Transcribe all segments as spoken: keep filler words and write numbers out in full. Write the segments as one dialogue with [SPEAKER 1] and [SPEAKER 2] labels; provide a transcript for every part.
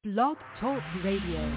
[SPEAKER 1] Blog Talk Radio.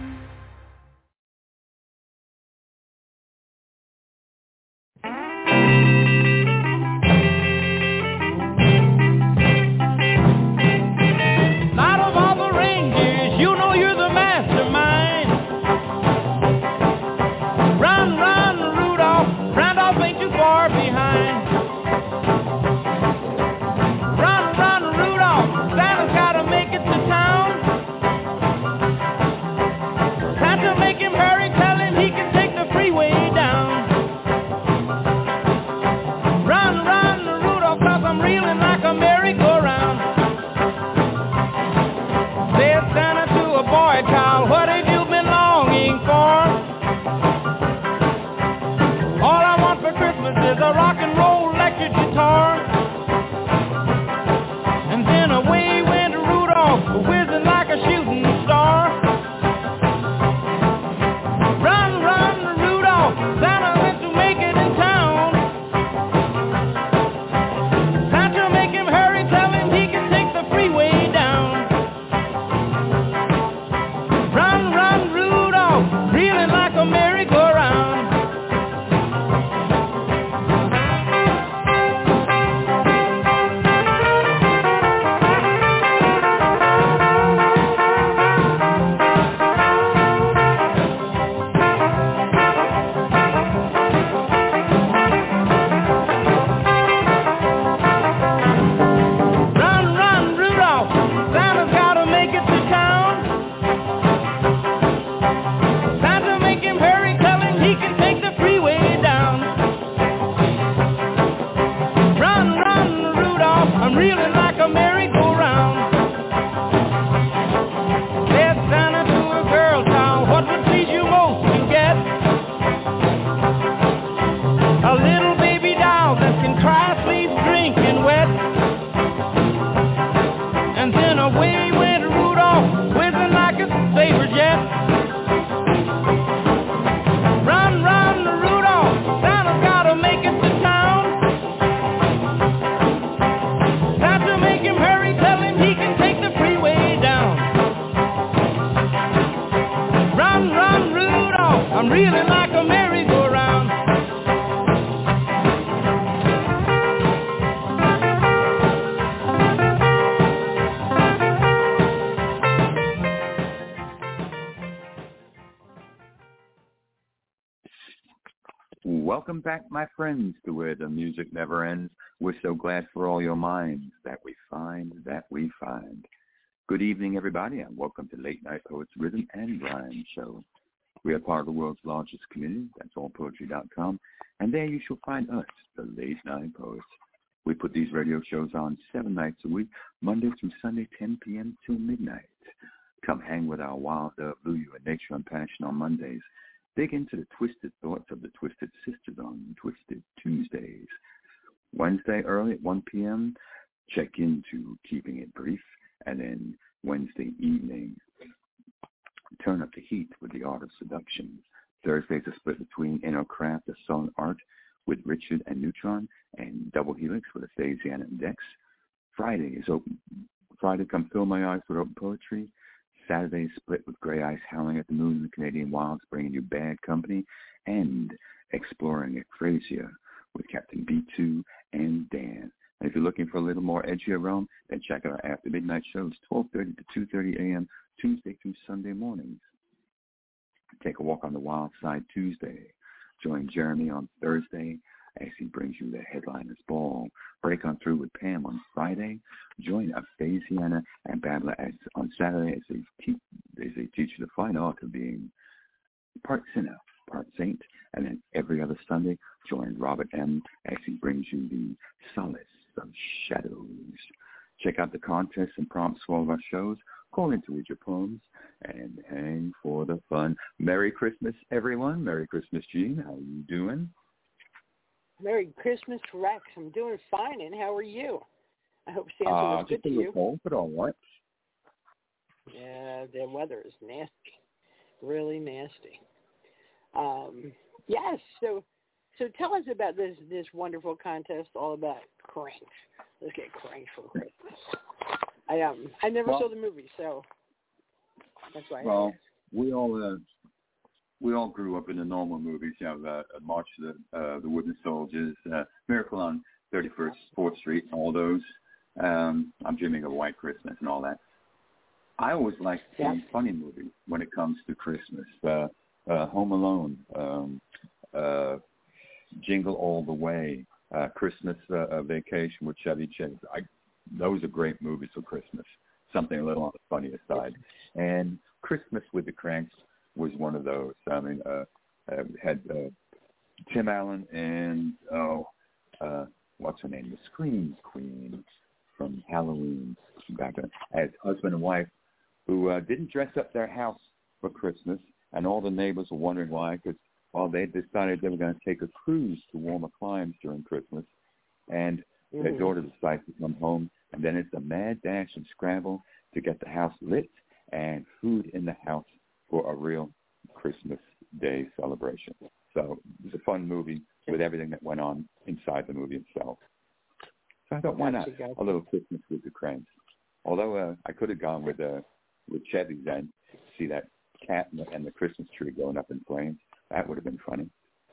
[SPEAKER 2] Welcome back, my friends, to Where the Music Never Ends. We're so glad for all your minds that we find, that we find. Good evening, everybody, and welcome to Late Night Poets Rhythm and Rhyme Show. We are part of the world's largest community, that's all poetry dot com, and there you shall find us, the Late Night Poets. We put these radio shows on seven nights a week, Monday through Sunday, ten p.m. till midnight. Come hang with our wild dove, Lulu, and Nature and Passion on Mondays. Dig into the twisted thoughts of the Twisted Sisters on Twisted Tuesdays. Wednesday early at one p.m., check into Keeping It Brief. And then Wednesday evening, turn up the heat with The Art of Seduction. Thursday's a split between Inner Craft, the Song Art with Richard and Neutron, and Double Helix with Aphasiana and Dex. Friday is open. Friday, come fill my eyes with open poetry. Saturday split with Gray Ice Howling at the Moon and the Canadian Wilds, bringing you Bad Company, and Exploring Ephrasia with Captain B two and Dan. And if you're looking for a little more edgier realm, then check out our After Midnight shows, twelve thirty to two thirty a.m., Tuesday through Sunday mornings. Take a walk on the wild side Tuesday. Join Jeremy on Thursday as he brings you the Headliners Ball. Break on through with Pam on Friday. Join Aphasiana and Babbler as on Saturday as they, teach, as they teach you the fine art of being part sinner, part saint. And then every other Sunday, join Robert M. as he brings you the solace of shadows. Check out the contests and prompts for all of our shows. Call in to read your poems and hang for the fun. Merry Christmas, everyone. Merry Christmas, Gene. How are you doing?
[SPEAKER 3] Merry Christmas, Rex. I'm doing fine, and how are you? I hope Santa
[SPEAKER 2] uh,
[SPEAKER 3] was good to you.
[SPEAKER 2] Cold, but all right.
[SPEAKER 3] Yeah, the weather is nasty, really nasty. Um, yes, so so tell us about this this wonderful contest all about Crank. Let's get Crank for Christmas. I um I never
[SPEAKER 2] well,
[SPEAKER 3] saw the movie, so That's why.
[SPEAKER 2] Well, we all uh, we all grew up in the normal movies. You know, uh, March of the uh, the Wooden Soldiers, uh, Miracle on thirty-first, fourth Street, all those. Um, I'm dreaming of White Christmas and all that. I always like seeing yeah. funny movies when it comes to Christmas. Uh, uh, Home Alone, um, uh, Jingle All the Way, uh, Christmas uh, Vacation with Chevy Chase. I, those are great movies for Christmas. Something a little on the funnier side. And Christmas with the Cranks was one of those. I mean, uh, uh, had uh, Tim Allen and, oh, uh, what's her name? The Scream Queen from Halloween. Back then, as husband and wife who uh, didn't dress up their house for Christmas, and all the neighbors were wondering why, because, well, they decided they were going to take a cruise to warmer climes during Christmas, and mm-hmm. their daughter decides to come home, and then it's a mad dash and scramble to get the house lit and food in the house for a real Christmas Day celebration. So it was a fun movie with everything that went on inside the movie itself. So I thought, why not a little Christmas with the Cranks? Although uh, I could have gone with uh, with Chevy then, see that cat and the, and the Christmas tree going up in flames. That would have been funny.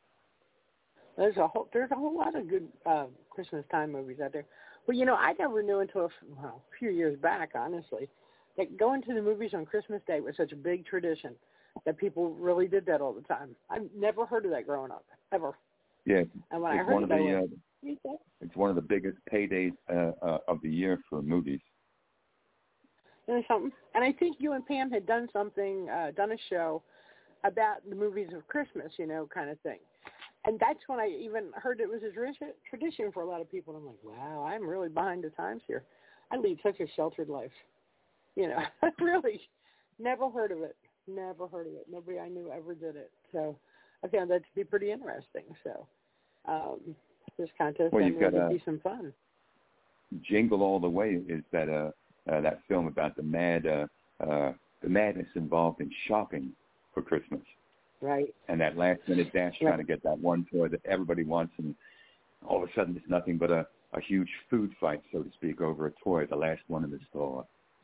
[SPEAKER 3] There's a whole there's a whole lot of good uh, Christmas time movies out there. Well, you know, I never knew until a, well, a few years back, honestly, that going to the movies on Christmas Day was such a big tradition that people really did that all the time. I've never heard of that growing up, ever.
[SPEAKER 2] Yeah,
[SPEAKER 3] and when
[SPEAKER 2] it's
[SPEAKER 3] I heard
[SPEAKER 2] one of the
[SPEAKER 3] I went,
[SPEAKER 2] uh, it's one of the biggest paydays uh, uh, of the year for movies.
[SPEAKER 3] You know something? And I think you and Pam had done something, uh, done a show about the movies of Christmas, you know, kind of thing. And that's when I even heard it was a tradition for a lot of people. And I'm like, wow, I'm really behind the times here. I lead such a sheltered life. You know, I really never heard of it. Never heard of it. Nobody I knew ever did it. So I found that to be pretty interesting. So um, this contest
[SPEAKER 2] well,
[SPEAKER 3] would uh, be some fun.
[SPEAKER 2] Jingle All the Way is that uh, uh, that film about the mad uh, uh, the madness involved in shopping for Christmas.
[SPEAKER 3] Right.
[SPEAKER 2] And that last minute dash
[SPEAKER 3] right.
[SPEAKER 2] trying to get that one toy that everybody wants, and all of a sudden it's nothing but a, a huge food fight, so to speak, over a toy, the last one in the store.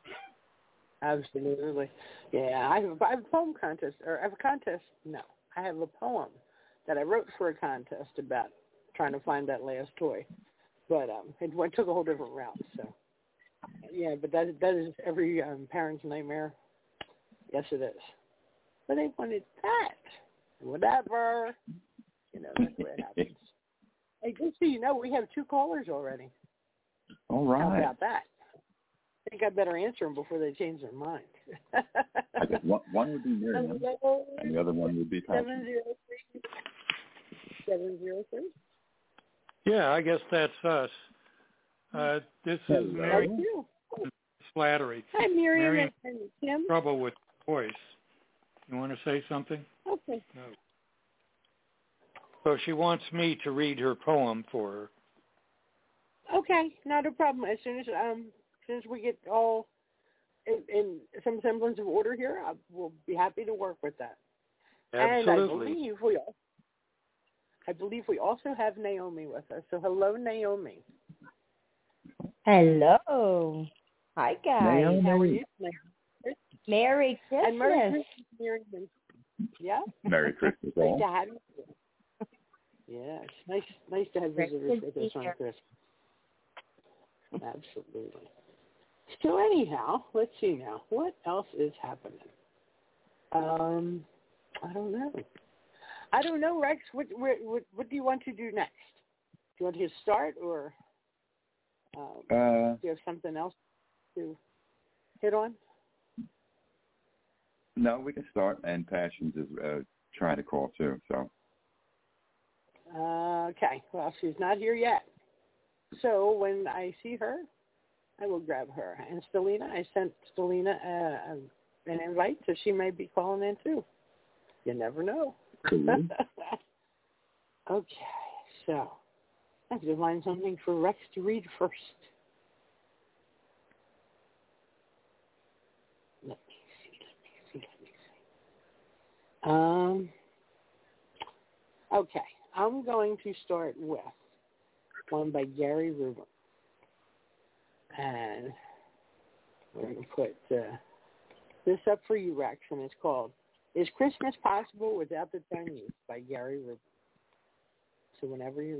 [SPEAKER 3] Absolutely. Yeah, I have, a, I have a poem contest, or I have a contest, no, I have a poem that I wrote for a contest about trying to find that last toy. But um, it went, took a whole different route, so. Yeah, but that that is every um, parent's nightmare. Yes, it is. But they wanted that. Whatever. You know, that's what happens. Hey, just so you know, we have two callers already.
[SPEAKER 2] All right.
[SPEAKER 3] How about that? I think I better answer them before they change their mind.
[SPEAKER 2] I guess one, one would be Miriam, and the other one would be Patrick.
[SPEAKER 3] seven zero three seven zero three
[SPEAKER 4] Yeah, I guess that's us. Uh, this is Mary Slattery.
[SPEAKER 3] Hi, Miriam,
[SPEAKER 4] Miriam
[SPEAKER 3] and Tim.
[SPEAKER 4] Trouble with voice. You want to say something?
[SPEAKER 3] Okay.
[SPEAKER 4] No. So she wants me to read her poem for her.
[SPEAKER 3] Okay, not a problem. As soon as um, as soon as we get all in, in some semblance of order here, I will be happy to work with that.
[SPEAKER 4] Absolutely.
[SPEAKER 3] And I believe we all, I believe we also have Naomi with us. So hello, Naomi.
[SPEAKER 5] Hello. Hi, guys.
[SPEAKER 2] Naomi.
[SPEAKER 3] How are you?
[SPEAKER 5] Merry Christmas.
[SPEAKER 3] And Merry Christmas, Miriam. Yeah.
[SPEAKER 2] Merry Christmas,
[SPEAKER 3] Nice
[SPEAKER 2] all.
[SPEAKER 3] to have you. Yeah, it's nice, nice to have visitors with us on Christmas. Absolutely. So anyhow, let's see now. What else is happening? Um, I don't know. I don't know, Rex. What what what, what do you want to do next? Do you want to start, or um,
[SPEAKER 2] Uh,
[SPEAKER 3] do you have something else to hit on?
[SPEAKER 2] no, we can start, and Passions is uh, trying to call too, so.
[SPEAKER 3] Uh, okay. Well, she's not here yet. So when I see her, I will grab her. And Stelina, I sent Stelina uh, an invite, so she may be calling in too. You never know.
[SPEAKER 2] Cool.
[SPEAKER 3] Okay. So I have to find something for Rex to read first. Let me see. Let me see. Let me see. Um. Okay. I'm going to start with one by Gary Rubin. And we're going to put uh, this up for you, Rex, and it's called "Is Christmas Possible Without the Chinese" by Gary Rubin. So whenever you're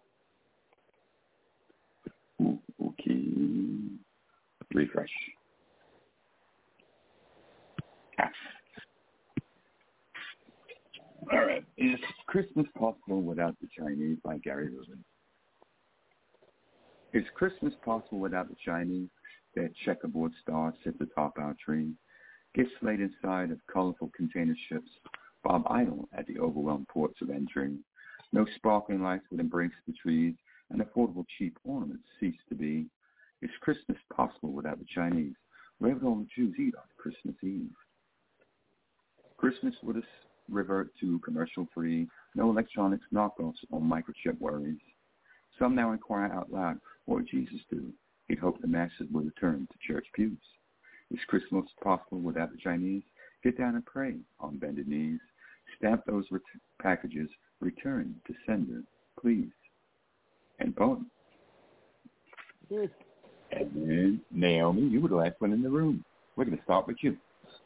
[SPEAKER 3] ready.
[SPEAKER 2] Okay. Refresh. All right. Is Christmas Possible Without the Chinese by Gary Rubin. Is Christmas possible without the Chinese? Their checkerboard stars sit atop our tree. Gifts laid inside of colorful container ships bob idle at the overwhelmed ports of entry. No sparkling lights would embrace the trees, and affordable cheap ornaments cease to be. Is Christmas possible without the Chinese? Where would all the Jews eat on Christmas Eve? Christmas would us revert to commercial-free, no electronics, knockoffs, or microchip worries. Some now inquire out loud, what would Jesus do? He'd hope the masses would return to church pews. Is Christmas possible without the Chinese? Get down and pray on bended knees. Stamp those ret- packages, return to sender, please. And boom.
[SPEAKER 3] Mm.
[SPEAKER 2] And then, Naomi, you were the last one in the room. We're going to start with you.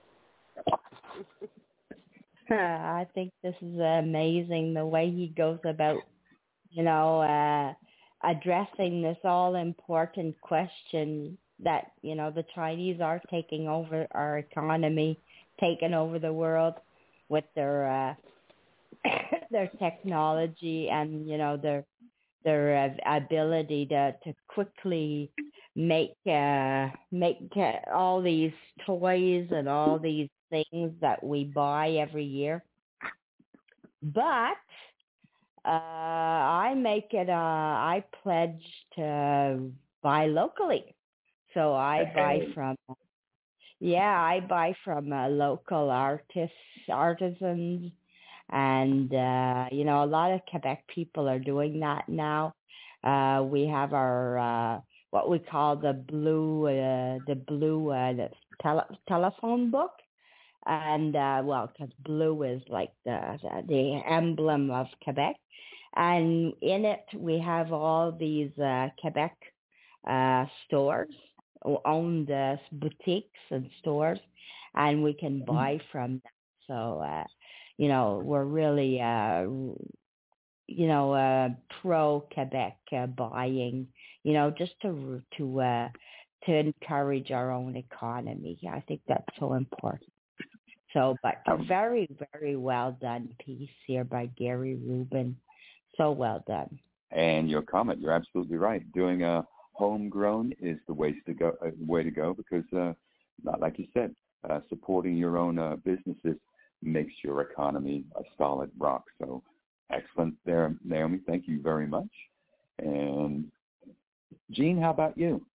[SPEAKER 5] I think this is amazing, the way he goes about, you know, uh, addressing this all-important question that, you know, the Chinese are taking over our economy, taking over the world with their uh, their technology and, you know, their their uh, ability to, to quickly make uh, make uh, all these toys and all these things that we buy every year. But uh, I make it, uh, I pledge to buy locally. So I buy from, yeah, I buy from uh, local artists, artisans, and, uh, you know, a lot of Quebec people are doing that now. Uh, we have our, uh, what we call the blue, uh, the blue uh, the tele- telephone book. And, uh, well, because blue is like the, the emblem of Quebec. And in it, we have all these uh, Quebec uh, stores, owned uh, boutiques and stores, and we can buy from them. So, uh, you know, we're really, uh, you know, uh, pro-Quebec uh, buying, you know, just to to uh, to encourage our own economy. I think that's so important. So, but very, very well done piece here by Gary Rubin. So well done.
[SPEAKER 2] And your comment, you're absolutely right. Doing a homegrown is the way to go. Uh, way to go because, uh, not like you said, uh, supporting your own uh, businesses makes your economy a solid rock. So, excellent there, Naomi. Thank you very much. And Jean, how about you?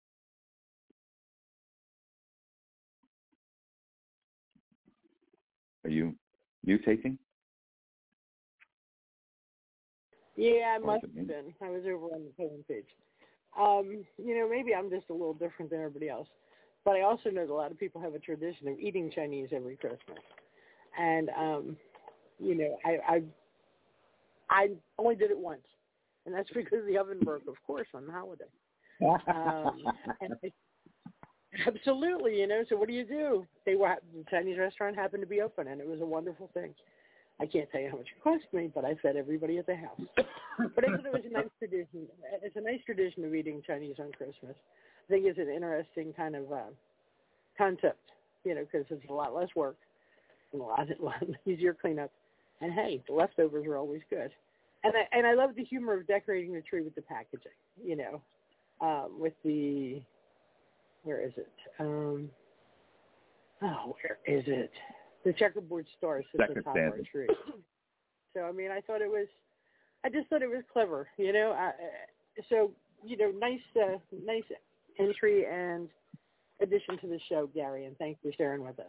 [SPEAKER 2] Are you mutating?
[SPEAKER 3] Yeah, I must have been. I was over on the home page. Um, you know, maybe I'm just a little different than everybody else. But I also know that a lot of people have a tradition of eating Chinese every Christmas. And, um, you know, I, I I only did it once. And that's because the oven broke, of course, on the holiday. Um, and I, absolutely, you know. So what do you do? They were, the Chinese restaurant happened to be open, and it was a wonderful thing. I can't tell you how much it cost me, but I fed everybody at the house. But I thought it was a nice tradition. It's a nice tradition of eating Chinese on Christmas. I think it's an interesting kind of uh, concept, you know, because it's a lot less work and a lot, a lot easier cleanup. And hey, the leftovers are always good. And I and I love the humor of decorating the tree with the packaging, you know, um, with the, where is it? Um, oh, where is it? The checkerboard stars at the top of our tree. So, I mean, I thought it was, I just thought it was clever, you know. I, so, you know, nice, uh, nice entry and addition to the show, Gary, and thanks for sharing with us.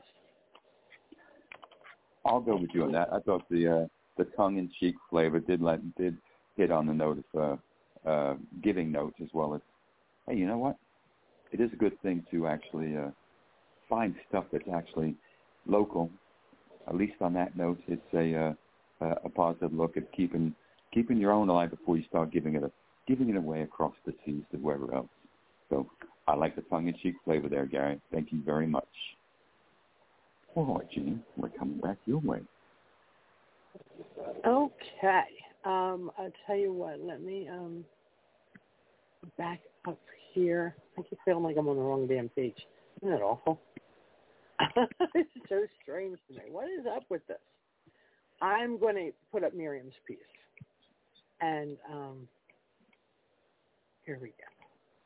[SPEAKER 2] I'll go with you on that. I thought the uh, the tongue-in-cheek flavor did let, did hit on the note of uh, uh, giving notes as well as, hey, you know what? It is a good thing to actually uh, find stuff that's actually local. At least on that note, it's a uh, a positive look at keeping keeping your own alive before you start giving it a, giving it away across the seas to wherever else. So I like the tongue-in-cheek flavor there, Gary. Thank you very much. All right, Jean, we're coming back your way.
[SPEAKER 3] Okay. Um, I'll tell you what. Let me um, back up here. I keep feeling like I'm on the wrong damn page. Isn't that awful? It's so strange to me. What is up with this? I'm going to put up Miriam's piece. And um, here we go.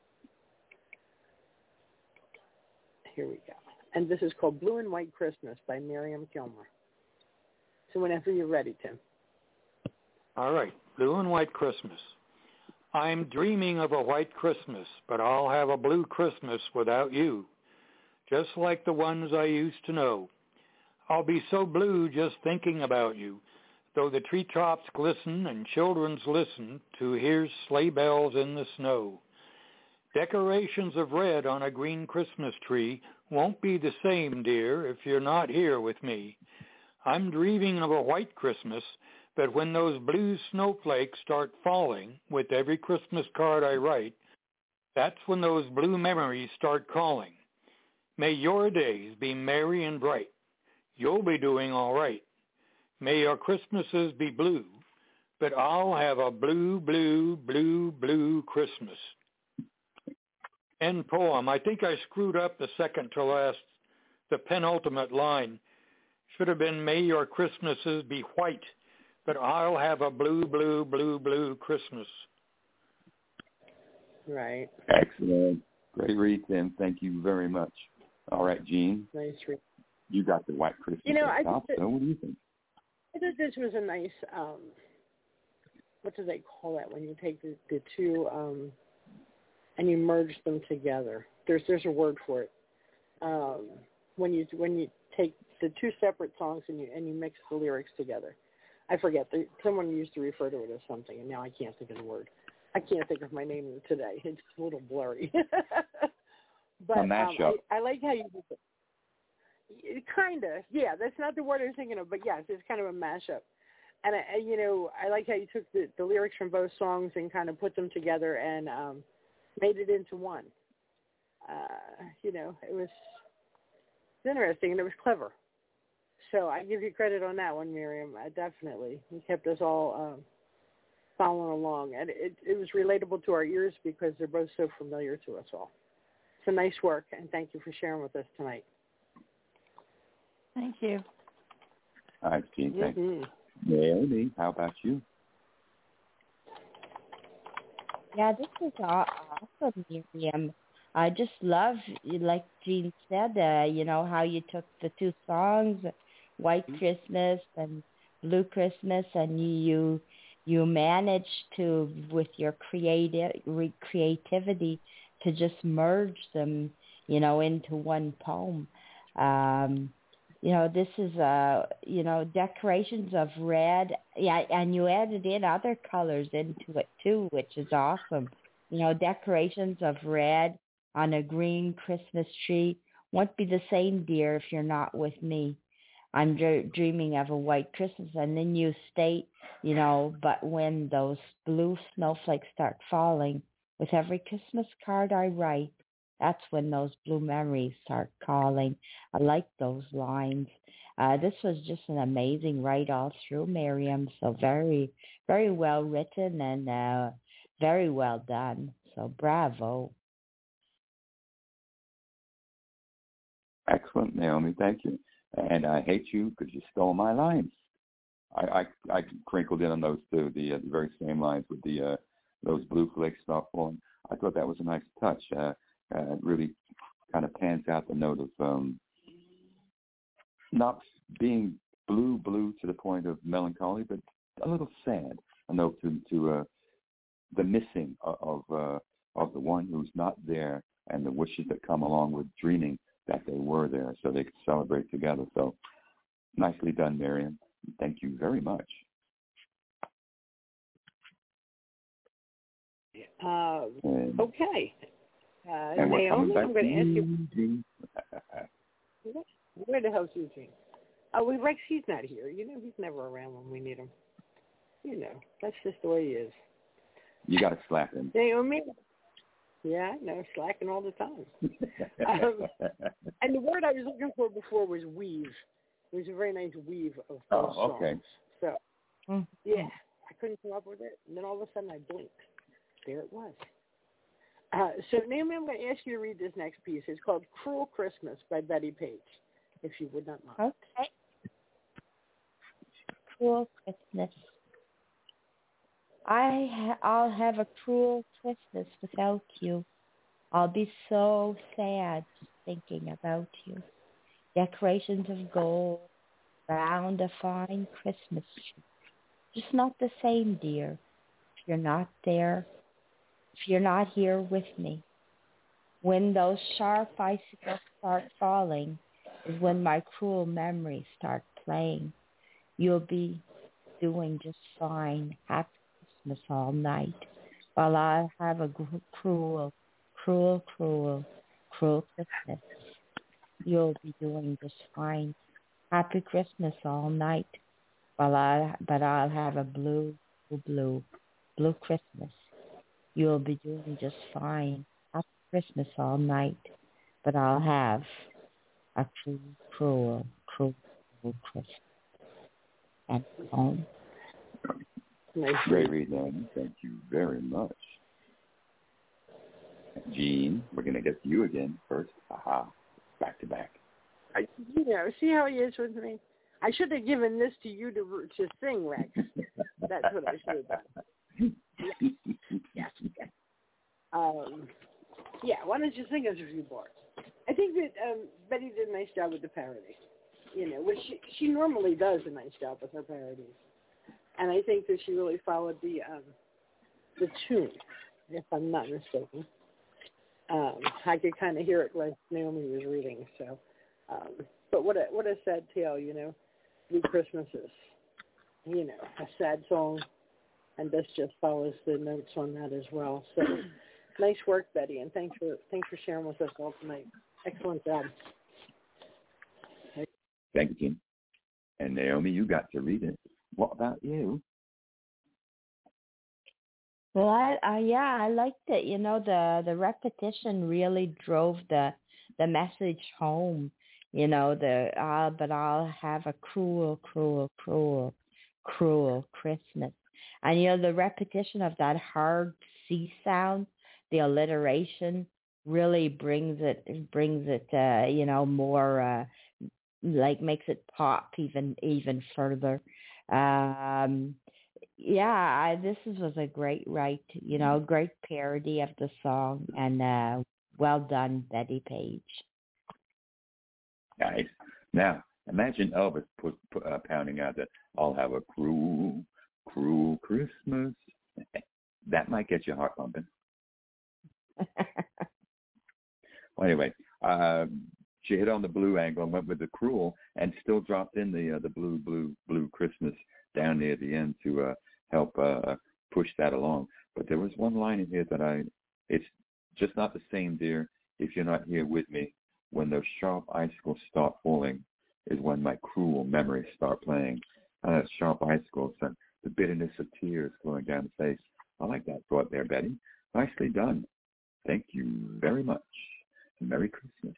[SPEAKER 3] Here we go. And this is called Blue and White Christmas by Miriam Kilmer. So whenever you're ready, Tim.
[SPEAKER 4] All right. Blue and White Christmas. I'm dreaming of a white Christmas, but I'll have a blue Christmas without you, just like the ones I used to know. I'll be so blue just thinking about you, though the treetops glisten and children's listen to hear sleigh bells in the snow. Decorations of red on a green Christmas tree won't be the same, dear, if you're not here with me. I'm dreaming of a white Christmas, but when those blue snowflakes start falling with every Christmas card I write, that's when those blue memories start calling. May your days be merry and bright. You'll be doing all right. May your Christmases be blue, but I'll have a blue, blue, blue, blue Christmas. End poem. I think I screwed up the second to last, the penultimate line. Should have been, may your Christmases be white, but I'll have a blue, blue, blue, blue Christmas.
[SPEAKER 3] Right.
[SPEAKER 2] Excellent. Great read, Tim. Thank you very much. All right, Jean.
[SPEAKER 3] Nice read.
[SPEAKER 2] You got the white Christmas
[SPEAKER 3] you know,
[SPEAKER 2] at
[SPEAKER 3] I
[SPEAKER 2] top,
[SPEAKER 3] that,
[SPEAKER 2] so what do you think?
[SPEAKER 3] I thought this was a nice, um, what do they call that when you take the, the two um, and you merge them together? There's there's a word for it. Um, when you when you take the two separate songs and you and you mix the lyrics together. I forget. The, someone used to refer to it as something, and now I can't think of the word. I can't think of my name today. It's a little blurry. But
[SPEAKER 2] a
[SPEAKER 3] um,
[SPEAKER 2] mashup.
[SPEAKER 3] I, I like how you do it. it kind of. Yeah, that's not the word I was thinking of, but yes, it's kind of a mashup. And, I, you know, I like how you took the, the lyrics from both songs and kind of put them together and um, made it into one. Uh, you know, it was interesting and it was clever. So I give you credit on that one, Miriam. Uh, definitely. You kept us all um, following along. And it, it was relatable to our ears because they're both so familiar to us all. So nice work, and thank you for sharing with us tonight.
[SPEAKER 6] Thank you.
[SPEAKER 2] All right, Jean. Thanks.
[SPEAKER 3] Mm-hmm.
[SPEAKER 2] Naomi, how about you?
[SPEAKER 5] Yeah, this is awesome, Miriam. I just love, like Jean said, uh, you know, how you took the two songs, White Christmas and Blue Christmas, and you you managed to, with your creative creativity, to just merge them, you know, into one poem. Um, you know, this is, uh, you know, decorations of red. Yeah, and you added in other colors into it too, which is awesome. You know, decorations of red on a green Christmas tree won't be the same, dear, if you're not with me. I'm dr- dreaming of a white Christmas. And then you state, you know, but when those blue snowflakes start falling, with every Christmas card I write, that's when those blue memories start calling. I like those lines. Uh, this was just an amazing write all through, Miriam. So very, very well written and uh, very well done. So bravo.
[SPEAKER 2] Excellent, Naomi. Thank you. And I hate you because you stole my lines. I, I, I crinkled in on those two, the, uh, the very same lines with the uh, those blue flakes start falling. I thought that was a nice touch. Uh, uh, it really kind of pans out the note of um, not being blue, blue to the point of melancholy, but a little sad. A note to, to uh, the missing of uh, of the one who's not there, and the wishes that come along with dreaming that they were there, so they could celebrate together. So nicely done, Miriam. Thank you very much.
[SPEAKER 3] Uh, okay. Uh,
[SPEAKER 2] and
[SPEAKER 3] Naomi, I'm going to ask
[SPEAKER 2] you.
[SPEAKER 3] Where the hell's Eugene? Oh, we Rex, he's not here. You know, he's never around when we need him. You know, that's just the way he is.
[SPEAKER 2] You got to slap him.
[SPEAKER 3] Naomi, Yeah, I know, slacking all the time. um, and the word I was looking for before was weave. It was a very nice weave of those
[SPEAKER 2] oh, okay.
[SPEAKER 3] songs. So, mm-hmm. yeah, I couldn't come up with it. And then all of a sudden I blinked. There it was. Uh, so, Naomi, I'm going to ask you to read this next piece. It's called Cruel Christmas by Betty Page, if you would not mind.
[SPEAKER 5] Okay. Cruel Christmas. I ha- I'll have a cruel Christmas without you. I'll be so sad thinking about you. Decorations of gold, round a fine Christmas tree. Just not the same, dear. If you're not there, if you're not here with me. When those sharp icicles start falling is when my cruel memories start playing. You'll be doing just fine. Happy Christmas all night, while I have a cruel, cruel, cruel, cruel Christmas. You'll be doing just fine. Happy Christmas all night, while I, but I'll have a blue, blue, blue Christmas. You'll be doing just fine. Happy Christmas all night, but I'll have a cruel, cruel, cruel, cruel Christmas. And home.
[SPEAKER 2] Great reading, Annie. Thank you very much. Gene, we're going to get to you again first. Aha, back to back.
[SPEAKER 3] I, you know, see how he is with me? I should have given this to you to to sing, Rex. That's what I should have done. Yes. yes. Um, yeah, why don't you sing us a few bars? I think that um, Betty did a nice job with the parody. You know, which she, she normally does a nice job with her parodies. And I think that she really followed the um, the tune, if I'm not mistaken. Um, I could kind of hear it like Naomi was reading. So, um, but what a what a sad tale, you know. Blue Christmas is, you know, a sad song, and this just follows the notes on that as well. So, nice work, Betty, and thanks for thanks for sharing with us all tonight. Excellent job.
[SPEAKER 2] Thank you, Gene. And Naomi, you got to read it. What about you?
[SPEAKER 5] Well, I, I yeah, I liked it. You know, the the repetition really drove the the message home. You know, the uh, but I'll have a cruel, cruel, cruel, cruel Christmas. And you know, the repetition of that hard C sound, the alliteration, really brings it brings it. Uh, you know, more. Uh, like makes it pop even even further. Um, yeah, I, this is, was a great write, you know, great parody of the song, and uh, well done, Betty Page.
[SPEAKER 2] Nice. Now, imagine Elvis put, put, uh, pounding out that I'll have a cruel, cruel Christmas. That might get your heart pumping. Well, anyway, um, she hit on the blue angle and went with the cruel, and still dropped in the uh, the blue, blue, blue Christmas down near the end to uh, help uh, push that along. But there was one line in here that I, it's just not the same, dear, if you're not here with me. When those sharp icicles start falling is when my cruel memories start playing. Uh, sharp icicles and the bitterness of tears flowing down the face. I like that thought there, Betty. Nicely done. Thank you very much. Merry Christmas.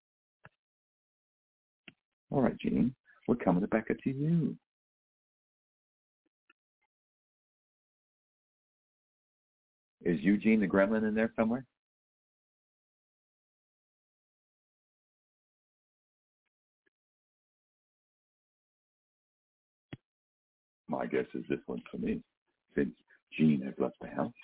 [SPEAKER 2] All right, Gene, we're coming back to you. Is Eugene the gremlin in there somewhere? My guess is this one's for me, since Gene has left the house.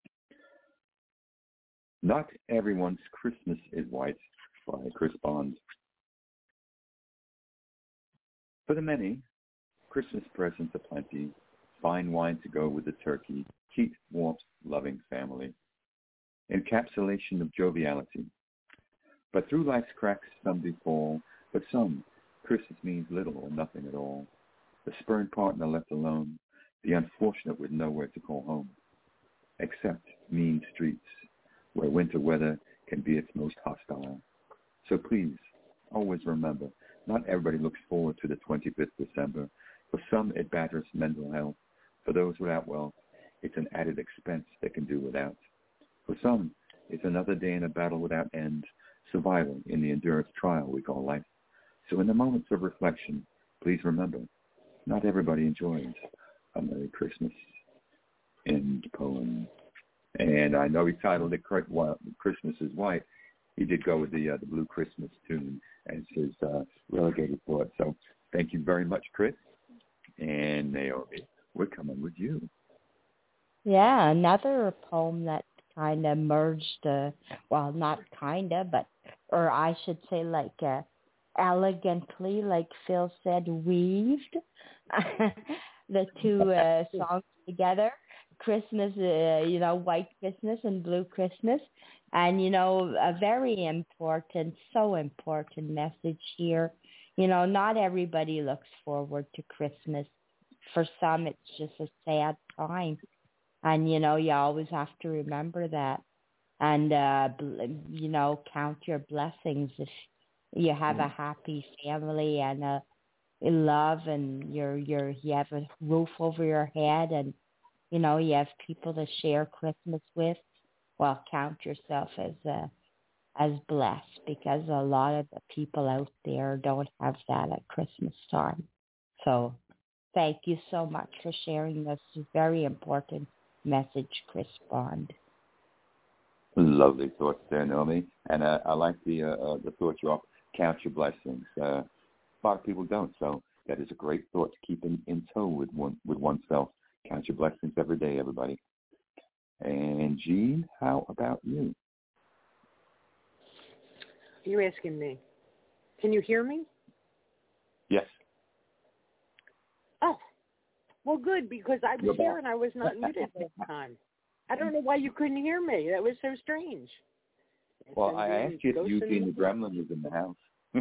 [SPEAKER 2] Not Everyone's Christmas is White by Chris Bond. For the many, Christmas presents aplenty, fine wine to go with the turkey, heat, warmth, loving family. Encapsulation of joviality. But through life's cracks some do fall, but some, Christmas means little or nothing at all. The spurned partner left alone, the unfortunate with nowhere to call home, except mean streets, where winter weather can be its most hostile. So please, always remember, not everybody looks forward to the twenty-fifth of December. For some, it batters mental health. For those without wealth, it's an added expense they can do without. For some, is another day in a battle without end, survival in the endurance trial we call life. So in the moments of reflection, please remember, not everybody enjoys a Merry Christmas. End poem. And I know he titled it Christmas is White. He did go with the uh, the Blue Christmas tune as his uh, relegated thought. So thank you very much, Chris. And Naomi, we're coming with you.
[SPEAKER 5] Yeah, another poem that kind of merged, uh, well, not kind of, but, or I should say like uh, elegantly, like Phil said, weaved the two uh, songs together. Christmas, uh, you know, White Christmas and Blue Christmas. And, you know, a very important, so important message here. You know, not everybody looks forward to Christmas. For some, it's just a sad time. And, you know, you always have to remember that. And, uh, you know, count your blessings if you have a happy family and a love and you're, you're, you have a roof over your head and, you know, you have people to share Christmas with. Well, count yourself as uh, as blessed because a lot of the people out there don't have that at Christmas time. So thank you so much for sharing this very important message, Chris Bond.
[SPEAKER 2] Lovely thoughts there, Naomi. And uh, I like the uh, uh, the thought you offer, count your blessings. Uh, a lot of people don't, so that is a great thought to keep in, in tow with one with oneself. Count your blessings every day, everybody. And Jean, how about you?
[SPEAKER 3] You're asking me. Can you hear me?
[SPEAKER 2] Yes.
[SPEAKER 3] Oh, well, good, because I was
[SPEAKER 2] You're
[SPEAKER 3] here
[SPEAKER 2] back.
[SPEAKER 3] and I was not muted this time. I don't know why you couldn't hear me. That was so strange.
[SPEAKER 2] Well, I asked you if Eugene the Gremlin was in the house.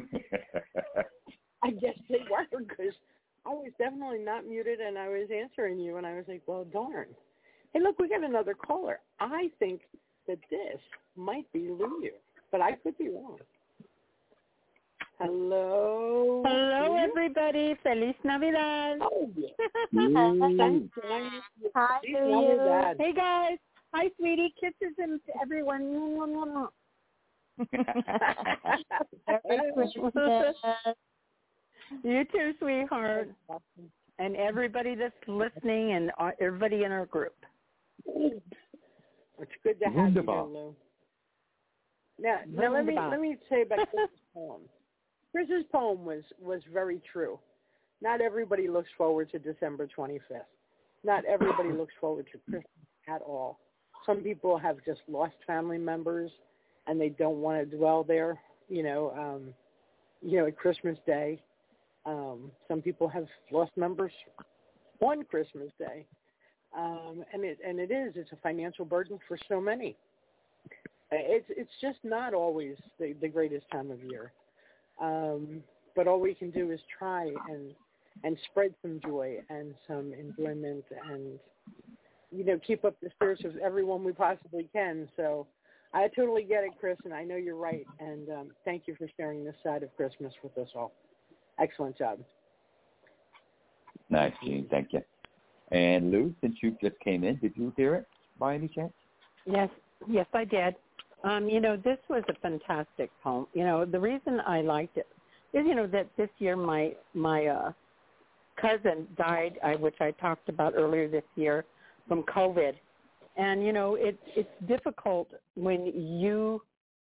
[SPEAKER 3] I guess they were, because I was definitely not muted, and I was answering you, and I was like, well, darn. Hey, look, we got another caller. I think that this might be Lulu, but I could be wrong. Hello.
[SPEAKER 6] Hello, everybody. Feliz Navidad.
[SPEAKER 3] Oh, yeah.
[SPEAKER 2] Mm.
[SPEAKER 5] Hi,
[SPEAKER 3] Feliz Navidad.
[SPEAKER 6] Hey, guys. Hi, sweetie. Kisses and to everyone.
[SPEAKER 5] Merry Christmas.
[SPEAKER 6] You too, sweetheart. And everybody that's listening and uh, everybody in our group.
[SPEAKER 3] It's good to have
[SPEAKER 2] Wunderbar.
[SPEAKER 3] you, Lou. Now, now let me
[SPEAKER 6] Wunderbar.
[SPEAKER 3] let me say about Chris's poem. Chris's poem was was very true. Not everybody looks forward to December twenty-fifth. Not everybody looks forward to Christmas at all. Some people have just lost family members, and they don't want to dwell there. You know, um, you know, at Christmas Day. Um, some people have lost members on Christmas Day, um, and it and it is it's a financial burden for so many. It's it's just not always the, the greatest time of year, um, but all we can do is try and and spread some joy and some enjoyment and you know keep up the spirits of everyone we possibly can. So I totally get it, Chris, and I know you're right. And um, thank you for sharing this side of Christmas with us all. Excellent job.
[SPEAKER 2] Nice, Gene. Thank you. And Lou, since you just came in, did you hear it by any chance?
[SPEAKER 6] Yes, yes, I did. Um, you know, this was a fantastic poem. You know, the reason I liked it is, you know, that this year my my uh, cousin died, I, which I talked about earlier this year, from COVID. And, you know, it, it's difficult when you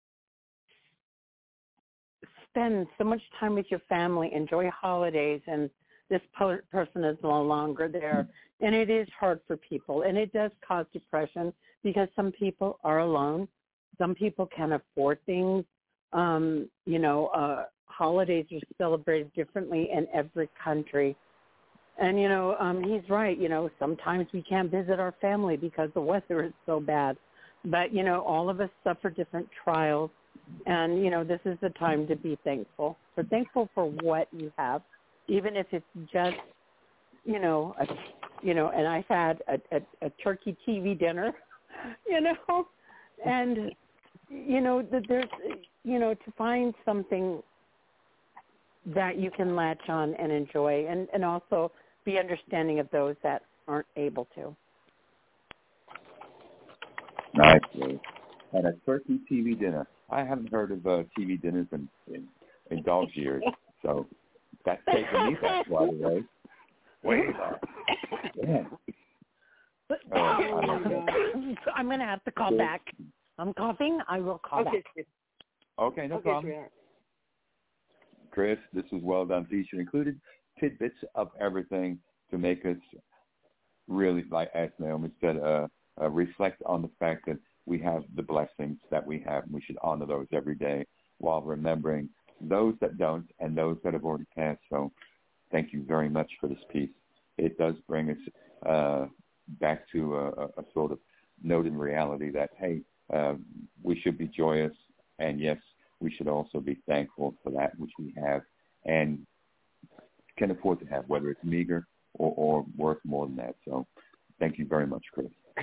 [SPEAKER 6] spend so much time with your family, enjoy holidays, and this po- person is no longer there. And it is hard for people, and it does cause depression because some people are alone. Some people can afford things. Um, you know, uh, holidays are celebrated differently in every country. And, you know, um, he's right. You know, sometimes we can't visit our family because the weather is so bad. But, you know, all of us suffer different trials. And, you know, this is the time to be thankful. So thankful for what you have, even if it's just, you know, a, you know, and I've had a, a, a turkey T V dinner, you know, and, you know, that there's, you know, to find something that you can latch on and enjoy and, and also be understanding of those that aren't able to.
[SPEAKER 2] Nice. and a turkey T V dinner. I haven't heard of uh, T V dinners in, in, in dog's years, so that's taking me back quite a way. Way back. Yeah.
[SPEAKER 6] Oh, I'm going to have to call back. I'm coughing. I will call
[SPEAKER 3] okay.
[SPEAKER 6] back.
[SPEAKER 2] Okay, no
[SPEAKER 3] okay,
[SPEAKER 2] problem.
[SPEAKER 3] Sweetheart.
[SPEAKER 2] Chris, this was Well Done Feature. Included tidbits of everything to make us really, like as Naomi said, uh, uh, reflect on the fact that we have the blessings that we have, and we should honor those every day while remembering those that don't and those that have already passed. So thank you very much for this piece. It does bring us uh, back to a, a sort of note in reality that, hey, uh, we should be joyous, and yes, we should also be thankful for that which we have and can afford to have, whether it's meager or, or worth more than that. So thank you very much, Chris.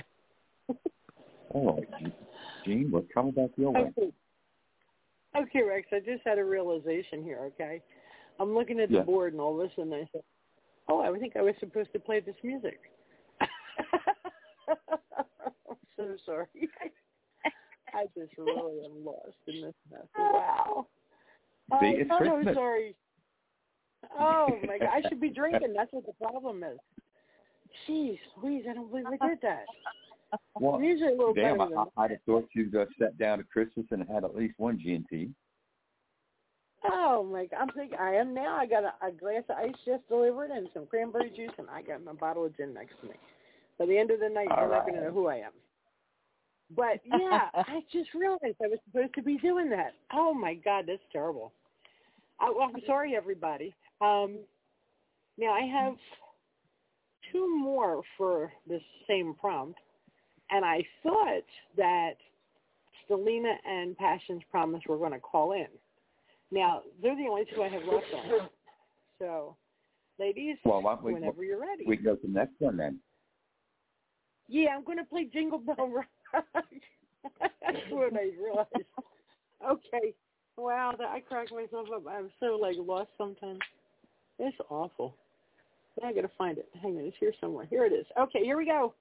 [SPEAKER 2] All right, Gene, what's coming back your way?
[SPEAKER 3] Okay. okay, Rex, I just had a realization here, okay? I'm looking at the
[SPEAKER 2] yeah.
[SPEAKER 3] board, and all of a sudden I said, oh, I think I was supposed to play this music. I'm so sorry. I just really am lost in this mess. Wow.
[SPEAKER 2] See,
[SPEAKER 3] oh,
[SPEAKER 2] it's
[SPEAKER 3] I'm
[SPEAKER 2] Christmas.
[SPEAKER 3] so sorry. Oh, my God. I should be drinking. That's what the problem is. Jeez, Louise, I don't believe I did that.
[SPEAKER 2] Well,
[SPEAKER 3] I'm usually a little
[SPEAKER 2] damn,
[SPEAKER 3] better than
[SPEAKER 2] I,
[SPEAKER 3] that.
[SPEAKER 2] I'd have thought you'd uh, sat down at Christmas and had at least one G and T.
[SPEAKER 3] Oh, my God. I'm thinking, I am now. I got a, a glass of ice just delivered and some cranberry juice, and I got my bottle of gin next to me. By the end of the night,
[SPEAKER 2] All
[SPEAKER 3] you're
[SPEAKER 2] right.
[SPEAKER 3] not going to know who I am. But, yeah, I just realized I was supposed to be doing that. Oh, my God, that's terrible. I, well, I'm sorry, everybody. Um, now, I have two more for this same prompt, and I thought that Stelina and Passion's Promise were going to call in. Now, they're the only two I have left on. So, ladies,
[SPEAKER 2] well, why we,
[SPEAKER 3] whenever you're ready.
[SPEAKER 2] We can go to the next one then.
[SPEAKER 3] Yeah, I'm going to play Jingle Bell Rock. That's what I realized. Okay. Wow, that, I crack myself up. I'm so, like, lost sometimes. It's awful. Now I got to find it. Hang on, it's here somewhere. Here it is. Okay, here we go.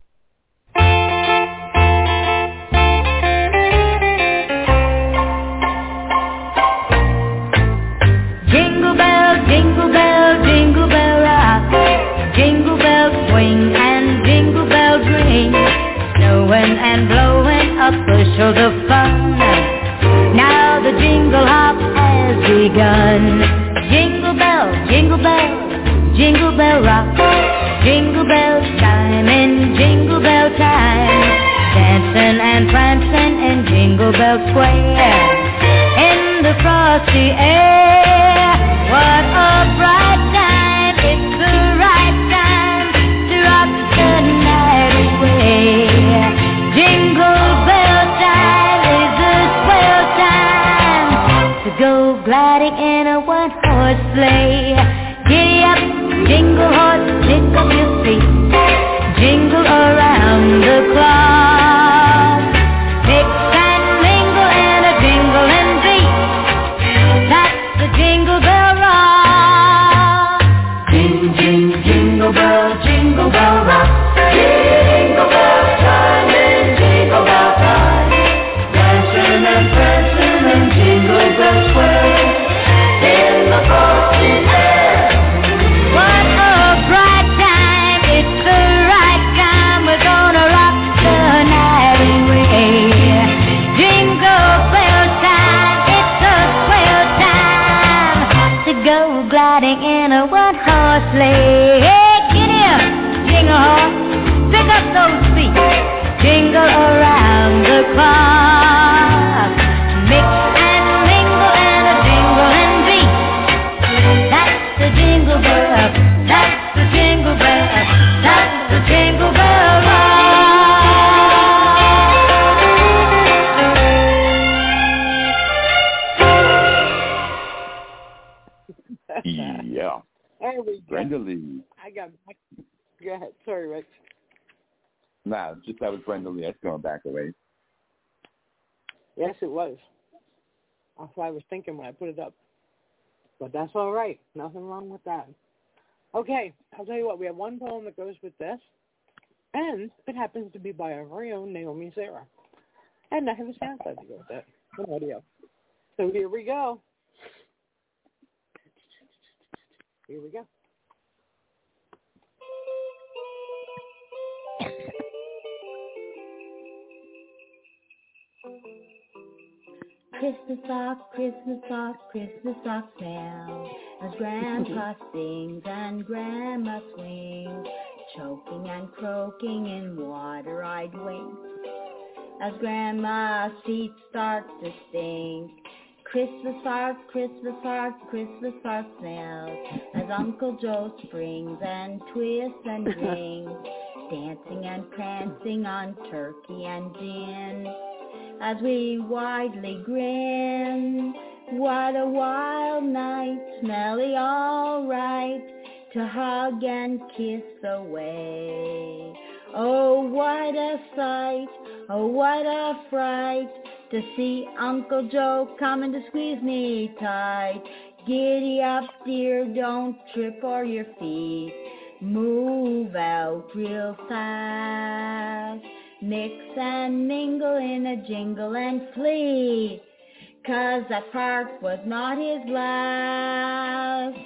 [SPEAKER 7] Jingle bell, jingle bell, jingle bell rock. Jingle bells swing and jingle bells ring. Snowing and blowing up bushels of fun. Now the jingle hop has begun. Jingle bell, jingle bell, jingle bell rock. Jingle bells chime in jingle bell time. Dancing and prancing in Jingle Bell Square. In the frosty air. What a bright time. It's the right time to rock the night away. Jingle bell time is a swell time to go gliding in a one-horse sleigh. Giddy up, jingle horse, pick up your feet. Jingle around the clock. Mix and mingle in a jingling beat. That's the Jingle Bell Rock. Jing, jing, jingle bell, jingle bell rock. Jingle bell chime in jingle bell time. Dancing and prancing in Jingle Bell Square. In the frosty air. What a bright time. It's the right time. We're gonna rock the night away. Jingle bell time. It's a swell time to go gliding in a one-horse sleigh. Hey, giddy up, jingle horse. Pick up those feet. Jingle around the clock. Mix and mingle and a jingling beat. That's the Jingle Bell. That's the Jingle Bell. That's the Jingle Bell Rock.
[SPEAKER 2] Yeah.
[SPEAKER 3] There we go.
[SPEAKER 2] Brenda Lee.
[SPEAKER 3] I got Go ahead. Sorry, Rex.
[SPEAKER 2] Nah, just that was Brenda Lee. That's going back away.
[SPEAKER 3] Yes, it was. That's what I was thinking when I put it up. But that's all right. Nothing wrong with that. Okay, I'll tell you what. We have one poem that goes with this, and it happens to be by our very own Naomi Zara. And I have a sound card to go with that. An audio. So here we go. Here we go.
[SPEAKER 7] Christmas sock, Christmas sock, Christmas sock smell, as Grandpa sings and Grandma swings, choking and croaking in water-eyed winks, as Grandma's feet start to stink. Christmas heart, Christmas heart, Christmas heart smells, as Uncle Joe springs and twists and rings, dancing and prancing on turkey and gin, as we widely grin. What a wild night, smelly all right, to hug and kiss away. Oh, what a sight, oh, what a fright, to see Uncle Joe coming to squeeze me tight. Giddy up, dear, don't trip o'er your feet. Move out real fast. Mix and mingle in a jingle and flee, 'cause that part was not his last.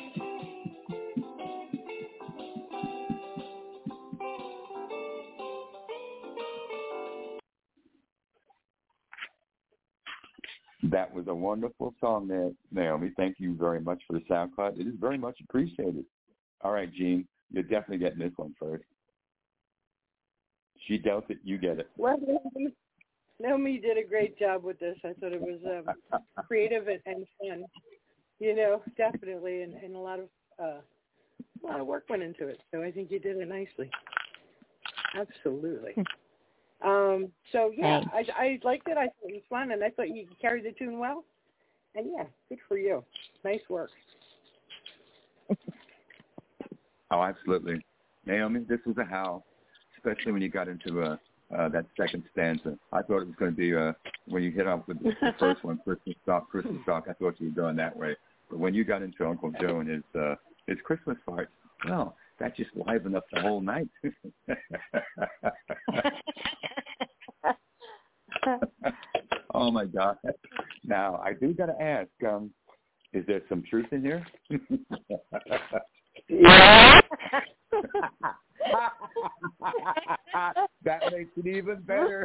[SPEAKER 2] That was a wonderful song there, Naomi. Thank you very much for the sound card. It is very much appreciated. All right, Jean, you're definitely getting this one first. She dealt it, you get it.
[SPEAKER 3] Well, Naomi did a great job with this. I thought it was um, creative and, and fun. You know, definitely, and, and a lot of uh, a lot of work went into it. So I think you did it nicely. Absolutely. Um, so yeah, I, I liked it. I thought it was fun, and I thought you carried the tune well. And yeah, good for you. Nice work.
[SPEAKER 2] Oh, absolutely. Naomi, this was a howl, especially when you got into uh, uh, that second stanza. I thought it was going to be uh, when you hit off with the first one, Christmas Sock, Christmas Sock. I thought you were going that way. But when you got into Uncle Joe and his, uh, his Christmas part, well, that just livened up the whole night. Oh, my God. Now, I do got to ask, um, is there some truth in here?
[SPEAKER 6] Yeah.
[SPEAKER 2] That makes it even better.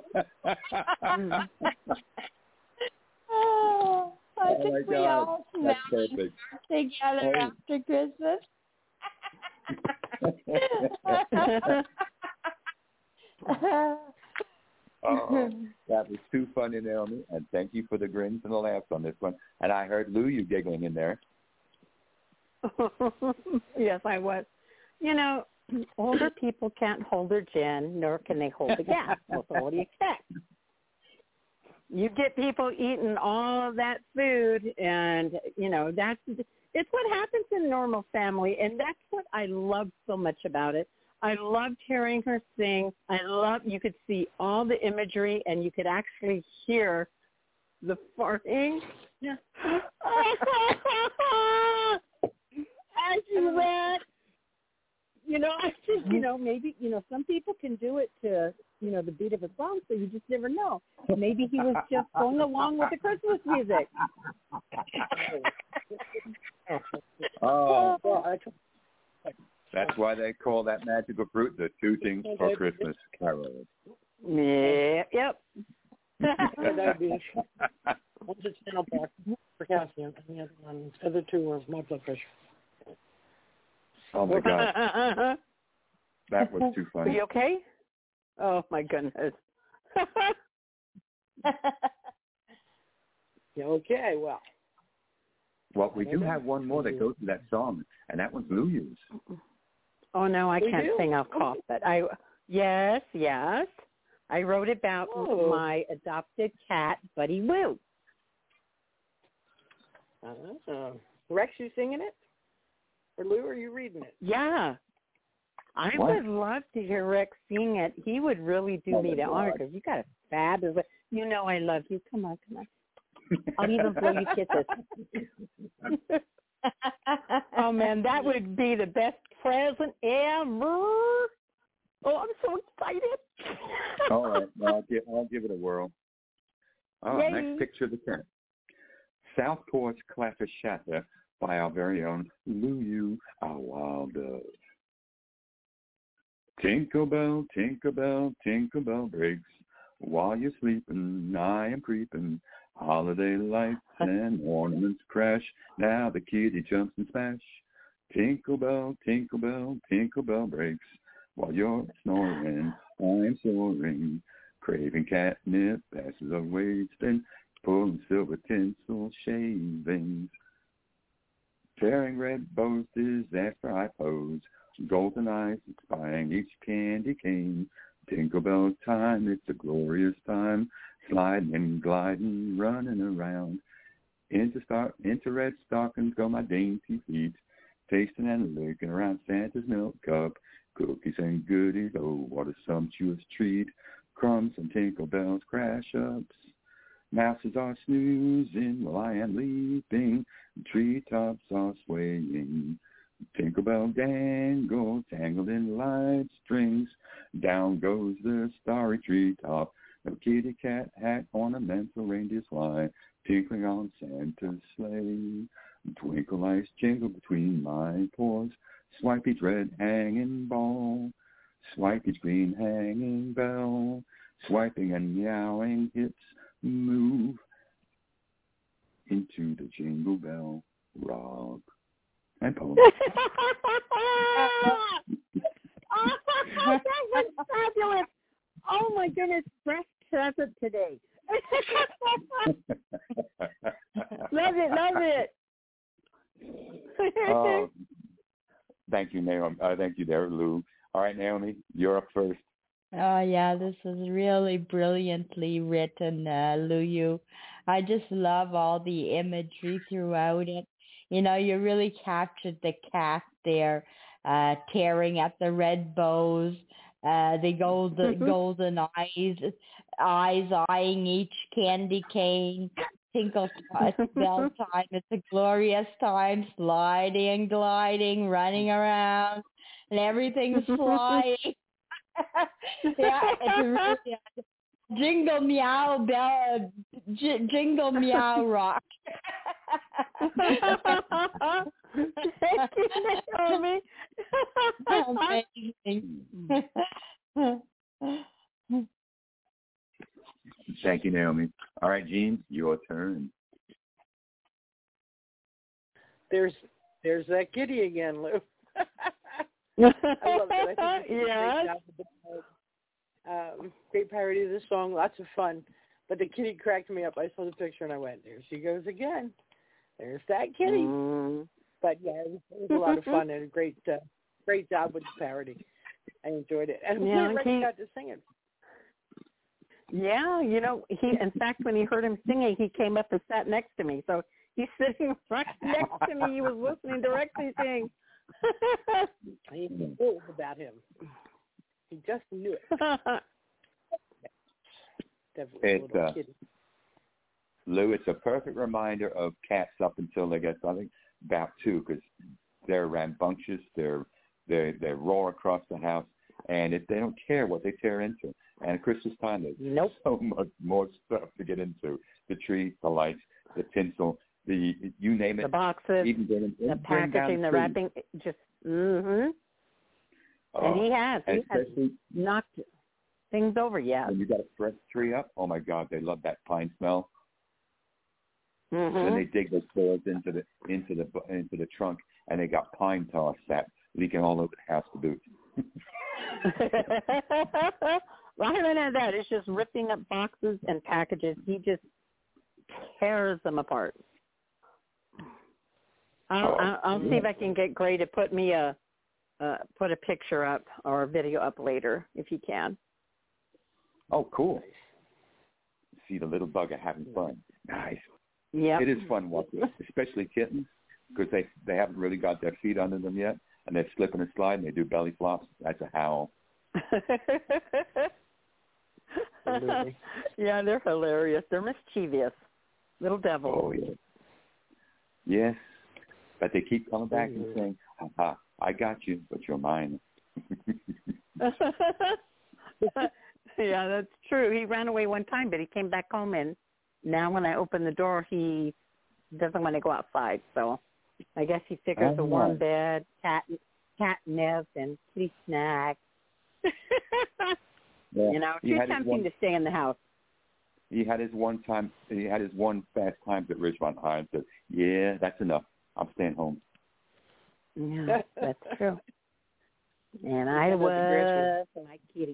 [SPEAKER 5] Oh, I
[SPEAKER 2] Oh,
[SPEAKER 5] think
[SPEAKER 2] my
[SPEAKER 5] we
[SPEAKER 2] God.
[SPEAKER 5] all
[SPEAKER 2] That's
[SPEAKER 5] smell
[SPEAKER 2] perfect.
[SPEAKER 5] together
[SPEAKER 2] Oh.
[SPEAKER 5] after Christmas.
[SPEAKER 2] Oh, that was too funny, Naomi, and thank you for the grins and the laughs on this one. And I heard Lou, you giggling in there.
[SPEAKER 6] Yes, I was. You know, older people can't hold their gin, nor can they hold the gas. Well, so what do you expect? You get people eating all of that food, and, you know, that's it's what happens in normal family, and that's what I love so much about it. I loved hearing her sing. I love, you could see all the imagery, and you could actually hear the farting. Yeah. As you went, you know, I just, you know, maybe, you know, some people can do it to, you know, the beat of a song, so you just never know. Maybe he was just going along with the Christmas music.
[SPEAKER 2] Oh, that's why they call that magical fruit the two things for Christmas Carol.
[SPEAKER 6] Yeah, yep.
[SPEAKER 3] That'd be one's a channel block for calcium, and the other one, the other two are my blood pressure.
[SPEAKER 2] Oh, my God. That was too
[SPEAKER 6] Are
[SPEAKER 2] funny.
[SPEAKER 6] you okay? Oh, my goodness.
[SPEAKER 3] Yeah, okay, well.
[SPEAKER 2] Well, we do have one more that goes to that song, and that one's Lou Use.
[SPEAKER 6] Oh, no, I
[SPEAKER 3] We
[SPEAKER 6] can't
[SPEAKER 3] do?
[SPEAKER 6] sing off cough, but I, yes, yes. I wrote about
[SPEAKER 3] Oh.
[SPEAKER 6] my adopted cat, Buddy Woo.
[SPEAKER 3] Uh, Rex, you singing it? Or Lou, are you reading it?
[SPEAKER 6] Yeah. I
[SPEAKER 2] What?
[SPEAKER 6] would love to hear Rex sing it. He would really do
[SPEAKER 2] Oh,
[SPEAKER 6] me
[SPEAKER 2] my
[SPEAKER 6] the honor
[SPEAKER 2] God.
[SPEAKER 6] because you got a fabulous. You know I love you. Come on, come on. I'll even blow you kisses. Oh man, that would be the best present ever. Oh, I'm so excited.
[SPEAKER 2] All right. Well, I'll give, I'll give it a whirl. Oh,
[SPEAKER 6] Yay.
[SPEAKER 2] next picture of the tent. South Porch Claffer-Shatter by our very own Lou, our wild dove. Tinkle bell, tinkle bell, tinkle bell breaks. While you're sleeping, I am creeping. Holiday lights and ornaments crash. Now the kitty jumps and smash. Tinkle bell, tinkle bell, tinkle bell breaks. While you're snoring, I'm soaring. Craving catnip, passes of wasting. Pulling silver tinsel shavings. Tearing red bows, disaster I pose. Golden eyes spying each candy cane. Tinkle bell time, it's a glorious time. Sliding and gliding, running around. Into star, into red stockings go my dainty feet. Tasting and licking around Santa's milk cup. Cookies and goodies, oh, what a sumptuous treat. Crumbs and tinkle bells, crash ups. Mouses are snoozing while I am leaping. Treetops are swaying. Tinkle bell dangle, tangled in light strings. Down goes the starry treetop. A kitty cat hat, ornamental reindeer fly, tinkling on Santa's sleigh. Twinkle lights jingle between my paws. Swipe each red hanging ball. Swipe each green hanging bell. Swiping and meowing hips move into the Jingle Bell Rock. And poem.
[SPEAKER 6] Oh, that was fabulous. Oh, my goodness. Fresh present today. Love it, love it.
[SPEAKER 2] Oh, thank you, Naomi. Uh, thank you there, Lou. All right, Naomi, you're up first.
[SPEAKER 5] Oh, yeah, this is really brilliantly written, uh, Luyu. I just love all the imagery throughout it. You know, you really captured the cat there, uh, tearing at the red bows, uh, the golden, golden eyes, eyes eyeing each candy cane. Tinkle bell time. It's a glorious time, sliding and gliding, running around, and everything's flying. Yeah, it's really uh, jingle meow bell, j- jingle meow rock.
[SPEAKER 6] Thank you, Naomi.
[SPEAKER 5] Amazing.
[SPEAKER 2] Thank you, Naomi. All right, Gene, your turn.
[SPEAKER 3] There's there's that kitty again, Lou. I love it. I think it's
[SPEAKER 6] yes.
[SPEAKER 3] a great job with the um, great parody of the song. Lots of fun. But the kitty cracked me up. I saw the picture and I went, there she goes again. There's that kitty.
[SPEAKER 6] Mm.
[SPEAKER 3] But yeah, it was, it was a lot of fun and a great uh, great job with the parody. I enjoyed it. And
[SPEAKER 6] Yeah,
[SPEAKER 3] we
[SPEAKER 6] he,
[SPEAKER 3] got to sing it.
[SPEAKER 6] Yeah, you know, he in fact when he heard him singing, he came up and sat next to me. So he's sitting right next to me. He was listening directly sing.
[SPEAKER 3] He knew it was about him. He just knew it. Definitely a
[SPEAKER 2] It's,
[SPEAKER 3] little
[SPEAKER 2] uh,
[SPEAKER 3] kitty.
[SPEAKER 2] Lou, it's a perfect reminder of cats up until they get, I think, about two, because they're rambunctious. They're they they roar across the house, and if they don't care what they tear into. And at Christmas time, there's
[SPEAKER 6] nope.
[SPEAKER 2] so much more stuff to get into: the tree, the lights, the tinsel, the you name it,
[SPEAKER 6] the boxes,
[SPEAKER 2] even bring,
[SPEAKER 6] the
[SPEAKER 2] bring
[SPEAKER 6] packaging,
[SPEAKER 2] the,
[SPEAKER 6] the wrapping, just mm-hmm.
[SPEAKER 2] Oh,
[SPEAKER 6] and he has
[SPEAKER 2] and
[SPEAKER 6] he has knocked things over. Yeah.
[SPEAKER 2] When you got a fresh tree up, oh my God, they love that pine smell.
[SPEAKER 6] Mm-hmm.
[SPEAKER 2] Then they dig those claws into the into the into the trunk, and they got pine tar sap leaking all over the house to boot.
[SPEAKER 6] Rather than that, it's just ripping up boxes and packages. He just tears them apart. I'll,
[SPEAKER 2] Oh,
[SPEAKER 6] I'll, I'll
[SPEAKER 2] yeah.
[SPEAKER 6] see if I can get Gray to put me a uh, put a picture up or a video up later if he can.
[SPEAKER 2] Oh, cool! See the little bugger having fun. Nice.
[SPEAKER 6] Yeah.
[SPEAKER 2] It is fun watching, especially kittens, because they they haven't really got their feet under them yet, and they're slipping and sliding. They do belly flops. That's a howl.
[SPEAKER 6] Yeah, they're hilarious. They're mischievous little devils.
[SPEAKER 2] Oh yeah. Yes, but they keep coming back and saying, "Ha, I got you, but you're mine."
[SPEAKER 6] Yeah, that's true. He ran away one time, but he came back home and now when I open the door, he doesn't want to go outside. So I guess he figures
[SPEAKER 2] Oh,
[SPEAKER 6] a warm
[SPEAKER 2] wow.
[SPEAKER 6] bed, cat, catnip, and kitty snacks.
[SPEAKER 2] Yeah,
[SPEAKER 6] You know,
[SPEAKER 2] he
[SPEAKER 6] too
[SPEAKER 2] had his
[SPEAKER 6] tempting
[SPEAKER 2] one-
[SPEAKER 6] to stay in the house.
[SPEAKER 2] He had his one time. He had his one fast times at Ridgemont High and said, "Yeah, that's enough. I'm staying home."
[SPEAKER 6] Yeah, that's true. And I
[SPEAKER 3] Yeah, that's
[SPEAKER 6] was
[SPEAKER 3] aggressive.
[SPEAKER 6] my kitty.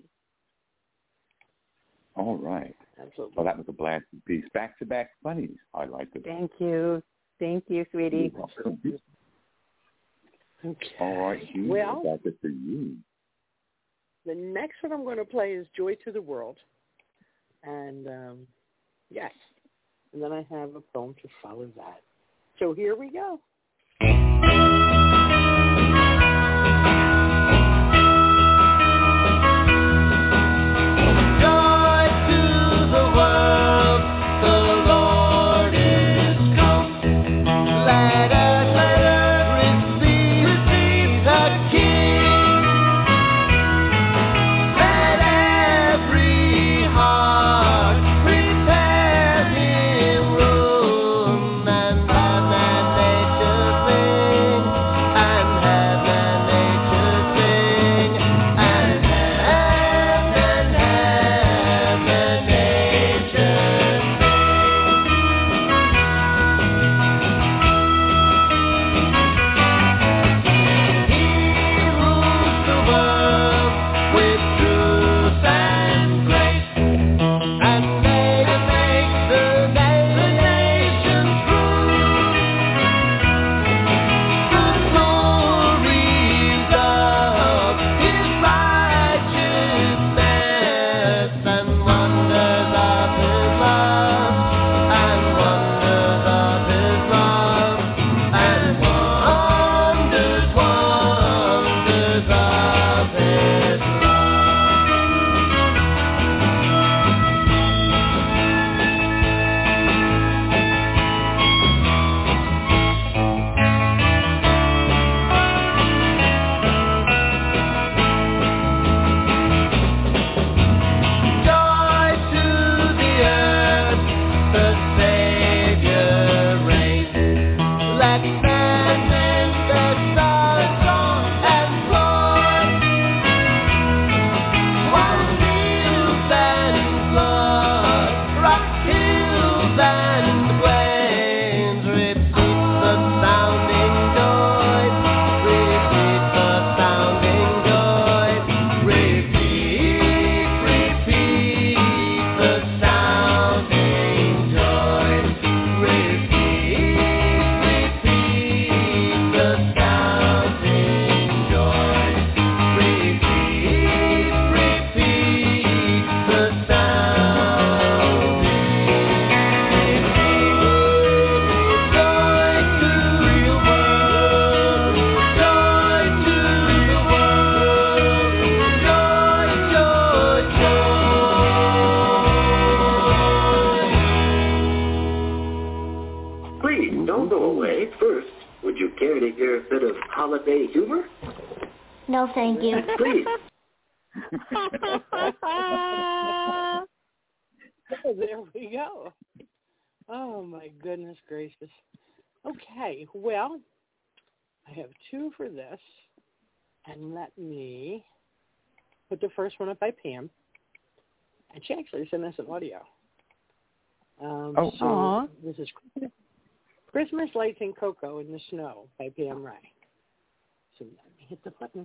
[SPEAKER 2] All right.
[SPEAKER 3] Absolutely.
[SPEAKER 2] Well, that was a blast piece. Back to back funnies. I like it.
[SPEAKER 6] Thank you. Thank you, sweetie.
[SPEAKER 3] Okay.
[SPEAKER 2] All right, Gene,
[SPEAKER 3] Well,
[SPEAKER 2] back it to you.
[SPEAKER 3] the next one I'm going to play is Joy to the World. And, um, yes. And then I have a poem to follow that. So here we go.
[SPEAKER 8] holiday humor?
[SPEAKER 9] No, thank you.
[SPEAKER 8] Please.
[SPEAKER 3] Oh, there we go. Oh, my goodness gracious. Okay, well, I have two for this. And let me put the first one up by Pam. And she actually sent us an audio. Um,
[SPEAKER 2] oh,
[SPEAKER 3] so
[SPEAKER 6] Aww.
[SPEAKER 3] This is Christmas Lights and Cocoa in the Snow by Pam Ray. So let me hit the button.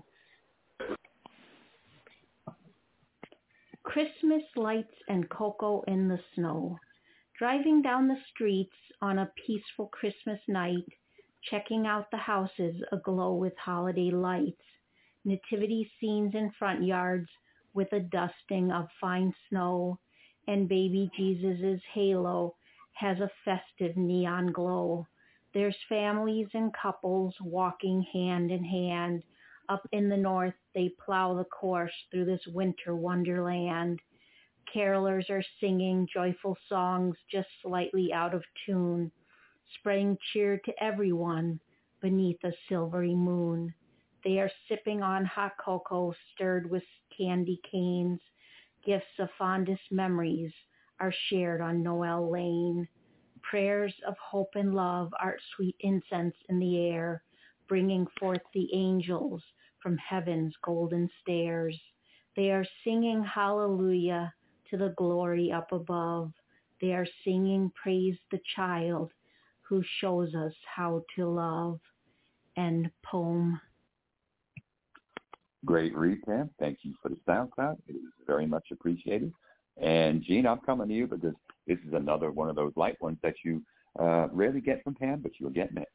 [SPEAKER 10] Christmas lights and cocoa in the snow. Driving down the streets on a peaceful Christmas night, checking out the houses aglow with holiday lights, nativity scenes in front yards with a dusting of fine snow, and baby Jesus's halo has a festive neon glow. There's families and couples walking hand in hand. Up in the north, they plow the course through this winter wonderland. Carolers are singing joyful songs just slightly out of tune, spreading cheer to everyone beneath a silvery moon. They are sipping on hot cocoa stirred with candy canes. Gifts of fondest memories are shared on Noel Lane. Prayers of hope and love are sweet incense in the air, bringing forth the angels from heaven's golden stairs. They are singing hallelujah to the glory up above. They are singing praise the child who shows us how to love. End poem.
[SPEAKER 2] Great read, Pam. Thank you for the SoundCloud. It is very much appreciated. And Jean, I'm coming to you because this is another one of those light ones that you uh, rarely get from Pam, but you're getting it.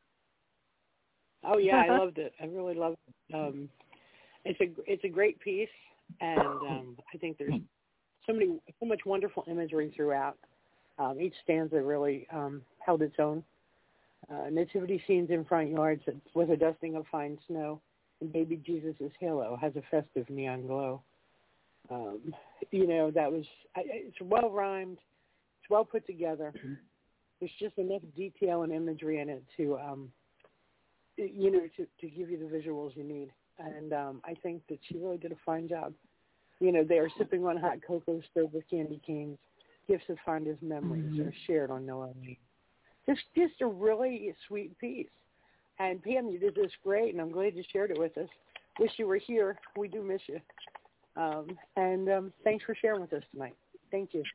[SPEAKER 3] Oh yeah, I loved it. I really loved it. Um, it's a it's a great piece, and um, I think there's so many so much wonderful imagery throughout. Um, each stanza really um, held its own. Uh, nativity scenes in front yards with a dusting of fine snow, and baby Jesus' halo has a festive neon glow. Um, you know, that was, it's well rhymed, it's well put together. There's just enough detail and imagery in it to, um, you know, to, to give you the visuals you need. And um, I think that she really did a fine job. You know, they are sipping on hot cocoa stirred with candy canes. Gifts of fondest memories mm-hmm. are shared on Noel Lane. Just, just a really sweet piece. And Pam, you did this great, and I'm glad you shared it with us. Wish you were here. We do miss you. Um, and um, thanks for sharing with us tonight. Thank you.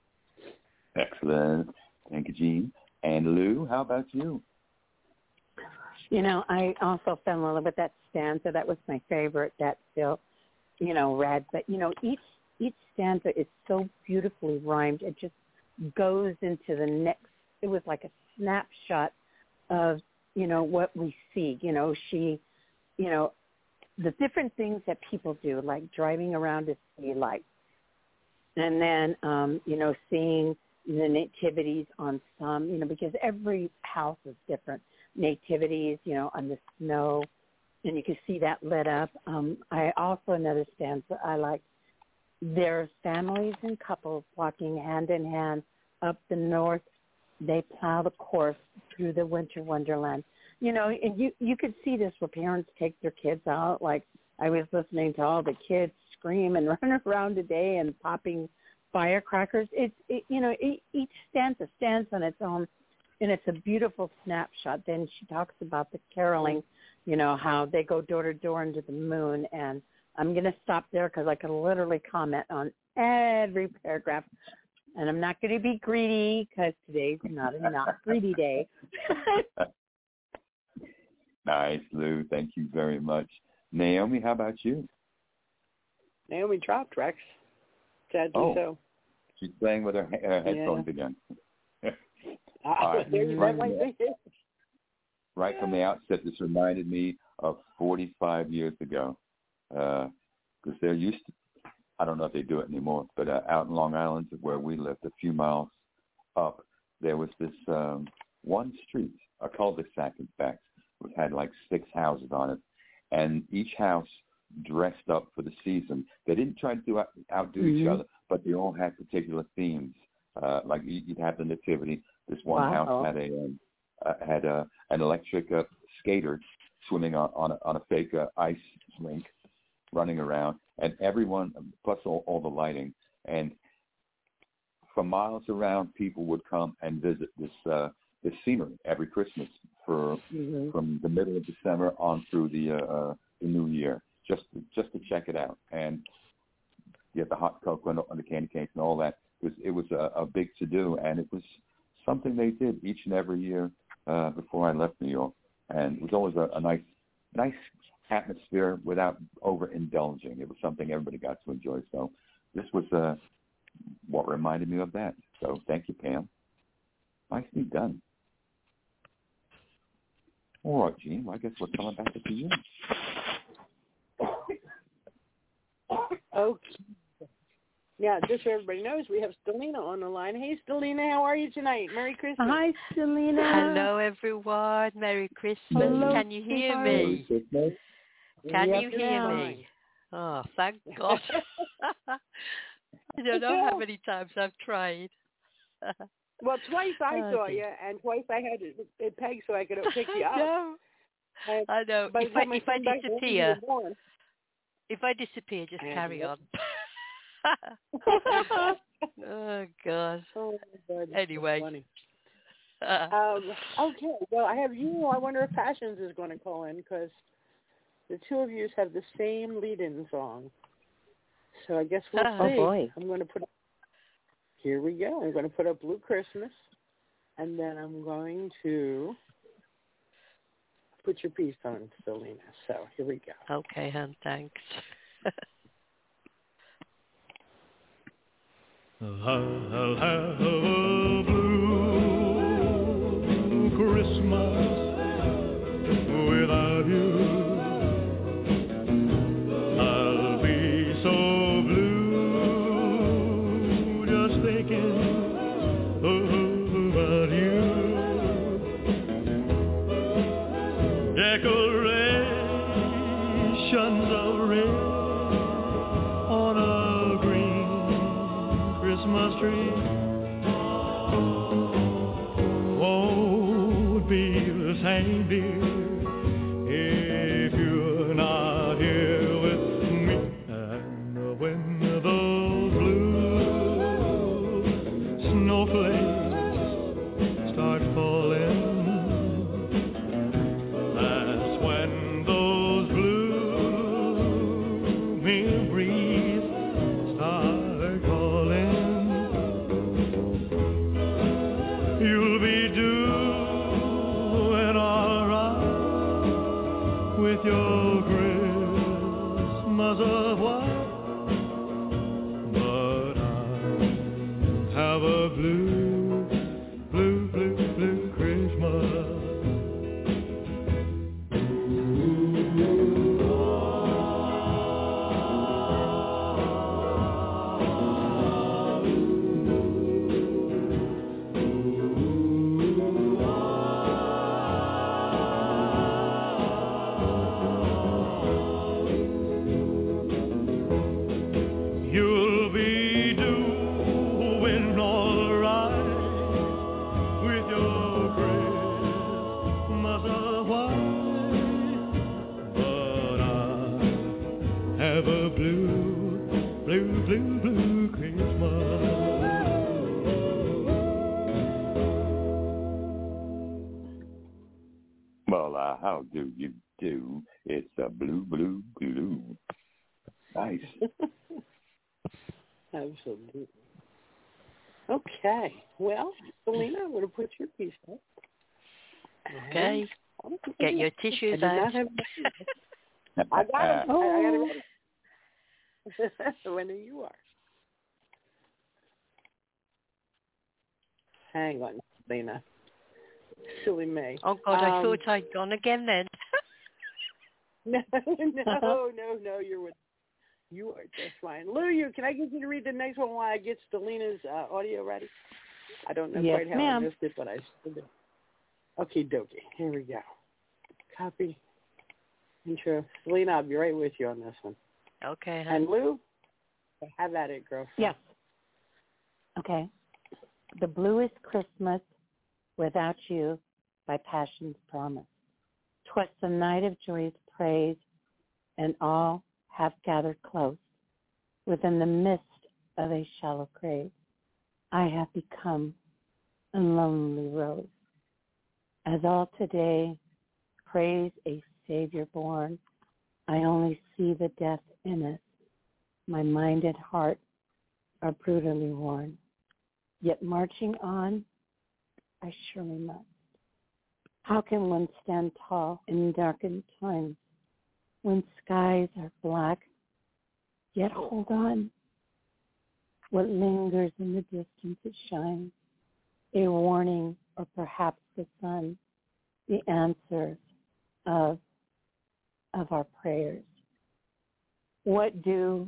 [SPEAKER 2] Excellent. Thank you, Jean. And Lou, how about you?
[SPEAKER 6] You know, I also fell in love with that stanza. That was my favorite. That still, you know, read. But, you know, each each stanza is so beautifully rhymed. It just goes into the next. It was like a snapshot of, you know, what we see. You know, she, you know, the different things that people do, like driving around to see lights. And then, um, you know, seeing the nativities on some, you know, because every house is different. Nativities, you know, on the snow, and you can see that lit up. Um, I also, another stanza I like, there's families and couples walking hand in hand up the north. They plow the course through the winter wonderland. You know, and you, you could see this where parents take their kids out. Like I was listening to all the kids scream and run around today and popping firecrackers. It's, it, you know, it, each stanza stands on its own, and it's a beautiful snapshot. Then she talks about the caroling, you know, how they go door to door into the moon. And I'm going to stop there because I could literally comment on every paragraph. And I'm not going to be greedy because today's not a not greedy day.
[SPEAKER 2] Nice, Lou. Thank you very much. Naomi, how about you?
[SPEAKER 3] Naomi dropped, Rex. Sadly
[SPEAKER 2] oh,
[SPEAKER 3] so.
[SPEAKER 2] She's playing with her, her headphones
[SPEAKER 3] yeah.
[SPEAKER 2] again.
[SPEAKER 3] uh,
[SPEAKER 2] right.
[SPEAKER 3] right,
[SPEAKER 2] from the, right from the outset, this reminded me of forty-five years ago. Because uh, there used to, I don't know if they do it anymore, but uh, out in Long Island where we lived, a few miles up, there was this um, one street, a cul-de-sac in fact, which had like six houses on it. And each house dressed up for the season. They didn't try to do, outdo mm-hmm. each other, but they all had particular themes. Uh, like you'd have the nativity. This one
[SPEAKER 6] wow.
[SPEAKER 2] house had a um, uh, had a, an electric uh, skater swimming on on a, on a fake uh, ice rink, running around, and everyone, plus all, all the lighting. And for miles around, people would come and visit this uh, this scenery every Christmas for mm-hmm. from the middle of December on through the uh, uh, the New Year, just to, just to check it out and get the hot cocoa and the candy canes and all that. It was, it was a, a big to-do, and it was something they did each and every year uh, before I left New York. And it was always a, a nice, nice atmosphere without overindulging. It was something everybody got to enjoy. So this was uh, what reminded me of that. So thank you, Pam. Nicely done. All right, Gene. Well, I guess we're coming back to you.
[SPEAKER 3] Okay. Yeah, just so everybody knows, we have Stelina on the line. Hey, Stelina, how are you tonight? Merry Christmas.
[SPEAKER 6] Hi, Stelina.
[SPEAKER 11] Hello, everyone. Merry Christmas.
[SPEAKER 6] Hello,
[SPEAKER 11] Can you hear
[SPEAKER 6] Merry
[SPEAKER 11] me?
[SPEAKER 6] Christmas.
[SPEAKER 11] Can
[SPEAKER 3] Yep,
[SPEAKER 11] you hear
[SPEAKER 3] fine.
[SPEAKER 11] me? Oh, thank God. I don't know how many times I've tried.
[SPEAKER 3] Well, twice I
[SPEAKER 11] oh,
[SPEAKER 3] saw
[SPEAKER 11] dear.
[SPEAKER 3] you, and twice I had it, it pegged so I could pick you up.
[SPEAKER 11] No.
[SPEAKER 3] And
[SPEAKER 11] I know.
[SPEAKER 3] by the
[SPEAKER 11] If I,
[SPEAKER 3] time I
[SPEAKER 11] if I
[SPEAKER 3] came back home, you
[SPEAKER 11] disappear,
[SPEAKER 3] were gone.
[SPEAKER 11] if I disappear, just
[SPEAKER 3] I
[SPEAKER 11] carry on. Oh God.
[SPEAKER 3] Oh, my God.
[SPEAKER 11] Anyway.
[SPEAKER 3] So funny. um, okay. Well, I have you. I wonder if Passions is going to call in because the two of you have the same lead-in song. So I guess we'll
[SPEAKER 6] oh,
[SPEAKER 3] see.
[SPEAKER 6] Boy.
[SPEAKER 3] I'm going to put. Here we go. I'm going to put up Blue Christmas, and then I'm going to put your piece on, Selena. So here we go.
[SPEAKER 11] Okay, hon. Thanks.
[SPEAKER 12] I'll have a blue Christmas without you. I'll be so blue just thinking about you. Decorations of red on a Christmas tree won't be the same, dear, if you're not here with me. And when those blue snowflakes start falling, that's when those blue memories start calling. You'll be doing all right with your Christmas of white, but I have a blue, blue, blue, blue Christmas. You'll be doing all right with your Christmas of white, but I have a blue, blue, blue, blue Christmas.
[SPEAKER 2] Well, uh, how do you do? It's a blue, blue, blue. Nice.
[SPEAKER 3] Absolutely. Okay. Well, Selena, I'm going to put your piece up.
[SPEAKER 11] Okay. Get your tissues
[SPEAKER 3] I
[SPEAKER 11] out.
[SPEAKER 3] Have I got them.
[SPEAKER 6] Oh.
[SPEAKER 3] I, I got it ready. When you are. Hang on, Selena. Silly me.
[SPEAKER 11] Oh God,
[SPEAKER 3] um,
[SPEAKER 11] I thought I'd gone again then.
[SPEAKER 3] No, no, no, no. You're with. You are just fine. Lou, you can I get you to read the next one while I get Selena's uh, audio ready? I don't know
[SPEAKER 6] Yes,
[SPEAKER 3] quite how
[SPEAKER 6] ma'am.
[SPEAKER 3] I missed it, but I still did. Okay, dokie. Here we go. Copy. Intro. Selena, I'll be right with you on this one.
[SPEAKER 11] Okay.
[SPEAKER 3] And Lou, have at it, girl.
[SPEAKER 6] Yes. Okay. The Bluest Christmas Without You by Passion's Promise. 'Twas the night of joyous praise, and all have gathered close within the mist of a shallow grave. I have become a lonely rose. As all today praise a Savior born, I only see the death in us. My mind and heart are brutally worn. Yet marching on, I surely must. How can one stand tall in darkened times when skies are black, yet hold on? What lingers in the distance it shines, a warning or perhaps the sun, the answers of, of our prayers. What do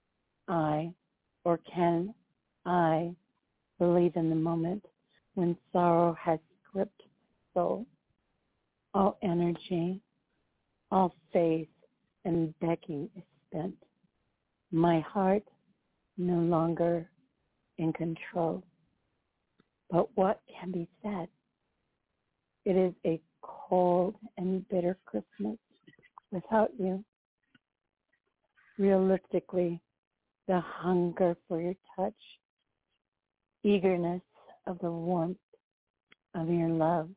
[SPEAKER 6] I or can I believe in the moment when sorrow has gripped the soul? All energy, all faith and begging is spent. My heart no longer in control. But what can be said? It is a cold and bitter Christmas without you. Realistically, the hunger for your touch eagerness of the warmth of your love.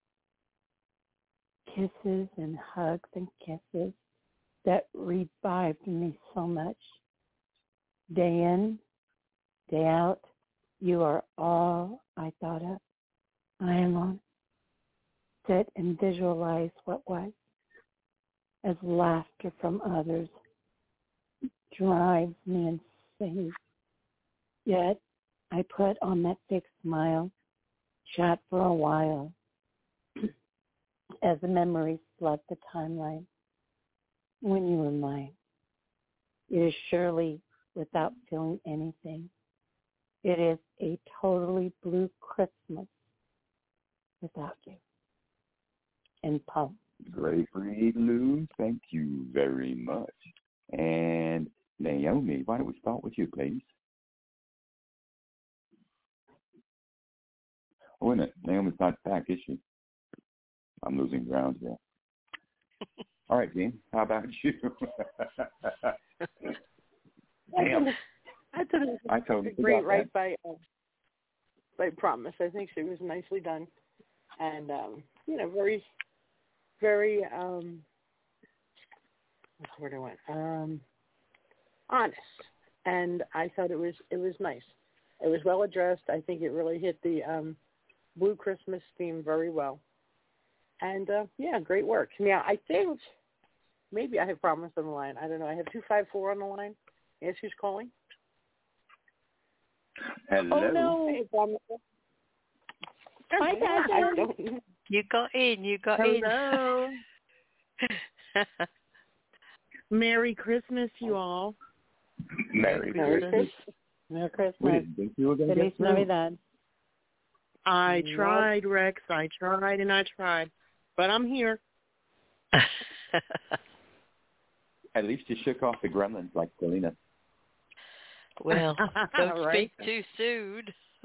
[SPEAKER 6] Kisses and hugs and kisses that revived me so much. Day in, day out, you are all I thought of. I alone. Sit and visualize what was, as laughter from others drives me insane. Yet I put on that fake smile, chat for a while, as the memories flood the timeline. When you were mine, it is surely without feeling anything. It is a totally blue Christmas without you. And Paul.
[SPEAKER 2] Great read, Lou. Thank you very much. And Naomi, why don't we start with you, please? Oh, wait a minute. Naomi's not back, is she? I'm losing ground here. All right, Dean, how about you? Damn.
[SPEAKER 3] I thought it was
[SPEAKER 2] I totally
[SPEAKER 3] a great
[SPEAKER 2] forgot
[SPEAKER 3] right by, uh, by Promise. I think she was nicely done. And, um, you know, very, very, um, what's the word I want? Um, honest. And I thought it was, it was nice. It was well addressed. I think it really hit the um, Blue Christmas theme very well. And, uh, yeah, great work. Now, I think maybe I have Promise on the line. I don't know. I have two five four on the line. Yes, who's calling?
[SPEAKER 2] Hello.
[SPEAKER 3] Oh, no. Hey, Promise.
[SPEAKER 10] Hi,
[SPEAKER 3] I don't know.
[SPEAKER 11] You got in. You got
[SPEAKER 13] Hello.
[SPEAKER 11] in.
[SPEAKER 13] Merry Christmas, you all.
[SPEAKER 2] Merry
[SPEAKER 6] Merry
[SPEAKER 2] Christmas.
[SPEAKER 6] Christmas. Merry
[SPEAKER 2] We
[SPEAKER 6] Christmas.
[SPEAKER 2] didn't think you were going to
[SPEAKER 6] Feliz
[SPEAKER 2] get through.
[SPEAKER 6] Navidad.
[SPEAKER 13] I
[SPEAKER 6] Nope.
[SPEAKER 13] tried, Rex. I tried and I tried. But I'm here.
[SPEAKER 2] At least you shook off the gremlins like Selena.
[SPEAKER 11] Well, don't
[SPEAKER 13] Right.
[SPEAKER 11] speak too soon.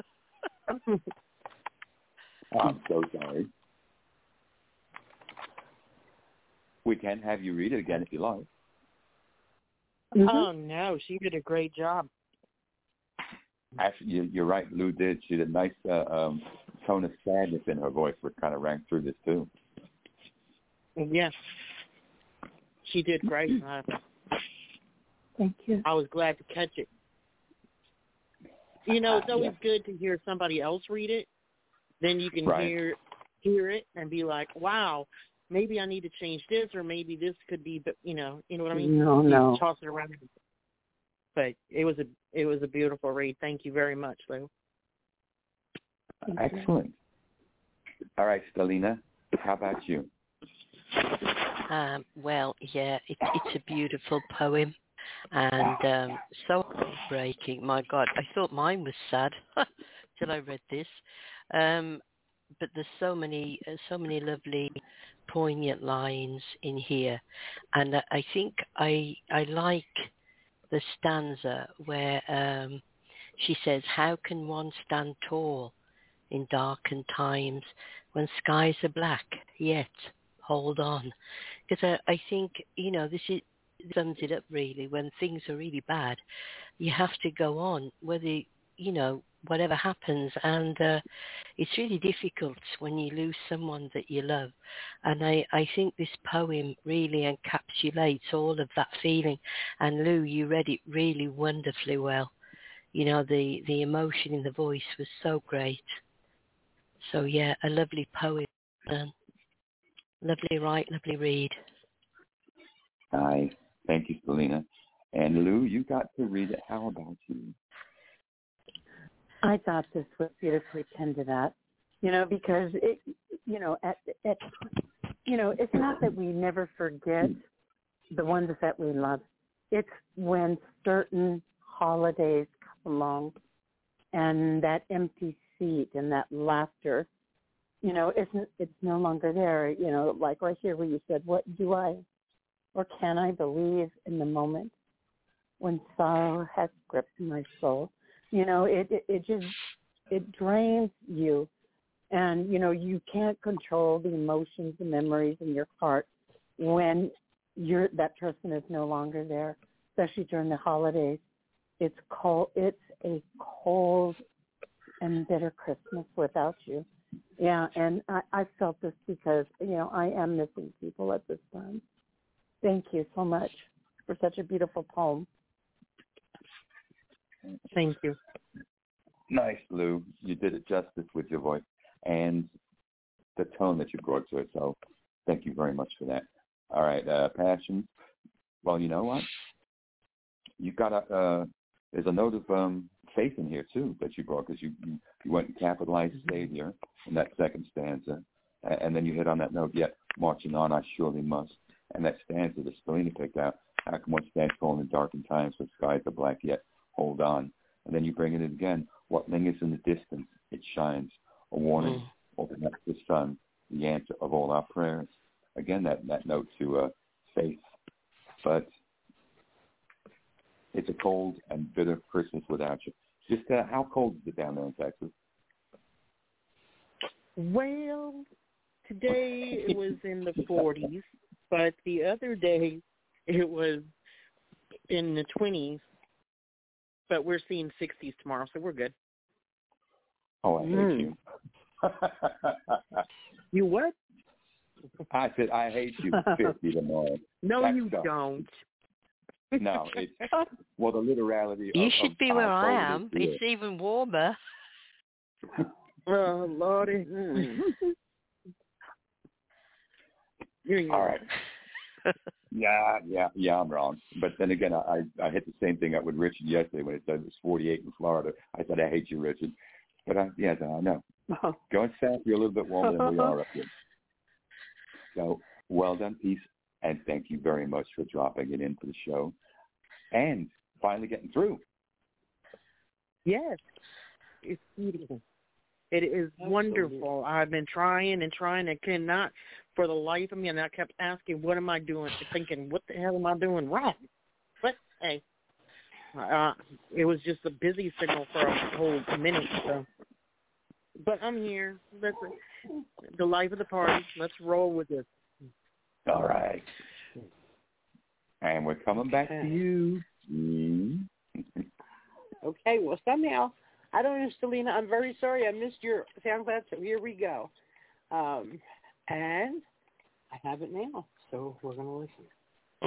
[SPEAKER 2] I'm so sorry. We can have you read it again if you like.
[SPEAKER 6] Mm-hmm.
[SPEAKER 13] Oh, no. She did a great job.
[SPEAKER 2] Actually, you, you're right. Lou did. She did a nice uh, um, tone of sadness in her voice, which kind of rang through this too.
[SPEAKER 13] Yes. She did great. Uh,
[SPEAKER 6] Thank you.
[SPEAKER 13] I was glad to catch it. You know, it's always
[SPEAKER 2] Yeah.
[SPEAKER 13] good to hear somebody else read it. Then you can
[SPEAKER 2] Right.
[SPEAKER 13] hear hear it and be like, wow, maybe I need to change this, or maybe this could be, you know, you know what I mean?
[SPEAKER 6] No,
[SPEAKER 13] You
[SPEAKER 6] no.
[SPEAKER 13] toss it around. But it was a it was a beautiful read. Thank you very much, Lou.
[SPEAKER 6] Thank you.
[SPEAKER 2] Excellent. All right, Stelina, how about you?
[SPEAKER 11] Um, well, yeah, it, it's a beautiful poem and um, so breaking. My God, I thought mine was sad till I read this. Um, but there's so many, uh, so many lovely, poignant lines in here, and I, I think I I like the stanza where um, she says, "How can one stand tall in darkened times when skies are black? Yet hold on." Because I, I think, you know, this is sums it up really. When things are really bad, you have to go on, whether, you know, whatever happens. And uh, it's really difficult when you lose someone that you love. And I, I think this poem really encapsulates all of that feeling. And Lou, you read it really wonderfully well. You know, the, the emotion in the voice was so great. So, yeah, a lovely poem. Um, lovely write, lovely read.
[SPEAKER 2] Hi. Thank you, Selena. And Lou, you got to read it. How about you?
[SPEAKER 6] I thought this was beautifully tended to that, you know, because it, you know, at, at, you know, it's not that we never forget the ones that we love. It's when certain holidays come along and that empty seat and that laughter, you know, it's, it's no longer there. You know, like right here where you said, what do I, or can I believe in the moment when sorrow has gripped my soul? You know, it, it, it just, it drains you. And, you know, you can't control the emotions and memories in your heart when you're, that person is no longer there, especially during the holidays. It's cold. It's a cold and bitter Christmas without you. Yeah, and I, I felt this because, you know, I am missing people at this time. Thank you so much for such a beautiful poem.
[SPEAKER 13] Thank you.
[SPEAKER 2] Nice, Lou. You did it justice with your voice and the tone that you brought to it. So thank you very much for that. All right, uh, Passion. Well, you know what? You've got a, uh, there's a note of um, faith in here, too, that you brought, because you, you, you went and capitalized Savior in that second stanza, and then you hit on that note, yet marching on I surely must. And that stanza that Stelina picked out, how come one stands tall in darkened times when skies are black, yet hold on. And then you bring it in again, what lingers in the distance, it shines, a warning, mm. or perhaps the sun, the answer of all our prayers. Again, that, that note to uh, faith. But it's a cold and bitter Christmas without you. Just uh, how cold is it down there in Texas?
[SPEAKER 13] Well, today it was in the forties, but the other day it was in the twenties. But we're seeing sixties tomorrow, so we're good.
[SPEAKER 2] Oh, I hate mm. you.
[SPEAKER 13] You what?
[SPEAKER 2] I said, I hate you fifty tomorrow.
[SPEAKER 13] No,
[SPEAKER 2] That's
[SPEAKER 13] you
[SPEAKER 2] tough.
[SPEAKER 13] don't.
[SPEAKER 2] No, it's, well, the literality
[SPEAKER 11] You
[SPEAKER 2] of,
[SPEAKER 11] should
[SPEAKER 2] of
[SPEAKER 11] be where I am.
[SPEAKER 2] It
[SPEAKER 11] it's even warmer.
[SPEAKER 13] Oh, Lordy. Mm.
[SPEAKER 2] All right. Yeah, yeah, yeah, I'm wrong. But then again, I, I hit the same thing up with Richard yesterday when it said it was forty-eight in Florida. I said, I hate you, Richard. But, I, yeah, I know. Going south, you're a little bit warmer than we are up here. So, well done, peace, and thank you very much for dropping it into the show and finally getting through.
[SPEAKER 13] Yes, it's beautiful. It is That's wonderful. So I've been trying and trying and cannot, for the life of me, and I kept asking, what am I doing? Thinking, what the hell am I doing wrong? But, hey, uh, it was just a busy signal for a whole minute. So. But I'm here. That's the life of the party. Let's roll with this.
[SPEAKER 2] All right. And we're coming back to you. Mm-hmm.
[SPEAKER 3] Okay, well, somehow, I don't know, Stelina, I'm very sorry I missed your SoundCloud, so here we go. Um, and I have it now, so we're going to listen.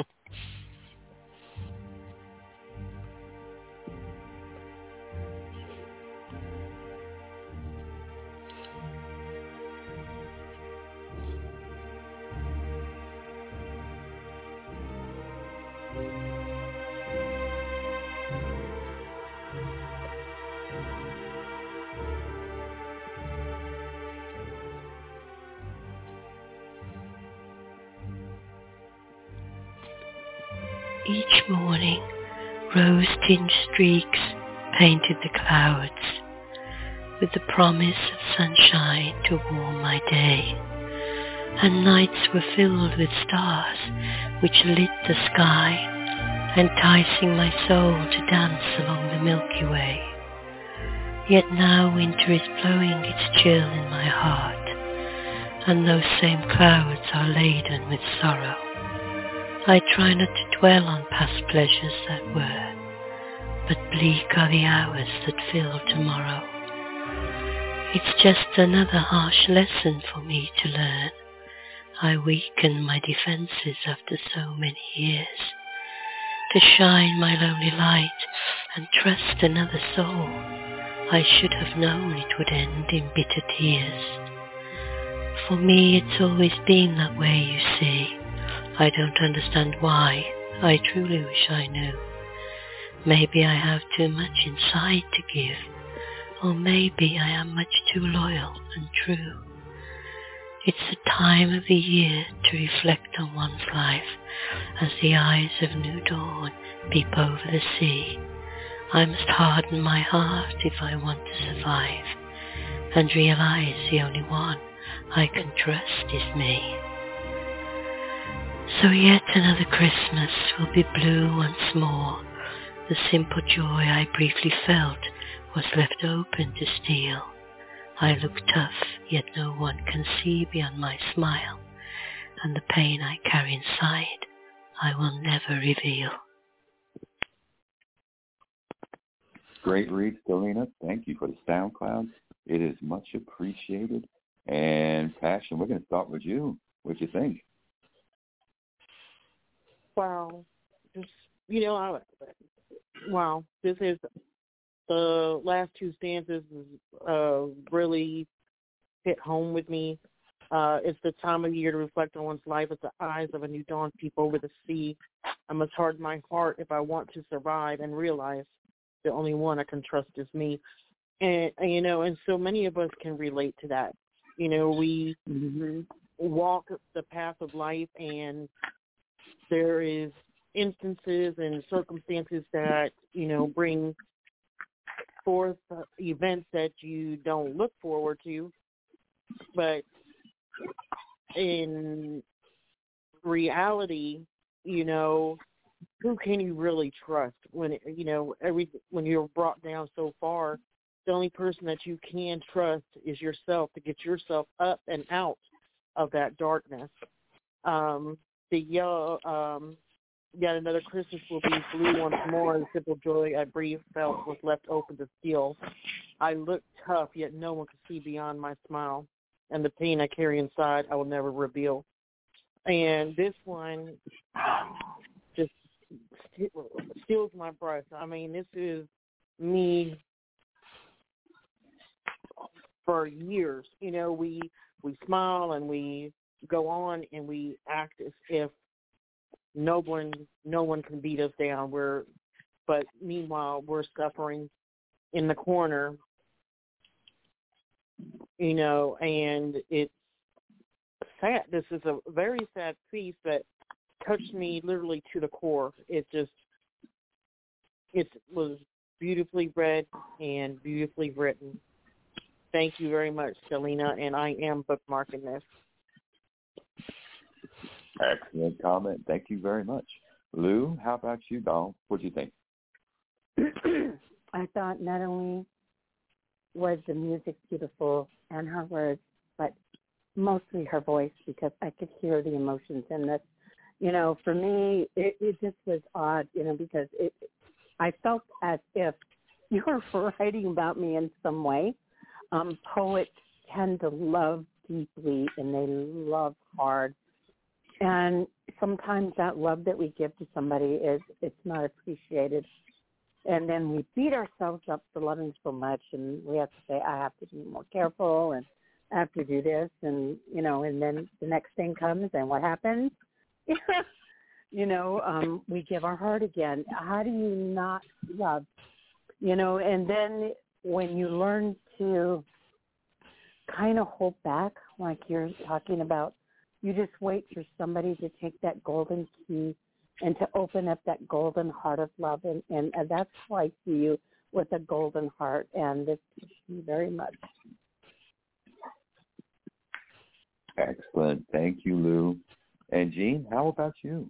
[SPEAKER 11] Each morning, rose-tinged streaks painted the clouds with the promise of sunshine to warm my day, and nights were filled with stars which lit the sky, enticing my soul to dance along the Milky Way. Yet now winter is blowing its chill in my heart, and those same clouds are laden with sorrow. I try not to dwell on past pleasures that were, but bleak are the hours that fill tomorrow. It's just another harsh lesson for me to learn. I weaken my defenses after so many years, to shine my lonely light and trust another soul. I should have known it would end in bitter tears. For me it's always been that way, you see. I don't understand why. I truly wish I knew. Maybe I have too much inside to give, or maybe I am much too loyal and true. It's the time of the year to reflect on one's life as the eyes of new dawn peep over the sea. I must harden my heart if I want to survive, and realize the only one I can trust is me. So yet another Christmas will be blue once more. The simple joy I briefly felt was left open to steal. I look tough, yet no one can see beyond my smile, and the pain I carry inside I will never reveal.
[SPEAKER 2] great read, Stelina. Thank you for the SoundCloud. It is much appreciated. And Passion, we're going to start with you. What do you think?
[SPEAKER 13] Wow. Just, you know, I, wow. This is the last two stanzas uh, really hit home with me. Uh, it's the time of year to reflect on one's life as the eyes of a new dawn peep over the sea. I must harden my heart if I want to survive and realize the only one I can trust is me. And, and you know, and so many of us can relate to that. You know, we mm-hmm. walk the path of life, and there is instances and circumstances that, you know, bring forth uh, events that you don't look forward to. But in reality, you know, who can you really trust when, you know, every when you're brought down so far? The only person that you can trust is yourself to get yourself up and out of that darkness. Um, the yellow, um, yet another Christmas will be blue once more, and simple joy I breathed felt was left open to steal. I look tough, yet no one can see beyond my smile, and the pain I carry inside I will never reveal. And this one just steals my breath. I mean, this is me for years. You know, we we smile and we go on and we act as if no one no one can beat us down. We're but meanwhile we're suffering in the corner, you know, and it's sad. This is a very sad piece that touched me literally to the core. It just it was beautifully read and beautifully written. Thank you very much, Stelina, and I am bookmarking this.
[SPEAKER 2] Excellent comment. Thank you very much. Lou, how about you, doll? What do you think?
[SPEAKER 6] I thought not only was the music beautiful and her words, but mostly her voice, because I could hear the emotions in this. You know, for me, it, it just was odd, you know, because it, I felt as if you were writing about me in some way. Um, poets tend to love deeply, and they love hard. And sometimes that love that we give to somebody is it's not appreciated. And then we beat ourselves up for loving so much, and we have to say, I have to be more careful, and I have to do this, and, you know, and then the next thing comes, and what happens? you know, um, we give our heart again. How do you not love? You know, and then when you learn to kind of hold back, like you're talking about, you just wait for somebody to take that golden key and to open up that golden heart of love. And, and, and that's why I see you with a golden heart. And this touched me very much.
[SPEAKER 2] Excellent. Thank you, Lou. And Jean, how about you?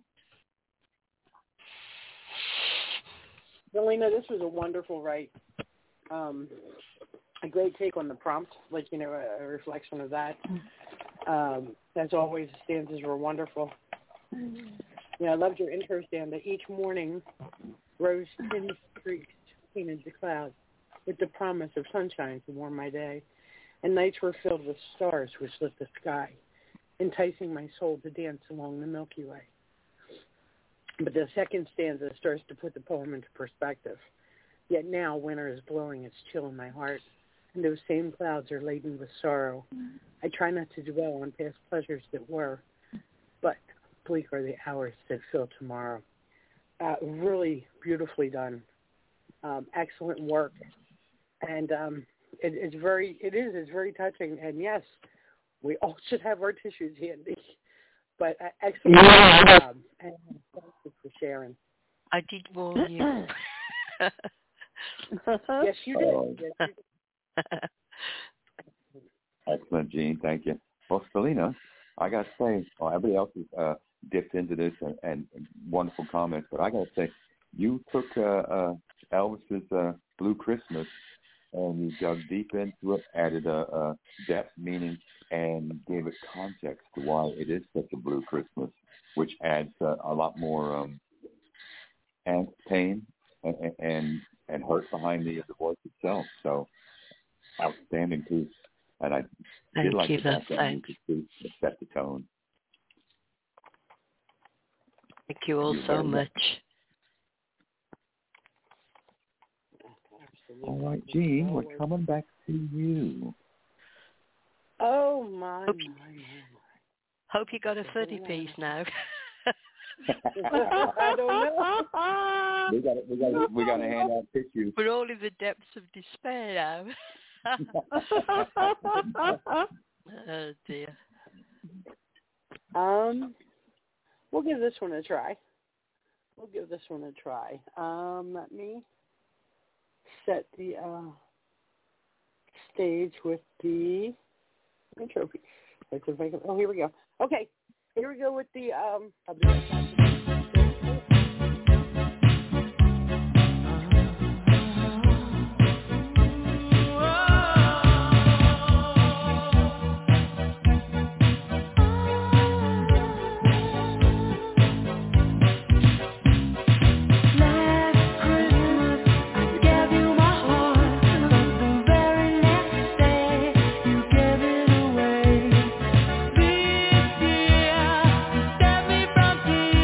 [SPEAKER 3] Stelina, this was a wonderful write. Um, a great take on the prompt, like, you know, a, a reflection of that. Um, as always, the stanzas were wonderful. Yeah, I loved your intro stanza. Each morning, rose-tinted streaks painted the clouds with the promise of sunshine to warm my day, and nights were filled with stars which lit the sky, enticing my soul to dance along the Milky Way. But the second stanza starts to put the poem into perspective. Yet now winter is blowing its chill in my heart, and those same clouds are laden with sorrow. I try not to dwell on past pleasures that were, but bleak are the hours that fill tomorrow. Uh, really beautifully done. Um, excellent work. And um, it, it's very, it is, it's very touching. And yes, we all should have our tissues handy. But uh, excellent
[SPEAKER 11] yeah.
[SPEAKER 3] job. And thank you for sharing.
[SPEAKER 11] I did warn you.
[SPEAKER 3] Yes, you did.
[SPEAKER 2] Oh.
[SPEAKER 3] Yes, you did.
[SPEAKER 2] Excellent, Jean. Thank you. Well, Stelina, I got to say, well, everybody else has uh, dipped into this and, and wonderful comments, but I got to say, you took uh, uh, Elvis's uh, Blue Christmas and you dug deep into it, added a, a depth, meaning, and gave it context to why it is such a blue Christmas, which adds uh, a lot more um, angst, pain, and, and and hurt behind the, the voice itself. So outstanding piece. And I
[SPEAKER 11] Thank
[SPEAKER 2] did like
[SPEAKER 11] you,
[SPEAKER 2] the fact that
[SPEAKER 11] thanks.
[SPEAKER 2] music piece that set the tone.
[SPEAKER 11] Thank you all so much.
[SPEAKER 2] All right, Gene, we're coming back to you.
[SPEAKER 3] Oh, my,
[SPEAKER 11] hope,
[SPEAKER 3] my, my, my.
[SPEAKER 11] Hope you got a thirty piece now.
[SPEAKER 3] I don't know.
[SPEAKER 2] We got we got we got to hand out tissues.
[SPEAKER 11] We're all in the depths of despair now. Oh dear.
[SPEAKER 3] Um, we'll give this one a try. We'll give this one a try. Um, let me set the uh, stage with the intro piece. Let's see if I can, oh, here we go. Okay, here we go with the um. I'll be right back.
[SPEAKER 12] Set me from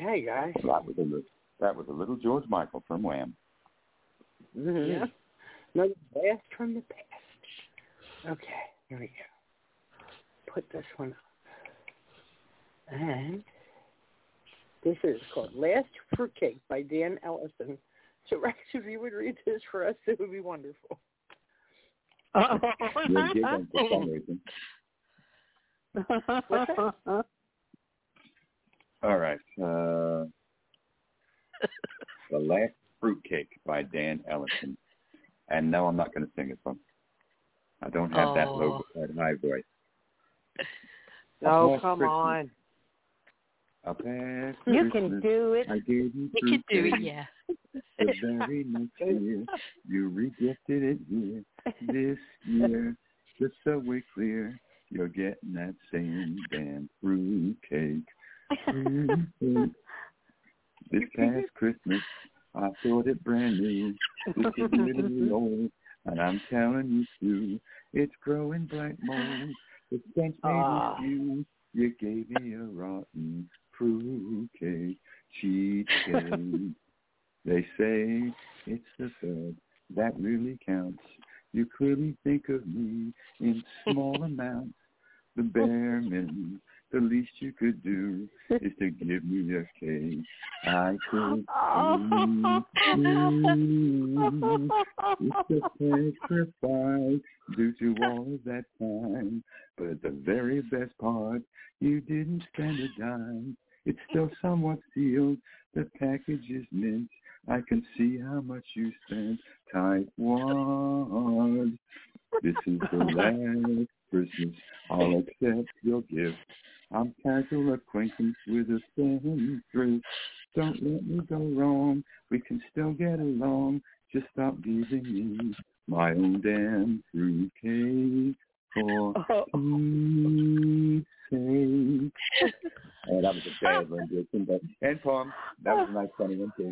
[SPEAKER 3] Okay, guys.
[SPEAKER 2] That was a little, that was a little George Michael from Wham.
[SPEAKER 3] Mm-hmm. Yeah. Another blast from the past. Okay, here we go. Put this one up. And this is called Last Fruitcake by Dan Ellison. So, Rex, if you would read this for us, it would be wonderful.
[SPEAKER 2] You're giggling for some reason.
[SPEAKER 3] What's that?
[SPEAKER 2] All right. Uh, The Last Fruitcake by Dan Ellison. And no, I'm not going to sing it, folks. I don't have
[SPEAKER 11] oh.
[SPEAKER 2] that low, that high voice.
[SPEAKER 13] Oh, come Christmas. on.
[SPEAKER 2] A past
[SPEAKER 6] you
[SPEAKER 2] Christmas,
[SPEAKER 6] can do it.
[SPEAKER 2] I gave you
[SPEAKER 11] You can do it, yeah.
[SPEAKER 2] The very next year, you rejected it here. This year, just so we're clear, you're getting that same damn fruitcake. Fruitcake. This past Christmas, I thought it brand new. This is literally old, and I'm telling you too, it's growing black mold. The stench made with you. You gave me a rotten fruitcake, cheesecake. They say it's the third that really counts. You clearly think of me in small amounts. The bare minimum, the least you could do is to give me a cake. I could mm, mm, it's a sacrifice due to all of that time. But the very best part, you didn't spend a dime. It's still somewhat sealed. The package is mint. I can see how much you spent. Type one. This is the last Christmas I'll accept your gift. I'm casual acquaintance with a spendthrift. Don't let me go wrong. We can still get along. Just stop giving me my own damn fruitcake for peace sake. Oh, that was a bad rendition, but and Tom, that was a nice funny one too.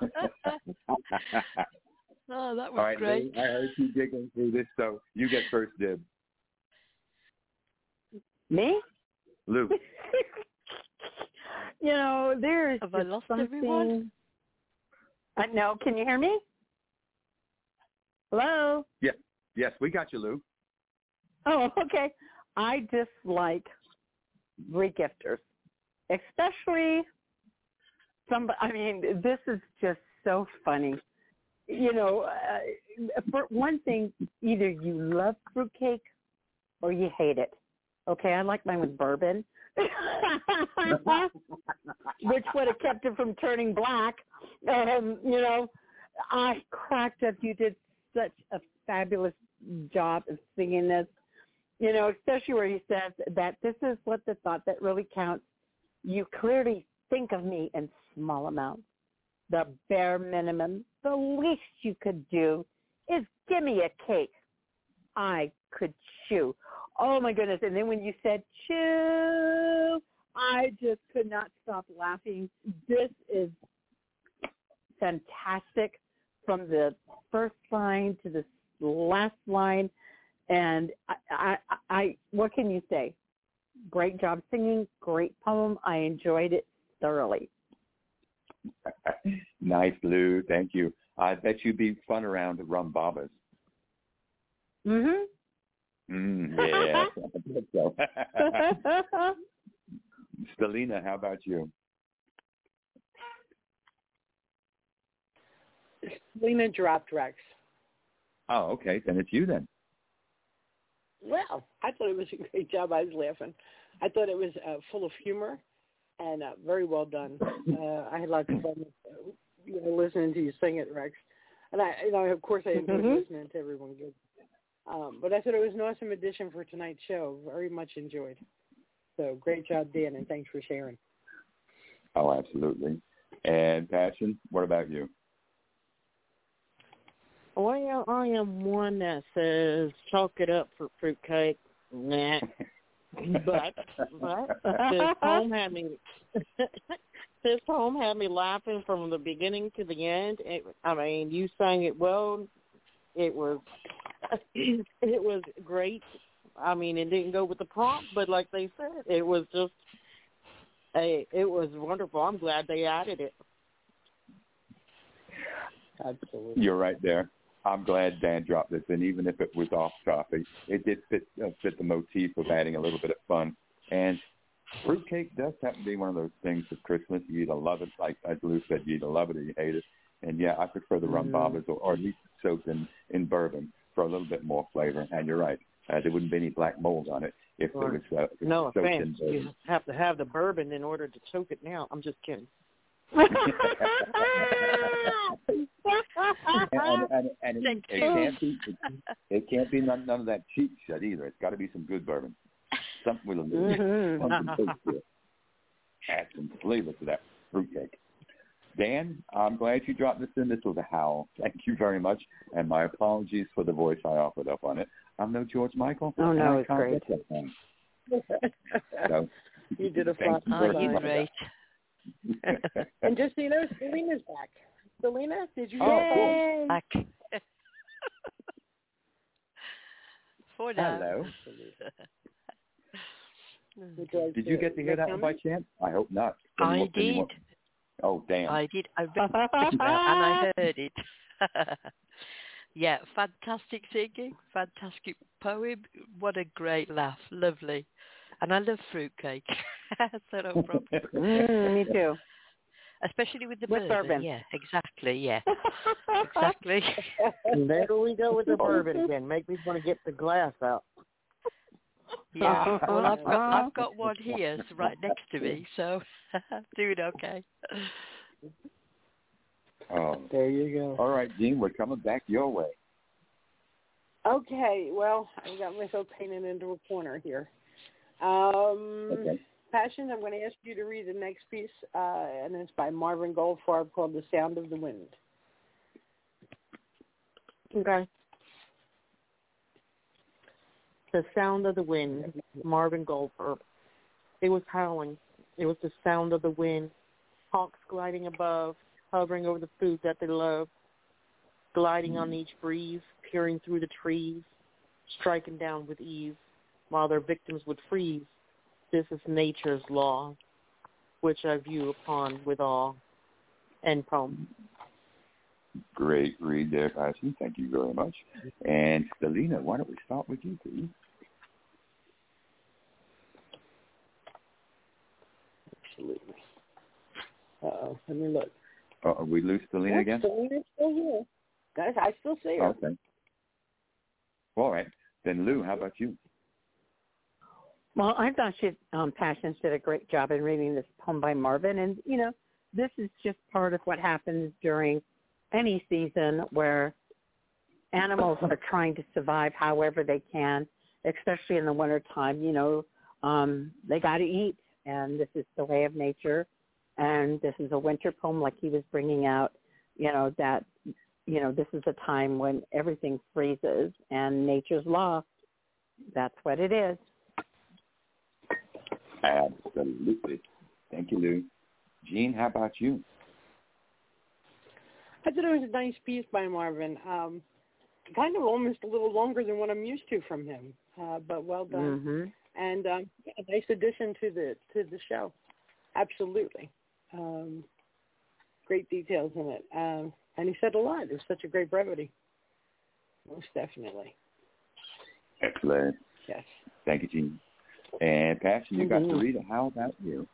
[SPEAKER 11] Oh, that was
[SPEAKER 2] All right,
[SPEAKER 11] great.
[SPEAKER 2] Lou, I heard you giggling through this, so you get first dibs.
[SPEAKER 6] Me?
[SPEAKER 2] Lou.
[SPEAKER 6] You know, there's
[SPEAKER 11] Have I
[SPEAKER 6] just
[SPEAKER 11] lost
[SPEAKER 6] something...
[SPEAKER 11] everyone?
[SPEAKER 6] Uh, no, can you hear me? Hello?
[SPEAKER 2] Yeah. Yes, we got you, Lou.
[SPEAKER 6] Oh, okay. I dislike regifters, especially some. I mean, this is just so funny. You know, uh, for one thing, either you love fruitcake or you hate it. Okay, I like mine with bourbon, which would have kept it from turning black. Um, you know, I cracked up. You did such a fabulous job of singing this. You know, especially where he says that this is what the thought that really counts. You clearly think of me in small amounts. The bare minimum, the least you could do is give me a cake. I could chew. Oh, my goodness. And then when you said chew, I just could not stop laughing. This is fantastic from the first line to the last line. And I, I, I, what can you say? Great job singing, great poem. I enjoyed it thoroughly.
[SPEAKER 2] Nice, Lou. Thank you. I bet you'd be fun around Rum Baba's.
[SPEAKER 6] Mm-hmm.
[SPEAKER 2] Mm, yeah, I bet so. Stelina, how about you?
[SPEAKER 3] Stelina dropped Rex.
[SPEAKER 2] Oh, okay. Then it's you then.
[SPEAKER 3] Well, I thought it was a great job. I was laughing. I thought it was uh, full of humor and uh, very well done. Uh, I had lots of fun uh, you know, listening to you sing it, Rex. And I, you know, of course, I enjoyed
[SPEAKER 6] mm-hmm.
[SPEAKER 3] listening to everyone good. Um, but I thought it was an awesome addition for tonight's show. Very much enjoyed. So great job, Dan, and thanks for sharing.
[SPEAKER 2] Oh, absolutely. And Passion, what about you?
[SPEAKER 13] Well, I am one that says chalk it up for fruitcake. Nah. But, but this poem had me this poem had me laughing from the beginning to the end. It, I mean, you sang it well. It was it was great. I mean, it didn't go with the prompt, but like they said, it was just Hey, it was wonderful. I'm glad they added it.
[SPEAKER 3] Absolutely.
[SPEAKER 2] You're right there. I'm glad Dan dropped this in, even if it was off topic. It did fit uh, fit the motif of adding a little bit of fun. And fruitcake does happen to be one of those things with Christmas. You either love it, like as Lou said, you either love it or you hate it. And, yeah, I prefer the rum
[SPEAKER 13] Mm.
[SPEAKER 2] bobbers, or, or at least soaked in, in bourbon for a little bit more flavor. And you're right. Uh, there wouldn't be any black mold on it if
[SPEAKER 13] Or,
[SPEAKER 2] it was, uh, if it
[SPEAKER 13] no
[SPEAKER 2] was soaked in
[SPEAKER 13] offense.
[SPEAKER 2] bourbon.
[SPEAKER 13] You have to have the bourbon in order to choke it now. I'm just kidding.
[SPEAKER 2] and and, and, and it, it can't be it, it can't be none, none of that cheap shit either. It's got to be some good bourbon, something with a little
[SPEAKER 13] Mm-hmm.
[SPEAKER 2] something taste to it. Add some flavor to that fruitcake. Dan, I'm glad you dropped this in. This was a howl. Thank you very much, and my apologies for the voice I offered up on it. I'm no George Michael.
[SPEAKER 6] Oh no,
[SPEAKER 2] and I
[SPEAKER 6] it's
[SPEAKER 2] can't
[SPEAKER 6] great.
[SPEAKER 2] get that thing. So,
[SPEAKER 3] You did a
[SPEAKER 2] thank
[SPEAKER 3] fine
[SPEAKER 2] you
[SPEAKER 11] Oh,
[SPEAKER 2] very
[SPEAKER 11] you're
[SPEAKER 2] much.
[SPEAKER 11] great.
[SPEAKER 3] And just so you know, Selena's back. Selena, did you
[SPEAKER 2] Oh,
[SPEAKER 3] know?
[SPEAKER 11] Back. For now.
[SPEAKER 2] Hello.
[SPEAKER 3] Would you like
[SPEAKER 2] Did you get to hear that one by chance? I hope not. Then
[SPEAKER 11] I
[SPEAKER 2] what- then you
[SPEAKER 11] did.
[SPEAKER 2] won't- Oh, damn.
[SPEAKER 11] I did. I read it out and I heard it. Yeah, fantastic singing, fantastic poem. What a great laugh. Lovely. And I love fruitcake. So no problem.
[SPEAKER 6] Mm, me too.
[SPEAKER 11] Especially with the
[SPEAKER 6] With
[SPEAKER 11] bourbon.
[SPEAKER 6] bourbon.
[SPEAKER 11] Yeah, exactly. Yeah, exactly.
[SPEAKER 13] And there we go with the bourbon again. Make me want to get the glass out.
[SPEAKER 11] Yeah. Well, I've got I've got one here, it's right next to me, so doing okay.
[SPEAKER 2] Oh,
[SPEAKER 3] There you go.
[SPEAKER 2] all right, Gene, we're coming back your way.
[SPEAKER 3] Okay, well, I got myself painted into a corner here. Um,
[SPEAKER 2] Okay.
[SPEAKER 3] Passion, I'm going to ask you to read the next piece, uh, and it's by Marvin Goldfarb called The Sound of the Wind.
[SPEAKER 13] Okay. The sound of the wind, Marvin Goldfarb. It was howling. It was the sound of the wind. Hawks gliding above, hovering over the food that they love, gliding on each breeze, peering through the trees, striking down with ease, while their victims would freeze. This is nature's law, which I view upon with awe. End poem.
[SPEAKER 2] Great read there, Passion. Thank you very much. And Selena, why don't we start with you, please?
[SPEAKER 3] Absolutely. Uh-oh, let me look.
[SPEAKER 2] Uh, are we lose Selena
[SPEAKER 3] Oh,
[SPEAKER 2] again?
[SPEAKER 3] Selena's still here. Guys, I still see her.
[SPEAKER 2] Okay. All right. Then, Lou, how about you?
[SPEAKER 6] Well, I thought she, um, Passions did a great job in reading this poem by Marvin. And, you know, this is just part of what happens during any season where animals are trying to survive however they can, especially in the wintertime. You know, um, they got to eat, and this is the way of nature. And this is a winter poem like he was bringing out, you know, that, you know, this is a time when everything freezes and nature's law, that's what it is.
[SPEAKER 2] Absolutely. Thank you, Lou. Gene, how about you?
[SPEAKER 3] I thought it was a nice piece by Marvin. Um, kind of almost a little longer than what I'm used to from him, uh, but well done.
[SPEAKER 6] Mm-hmm.
[SPEAKER 3] And um, yeah, a nice addition to the to the show. Absolutely. Um, great details in it. Um, and he said a lot. It was such a great brevity. Most definitely.
[SPEAKER 2] Excellent.
[SPEAKER 3] Yes.
[SPEAKER 2] Thank you, Gene. And Passion, you got
[SPEAKER 3] Mm-hmm.
[SPEAKER 2] to read it. How about you?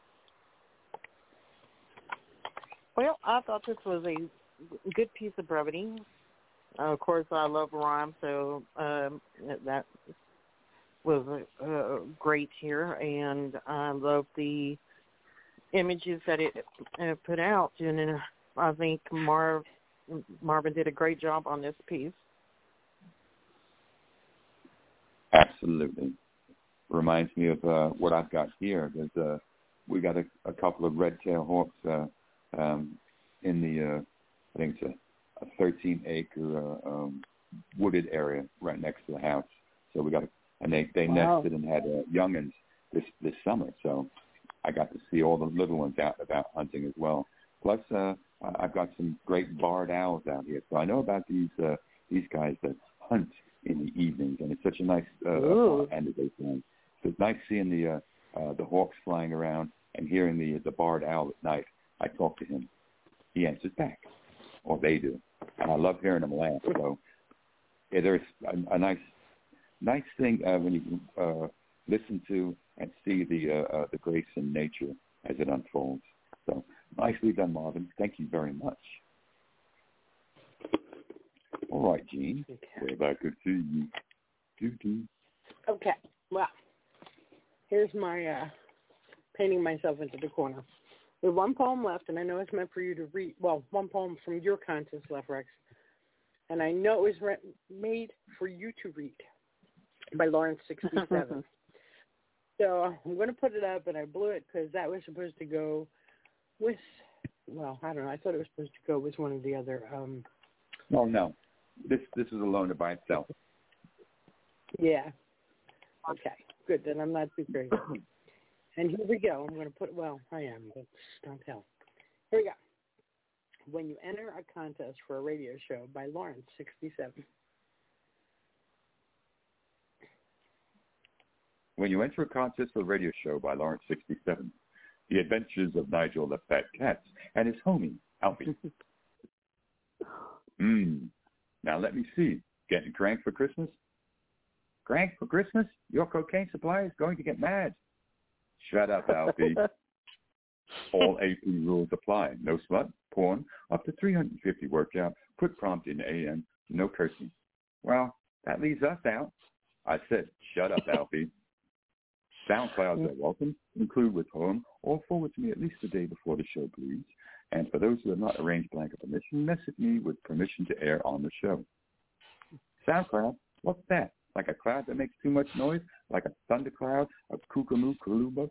[SPEAKER 13] Well, I thought this was a good piece of brevity. Uh, of course, I love rhyme, so um, that was uh, great here. And I love the images that it uh, put out. And uh, I think Marv, Marvin did a great job on this piece.
[SPEAKER 2] Absolutely. Reminds me of uh, what I've got here. There's uh, we got a, a couple of red-tailed hawks uh, um, in the, uh, I think it's a, a thirteen-acre uh, um, wooded area right next to the house. So we got, a, and they they
[SPEAKER 6] Wow.
[SPEAKER 2] nested and had uh, youngins this this summer. So I got to see all the little ones out and about hunting as well. Plus, uh, I've got some great barred owls out here. So I know about these uh, these guys that hunt in the evenings, and it's such a nice uh,
[SPEAKER 6] Ooh.
[SPEAKER 2] end of the day thing. So it's nice seeing the uh, uh, the hawks flying around and hearing the the barred owl at night, I talk to him. He answers back, or they do, and I love hearing them laugh. So yeah, there's a, a nice nice thing uh, when you uh, listen to and see the uh, uh, the grace in nature as it unfolds. So nicely done, Marvin. Thank you very much. All right, Jean.
[SPEAKER 3] Okay.
[SPEAKER 2] We're back to see you. Doo-doo.
[SPEAKER 3] Okay. Well, here's my uh, painting myself into the corner. We have one poem left, and I know it's meant for you to read. Well, one poem from your contest left, Rex. And I know it was re- made for you to read by Lawrence sixty-seven. So I'm going to put it up, and I blew it because that was supposed to go with, well, I don't know. I thought it was supposed to go with one of the other. Um,
[SPEAKER 2] no, no. This this is a loner by itself.
[SPEAKER 3] Yeah. Okay. Good. Then I'm not too crazy. And here we go. I'm going to put, well, I am, but don't tell. Here we go. When you enter a contest for a radio show by Lawrence sixty-seven.
[SPEAKER 2] When you enter a contest for a radio show by Lawrence sixty-seven, the adventures of Nigel the Fat Cat and his homie, Alfie. Mmm. Now let me see. Getting cranked for Christmas? Cranked for Christmas? Your cocaine supply is going to get mad. Shut up, Alfie. All A P rules apply. No smut, porn, up to three hundred fifty workout, quick prompt in A M, no cursing. Well, that leaves us out. I said, shut up, Alfie. SoundClouds are welcome. Include with poem or forward to me at least a day before the show, please. And for those who have not arranged blanket permission, message me with permission to air on the show. SoundCloud, what's that? Like a cloud that makes too much noise? Like a thundercloud? A kookamoo kaluba?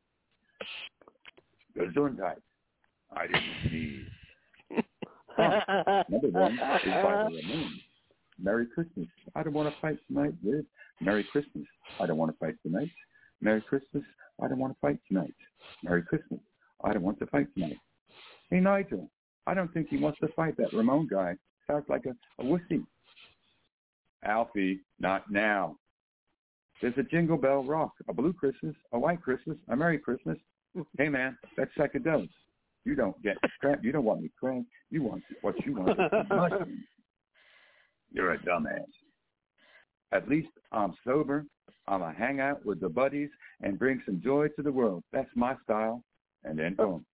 [SPEAKER 2] Gesundheit. I didn't sneeze. Another one is by the Ramones. Merry Christmas. I don't want to fight tonight, Liz. Merry Christmas. I don't want to fight tonight. Merry Christmas. I don't want to fight tonight. Merry Christmas. I don't want to fight tonight. Hey, Nigel. I don't think he wants to fight that Ramon guy. Sounds like a, a wussy. Alfie, not now. There's a Jingle Bell Rock, a blue Christmas, a white Christmas, a Merry Christmas. Hey, man, that's psychedelics. You don't get crap. You don't want me crank. You want what you want. You're a dumbass. At least I'm sober. I'm a hang out with the buddies and bring some joy to the world. That's my style. And then boom.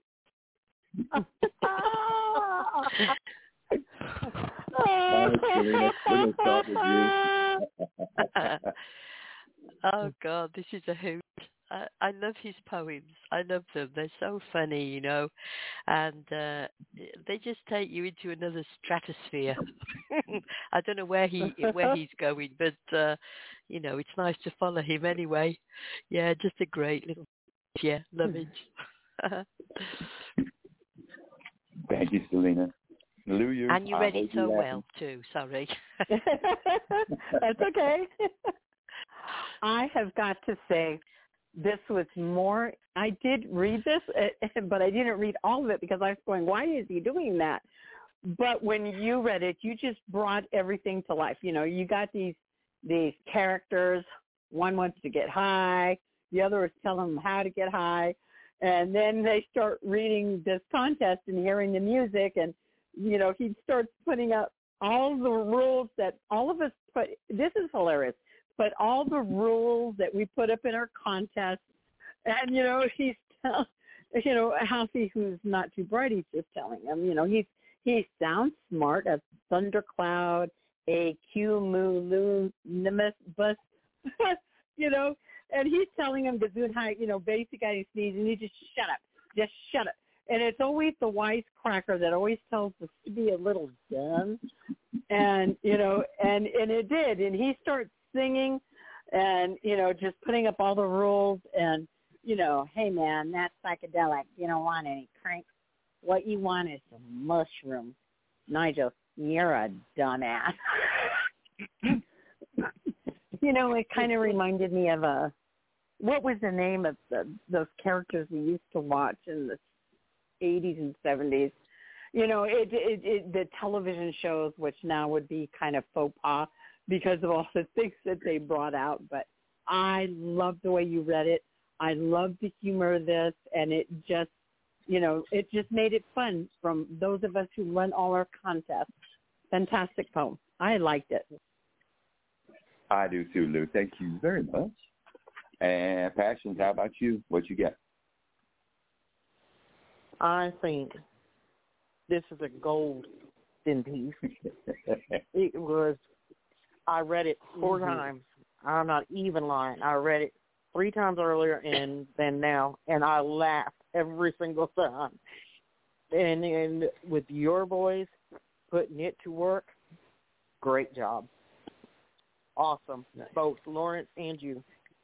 [SPEAKER 11] Oh God, this is a hoot. I, I love his poems. I love them. They're so funny, you know, and uh, they just take you into another stratosphere. I don't know where he where he's going, but uh, you know, it's nice to follow him anyway. Yeah, just a great little yeah, love it.
[SPEAKER 2] Thank you, Selena. Lou,
[SPEAKER 11] and you read it so well too. Sorry.
[SPEAKER 6] That's okay. I have got to say, this was more, I did read this, but I didn't read all of it because I was going, why is he doing that? But when you read it, you just brought everything to life. You know, you got these these characters. One wants to get high. The other is telling them how to get high. And then they start reading this contest and hearing the music. And, you know, he starts putting up all the rules that all of us put. This is hilarious. But all the rules that we put up in our contest, and, you know, he's, tell, you know, Alfie, who's not too bright, he's just telling him, you know, he's, he sounds smart, a thundercloud, a cumulonimbus, you know, and he's telling him Gesundheit, you know, basic I sneeze, and he just shut up, just shut up. And it's always the wisecracker that always tells us to be a little dumb, and, you know, and, and it did, and he starts singing and, you know, just putting up all the rules and, you know, hey, man, that's psychedelic. You don't want any crank. What you want is some mushroom. Nigel, you're a dumbass. You know, it kind of reminded me of a, what was the name of the, those characters we used to watch in the eighties and seventies? You know, it, it, it the television shows, which now would be kind of faux pas, because of all the things that they brought out. But I love the way you read it. I love the humor of this, and it just, you know, it just made it fun from those of us who run all our contests. Fantastic poem. I liked it.
[SPEAKER 2] I do too, Lou. Thank you very much. And Passions, how about you? What you get?
[SPEAKER 13] I think this is a golden piece. It was, I read it four mm-hmm. times. I'm not even lying. I read it three times earlier and then now, and I laughed every single time. And, and with your boys putting it to work, great job. Awesome. Nice. Both Lawrence and you.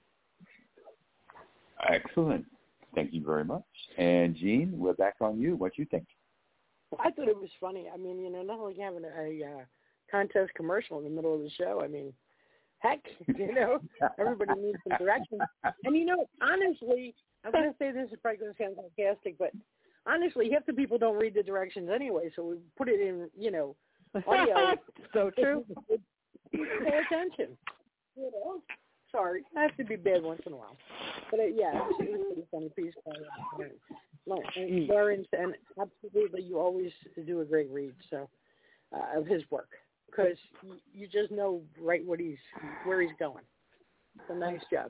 [SPEAKER 2] Excellent. Thank you very much. And Jean, we're back on you. What you think?
[SPEAKER 3] I thought it was funny. I mean, you know, not like having a, a uh, contest commercial in the middle of the show. I mean, heck, you know, everybody needs some direction. And, you know, honestly, I'm going to say this is probably going to sound sarcastic, but honestly, half the people don't read the directions anyway, so we put it in, you know, audio.
[SPEAKER 6] So true.
[SPEAKER 3] Pay attention. You know? Sorry, I have to be bad once in a while. But, uh, yeah, it was, it was a pretty funny piece. By, uh, and Lawrence, and absolutely, you always do a great read so uh, of his work because you, you just know right what he's where he's going. So nice job.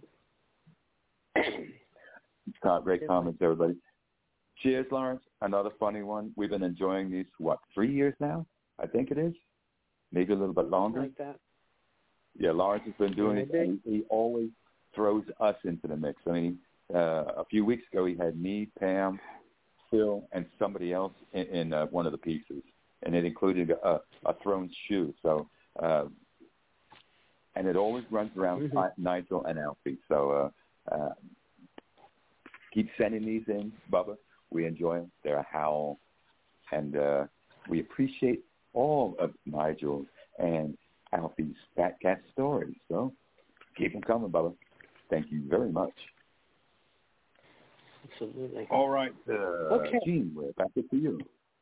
[SPEAKER 2] Great comments, everybody. Cheers, Lawrence. Another funny one. We've been enjoying these, what, three years now? I think it is. Maybe a little bit longer.
[SPEAKER 3] Like that.
[SPEAKER 2] Yeah, Lawrence has been doing it, and he always throws us into the mix. I mean, uh, a few weeks ago he had me, Pam, Phil, and somebody else in, in uh, one of the pieces, and it included a, a thrown shoe. So, uh, and it always runs around mm-hmm. Nigel and Alfie. So uh, uh, keep sending these in, Bubba. We enjoy them. They're a howl, and uh, we appreciate all of Nigel's and Alfie's Fat Cat stories. So keep them coming, Bubba. Thank you very much.
[SPEAKER 3] Absolutely.
[SPEAKER 2] All right. Uh,
[SPEAKER 3] okay.
[SPEAKER 2] Jean, we're back to you.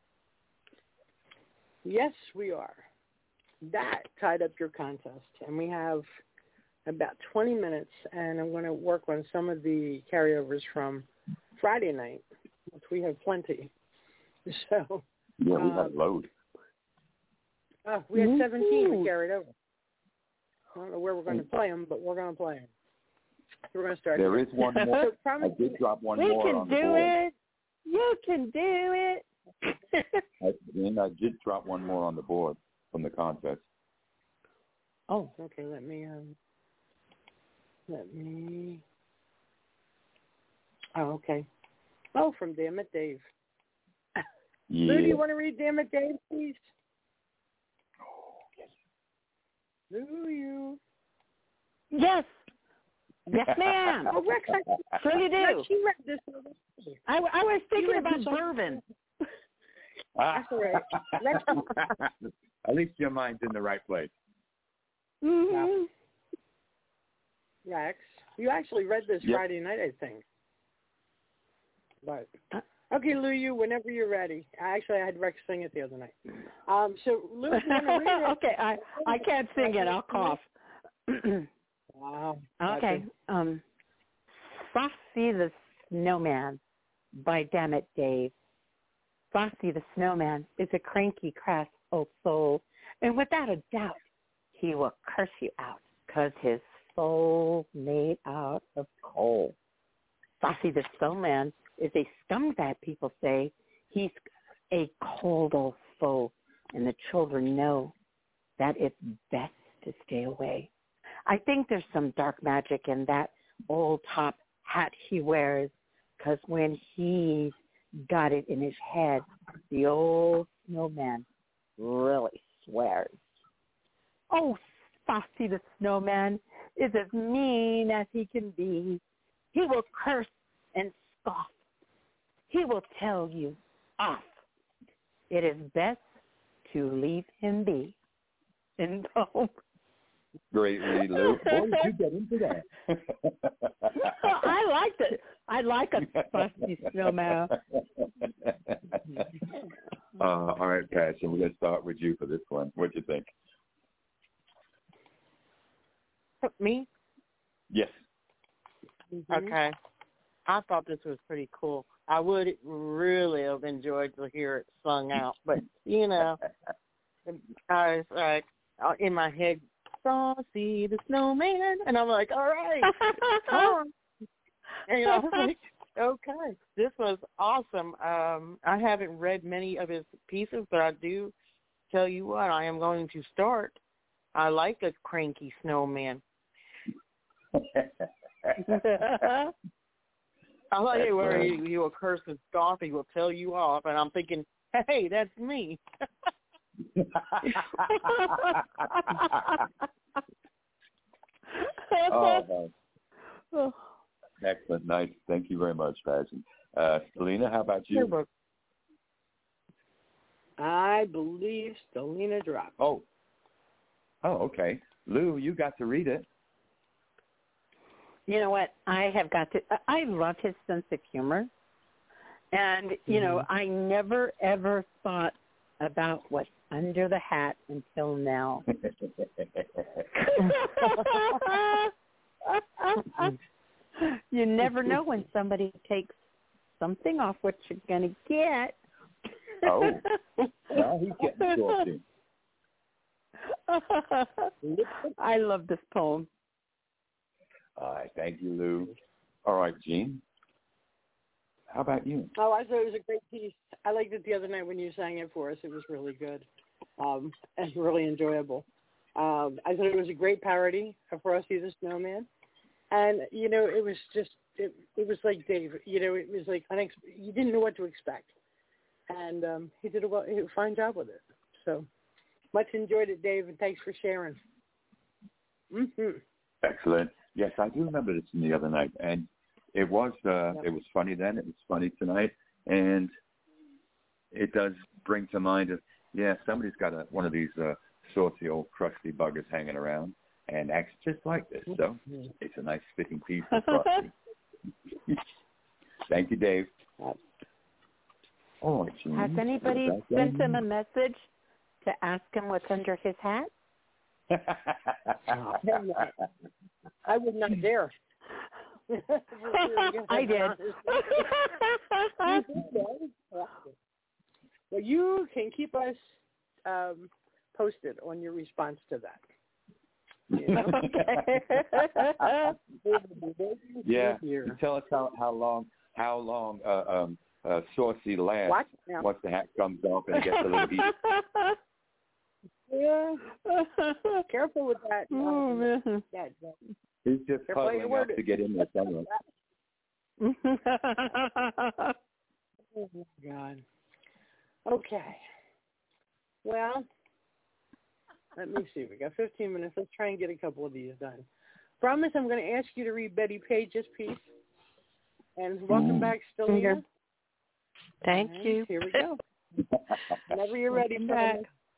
[SPEAKER 3] Yes, we are. That tied up your contest, and we have about twenty minutes, and I'm going to work on some of the carryovers from Friday night, which we have plenty. So
[SPEAKER 2] yeah, we
[SPEAKER 3] um,
[SPEAKER 2] have a load.
[SPEAKER 3] Uh, we had seventeen we carried over. I don't know where we're going to play them, but we're going to play them. We're going to start.
[SPEAKER 2] There
[SPEAKER 3] here.
[SPEAKER 2] is one more.
[SPEAKER 3] So
[SPEAKER 2] I did drop one
[SPEAKER 6] we
[SPEAKER 2] more
[SPEAKER 6] can
[SPEAKER 2] on the
[SPEAKER 6] do
[SPEAKER 2] board.
[SPEAKER 6] it. You can do it.
[SPEAKER 2] I, and I did drop one more on the board from the contest.
[SPEAKER 3] Oh, okay. Let me. Um, let me. Oh, okay. Oh, from Damn It, Dave.
[SPEAKER 2] Yeah.
[SPEAKER 3] Lou, do you want to read Damn It, Dave, please? Do you?
[SPEAKER 6] Yes. Yes, ma'am.
[SPEAKER 3] Oh, Rex, I,
[SPEAKER 6] sure you do.
[SPEAKER 3] Rex, you read this already.
[SPEAKER 6] I, I was thinking about
[SPEAKER 3] this
[SPEAKER 6] bourbon.
[SPEAKER 3] That's all right. Rex,
[SPEAKER 2] at least your mind's in the right place.
[SPEAKER 6] Mm-hmm.
[SPEAKER 3] Rex, you actually read this
[SPEAKER 2] yep.
[SPEAKER 3] Friday night, I think. But okay, Lou, you whenever you're ready. Actually, I had Rex sing it the other night. Um, so Lou, you want to read it?
[SPEAKER 6] Okay, I I can't sing it. I'll cough.
[SPEAKER 3] Wow.
[SPEAKER 6] Okay. Um, Frosty the Snowman by Damn It, Dave. Frosty the Snowman is a cranky, crass old soul, and without a doubt, he will curse you out, 'cause his soul's made out of coal. Frosty the Snowman is a scumbag, people say. He's a cold old foe, and the children know that it's best to stay away. I think there's some dark magic in that old top hat he wears, 'cause when he's got it in his head, the old snowman really swears. Oh, Frosty the Snowman is as mean as he can be. He will curse and scoff. He will tell you off. It is best to leave him be. And oh,
[SPEAKER 2] great read, Lou. Boy, did you get into that?
[SPEAKER 6] well, I liked it. I like a Frosty Snowman.
[SPEAKER 2] uh, all right, Passion, we're going to start with you for this one. What do you think?
[SPEAKER 13] Me?
[SPEAKER 2] Yes.
[SPEAKER 3] Mm-hmm.
[SPEAKER 13] Okay. I thought this was pretty cool. I would really have enjoyed to hear it sung out, but you know, I was like uh, in my head, Frosty the Snowman, and I'm like, all right, come on. And I was like, okay, this was awesome. Um, I haven't read many of his pieces, but I do tell you what, I am going to start. I like a cranky snowman. I like it where he, he will curse and scoff, he will tell you off, and I'm thinking, hey, that's me.
[SPEAKER 2] Oh, no. Excellent. Nice. Thank you very much, Passion. Uh, Selena, how about you?
[SPEAKER 3] I believe Stelina dropped.
[SPEAKER 2] Oh. Oh, okay. Lou, you got to read it.
[SPEAKER 6] You know what? I have got to, I love his sense of humor. And, you mm-hmm. know, I never, ever thought about what's under the hat until now. You never know when somebody takes something off what you're going to get.
[SPEAKER 2] Oh, now he's getting saucy.
[SPEAKER 6] I love this poem.
[SPEAKER 2] All right, thank you, Lou. All right, Jean, how about you?
[SPEAKER 3] Oh, I thought it was a great piece. I liked it the other night when you sang it for us. It was really good um, and really enjoyable. Um, I thought it was a great parody of Frosty the Snowman. And, you know, it was just, it, it was like Dave, you know, it was like, unex- you didn't know what to expect. And um, he did a, well, a fine job with it. So much enjoyed it, Dave, and thanks for sharing. Mm-hmm.
[SPEAKER 2] Excellent. Yes, I do remember this from the other night, and it was uh,
[SPEAKER 3] yep.
[SPEAKER 2] it was funny then. It was funny tonight, and it does bring to mind, a, yeah, somebody's got a, one of these uh, saucy old crusty buggers hanging around and acts just like this. So mm-hmm. it's a nice fitting piece for Frosty. Thank you, Dave. Yep. Oh,
[SPEAKER 6] has anybody sent him a message to ask him what's under his hat?
[SPEAKER 3] I would not dare.
[SPEAKER 6] I did.
[SPEAKER 3] Well, you can keep us um, posted on your response to that. You know?
[SPEAKER 2] Yeah. You tell us how, how long how long uh, um, uh, saucy lasts once the hat comes off and it gets a little heat.
[SPEAKER 3] Yeah. Careful with that.
[SPEAKER 6] Oh,
[SPEAKER 3] um,
[SPEAKER 6] man.
[SPEAKER 3] Yeah, yeah.
[SPEAKER 2] He's just puzzling up to get in there somewhere.
[SPEAKER 3] Oh, my God. Okay. Well, let me see. We got fifteen minutes. Let's try and get a couple of these done. Promise I'm going to ask you to read Betty Page's piece. And welcome back, Stelina.
[SPEAKER 11] Thank
[SPEAKER 3] right,
[SPEAKER 11] you.
[SPEAKER 3] Here we go. Whenever you're ready, back.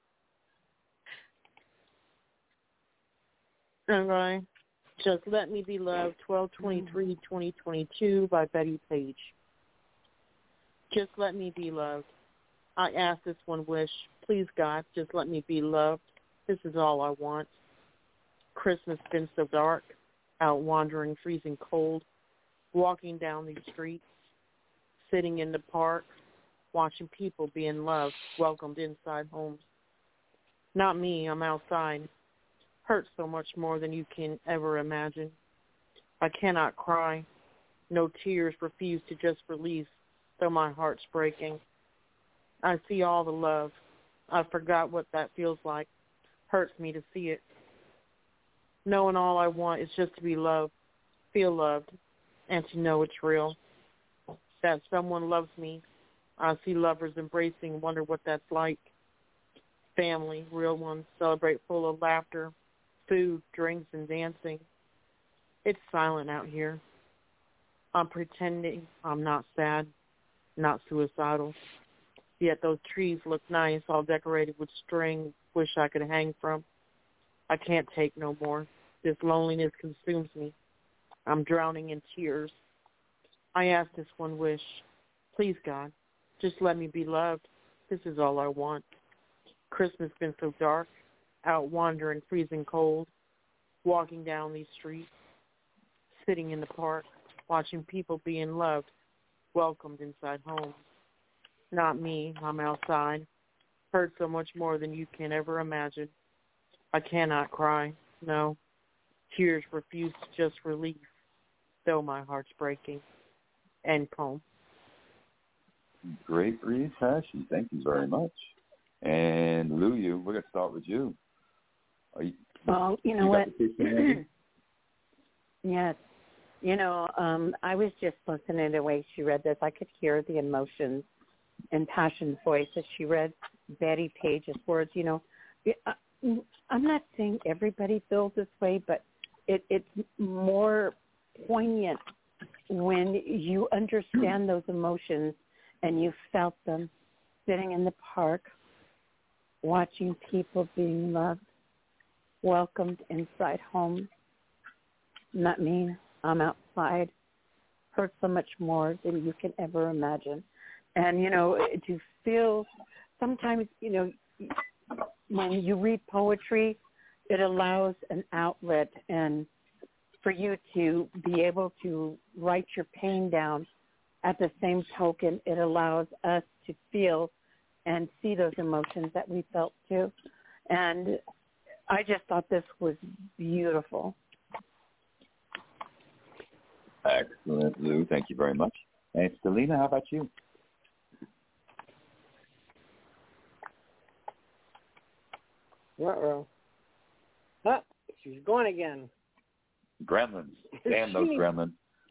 [SPEAKER 13] All right. Just Let Me Be Loved, twelve twenty-three twenty twenty-two by Betty Page. Just let me be loved. I ask this one wish. Please, God, just let me be loved. This is all I want. Christmas been so dark, out wandering, freezing cold, walking down these streets, sitting in the park, watching people being loved, welcomed inside homes. Not me, I'm outside. Hurts so much more than you can ever imagine. I cannot cry. No tears refuse to just release, though my heart's breaking. I see all the love. I forgot what that feels like. Hurts me to see it. Knowing all I want is just to be loved, feel loved, and to know it's real. That someone loves me. I see lovers embracing, wonder what that's like. Family, real ones, celebrate full of laughter, food, drinks, and dancing. It's silent out here. I'm pretending I'm not sad, not suicidal. Yet those trees look nice, all decorated with string, wish I could hang from. I can't take no more. This loneliness consumes me. I'm drowning in tears. I ask this one wish. Please, God, just let me be loved. This is all I want. Christmas been so dark, out wandering, freezing cold, walking down these streets, sitting in the park, watching people being loved, welcomed inside homes. Not me, I'm outside, hurt so much more than you can ever imagine. I cannot cry, no. Tears refuse just relief, though my heart's breaking. End poem.
[SPEAKER 2] Great rehashi. Thank you very much. And Luyu, we're going to start with you. Are you
[SPEAKER 6] well, you know
[SPEAKER 2] you
[SPEAKER 6] what?
[SPEAKER 2] Yes.
[SPEAKER 6] You know, um, I was just listening to the way she read this. I could hear the emotions and passion's voice as she read Betty Page's words. You know, I'm not saying everybody feels this way, but it, it's more poignant when you understand those emotions and you felt them sitting in the park, watching people being loved, welcomed inside home. Not me, I'm outside. Hurt so much more than you can ever imagine. And, you know, to feel, sometimes, you know, when you read poetry, it allows an outlet and for you to be able to write your pain down. At the same token, it allows us to feel and see those emotions that we felt too. And I just thought this was beautiful.
[SPEAKER 2] Excellent, Lou. Thank you very much. And Selena, how about you?
[SPEAKER 3] Uh-oh. Oh, she's going again.
[SPEAKER 2] Gremlins. Damn those
[SPEAKER 3] needs,
[SPEAKER 2] gremlins.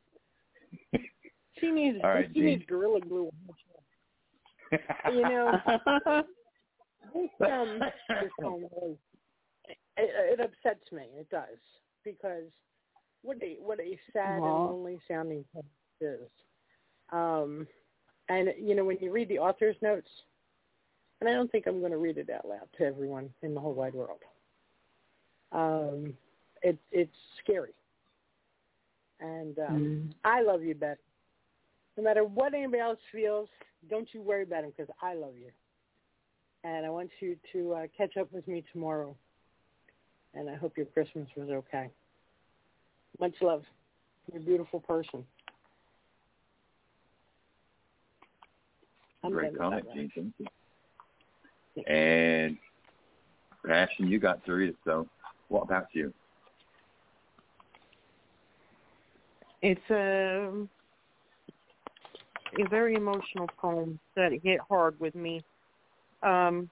[SPEAKER 3] She needs,
[SPEAKER 2] All right,
[SPEAKER 3] she
[SPEAKER 2] Gene.
[SPEAKER 3] needs Gorilla Glue. You know, this, um, this poem really, it, it upsets me. It does, because what a what a sad
[SPEAKER 6] Aww.
[SPEAKER 3] and lonely sounding poem it is. Um, and you know, when you read the author's notes, and I don't think I'm going to read it out loud to everyone in the whole wide world. Um, it, it's scary. And um,
[SPEAKER 6] mm.
[SPEAKER 3] I love you, Beth. No matter what anybody else feels, don't you worry about them, because I love you. And I want you to uh, catch up with me tomorrow. And I hope your Christmas was okay. Much love. You're a beautiful person. I'm
[SPEAKER 2] Great comment, Gene. Thank you. And Passion, you got to read it, so what about you?
[SPEAKER 13] It's a, a very emotional poem that hit hard with me. Um,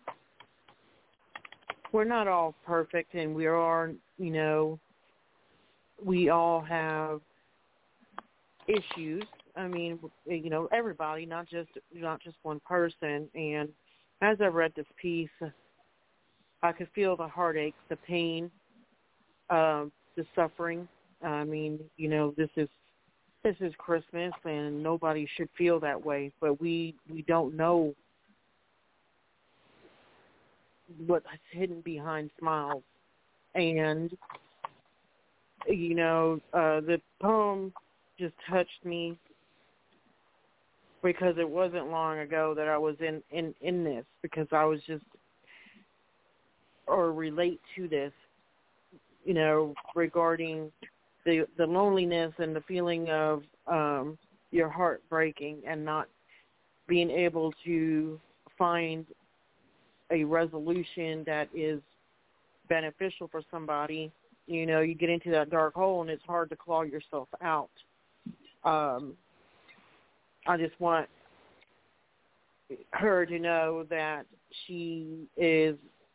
[SPEAKER 13] we're not all perfect, and we are, you know, we all have issues. I mean, you know, everybody, not just not just one person. And as I read this piece, I could feel the heartache, the pain, uh, the suffering. I mean, you know, this is this is Christmas, and nobody should feel that way. But we we don't know what's hidden behind smiles. And you know, uh, the poem just touched me, because it wasn't long ago that I was in, in, in this, because I was just, or relate to this, you know, regarding the the loneliness and the feeling of um, your heart breaking and not being able to find a resolution that is beneficial for somebody. You know, you get into that dark hole and it's hard to claw yourself out. Um, I just want her to know that she is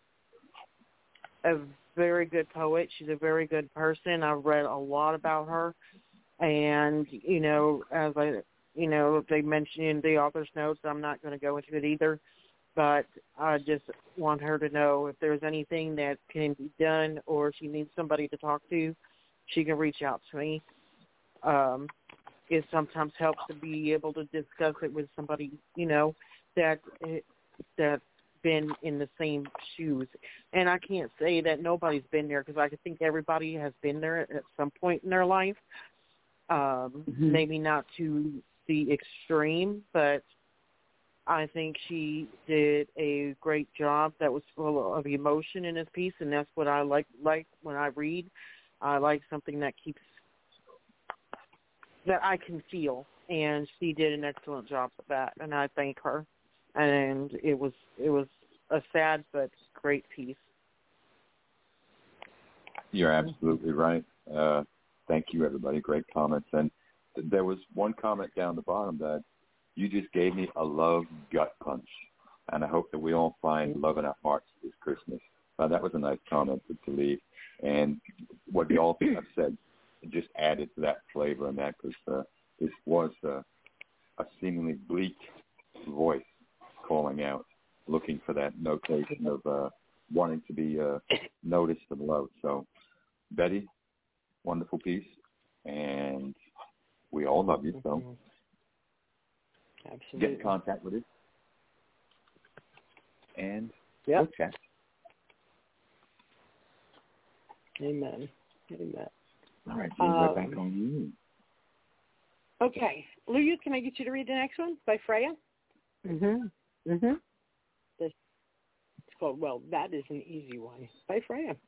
[SPEAKER 13] a very good poet. She's a very good person. I've read a lot about her. And, you know, as I, you know, they mentioned in the author's notes, I'm not going to go into it either. But I just want her to know if there's anything that can be done or she needs somebody to talk to, she can reach out to me. Um, it sometimes helps to be able to discuss it with somebody, you know, that that's been in the same shoes. And I can't say that nobody's been there, because I think everybody has been there at some point in their life. Um, mm-hmm. Maybe not to the extreme, but I think she did a great job that was full of emotion in this piece, and that's what I like like when I read. I like something that keeps that I can feel, and she did an excellent job of that, and I thank her. And it was it was a sad but great piece.
[SPEAKER 2] You're absolutely right. Uh, thank you, everybody. Great comments. And th- there was one comment down the bottom that you just gave me a love gut punch. And I hope that we all find love in our hearts this Christmas. Uh, that was a nice comment to, to leave. And what you all have said just added to that flavor and that, because uh, this was uh, a seemingly bleak voice calling out, looking for that notation of uh, wanting to be uh, noticed and loved. So, Betty, wonderful piece, and we all love you. So,
[SPEAKER 3] Absolutely.
[SPEAKER 2] Get in contact with us, and
[SPEAKER 3] yep.
[SPEAKER 2] we'll chat.
[SPEAKER 3] Amen. Amen.
[SPEAKER 2] All right, Jim,
[SPEAKER 3] um,
[SPEAKER 2] right back on you.
[SPEAKER 3] Okay, Lou, can I get you to read the next one by Freya?
[SPEAKER 6] Mhm. Mhm.
[SPEAKER 3] This, it's called Well, That Is an Easy One by Freya.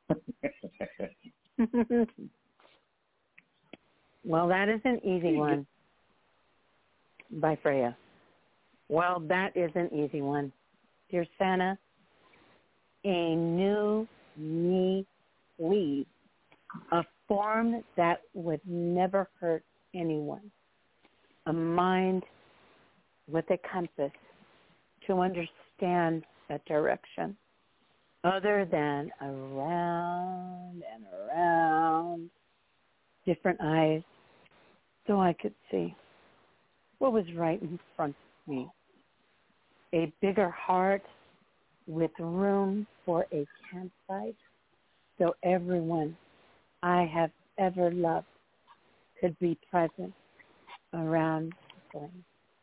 [SPEAKER 6] Well, that is an easy one by Freya. Well, that is an easy one. Dear Santa, a new me leaves, a form that would never hurt anyone, a mind with a compass to understand a direction other than around and around, different eyes, so I could see what was right in front of me. A bigger heart with room for a campsite so everyone I have ever loved could be present around the flame.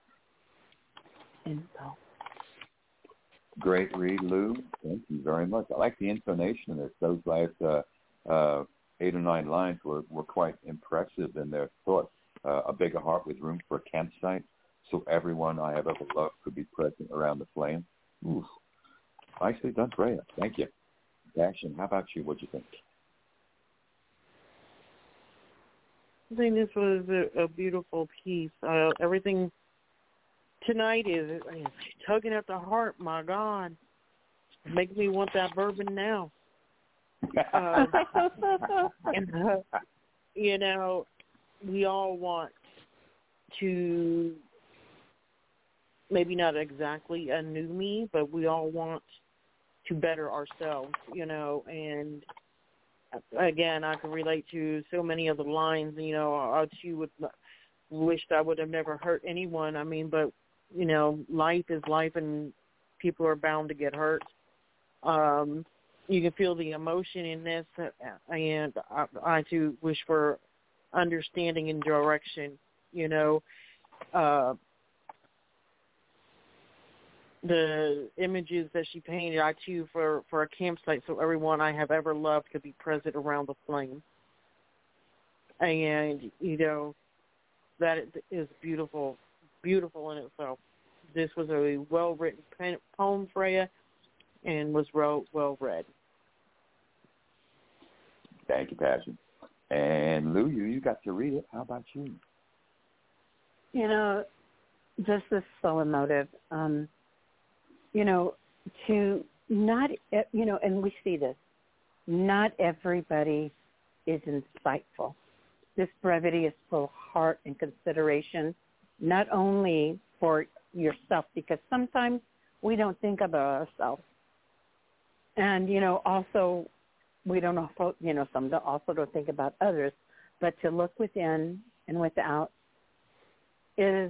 [SPEAKER 6] Info.
[SPEAKER 2] Great read, Lou. Thank you very much. I like the intonation of this. Those last uh, uh, eight or nine lines were, were quite impressive in their thought. Uh, a bigger heart with room for a campsite, so everyone I have ever loved could be present around the flame. Ooh. Nicely done, Freya. Thank you. Dashin, how about you? What do you think?
[SPEAKER 13] I think this was a, a beautiful piece. Uh, everything tonight is, is tugging at the heart. My God, make me want that bourbon now. Um, and, uh, you know, we all want to, maybe not exactly a new me, but we all want to better ourselves, you know, and again, I can relate to so many of the lines, you know, I too would wished I would have never hurt anyone. I mean, but, you know, life is life and people are bound to get hurt. Um, you can feel the emotion in this, and I, I too wish for understanding and direction, you know. Uh, the images that she painted, I too, for, for a campsite so everyone I have ever loved could be present around the flame. And, you know, that is beautiful, beautiful in itself. This was a well-written poem, Freya, and was well, well read.
[SPEAKER 2] Thank you, Passion. And Lou, you, you got to read it. How about you?
[SPEAKER 6] You know, this is so emotive. Um, you know, to not, you know, and we see this, not everybody is insightful. This brevity is full of heart and consideration, not only for yourself, because sometimes we don't think about ourselves. And, you know, also we don't also, you know, some also don't think about others, but to look within and without is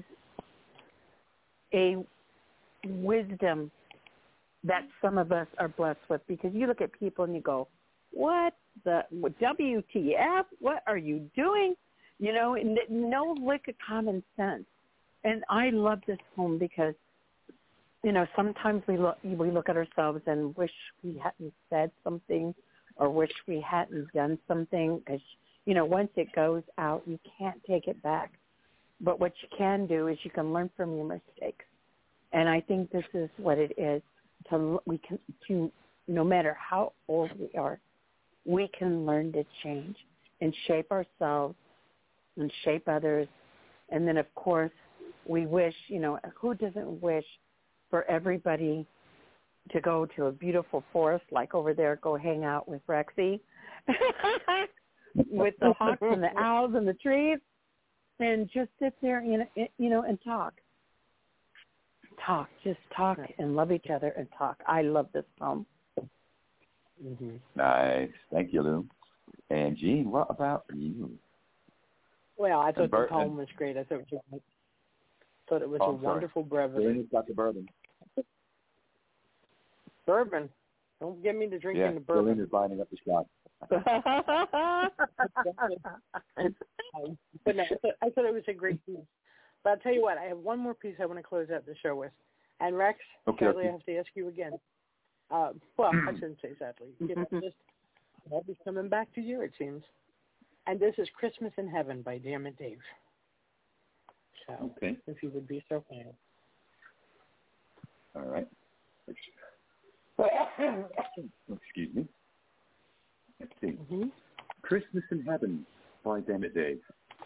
[SPEAKER 6] a wisdom that some of us are blessed with, because you look at people and you go, what the W T F? What are you doing? You know, no lick of common sense. And I love this poem because, you know, sometimes we look we look at ourselves and wish we hadn't said something or wish we hadn't done something, because, you know, once it goes out, you can't take it back. But what you can do is you can learn from your mistakes. And I think this is what it is. To we can to no matter how old we are, we can learn to change and shape ourselves and shape others. And then, of course, we wish, you know, who doesn't wish for everybody to go to a beautiful forest, like over there, go hang out with Rexy, with the hawks and the owls and the trees, and just sit there, you know, you know, and talk. Talk, just talk and love each other and talk. I love this poem.
[SPEAKER 2] Mm-hmm. Nice. Thank you, Lou. And Jean, what about you?
[SPEAKER 3] Well, I thought
[SPEAKER 2] Bert,
[SPEAKER 3] the poem was great. I thought it was, thought it was
[SPEAKER 2] oh,
[SPEAKER 3] a wonderful brevity.
[SPEAKER 2] Brilliant, Doctor Bourbon.
[SPEAKER 3] Bourbon. Don't get me to drink
[SPEAKER 2] yeah,
[SPEAKER 3] the bourbon.
[SPEAKER 2] Brilliant is lining up the shot.
[SPEAKER 3] But no, I thought, I thought it was a great piece. But I'll tell you what, I have one more piece I want to close out the show with. And Rex,
[SPEAKER 2] okay,
[SPEAKER 3] sadly,
[SPEAKER 2] okay.
[SPEAKER 3] I have to ask you again. Uh, well, I shouldn't say sadly. You know, just I'll be coming back to you, it seems. And this is Christmas in Heaven by Damn It Dave. So,
[SPEAKER 2] okay.
[SPEAKER 3] if you would be so kind.
[SPEAKER 2] All right. Excuse me. Let's see.
[SPEAKER 3] Mm-hmm.
[SPEAKER 2] Christmas in Heaven by Damn It Dave.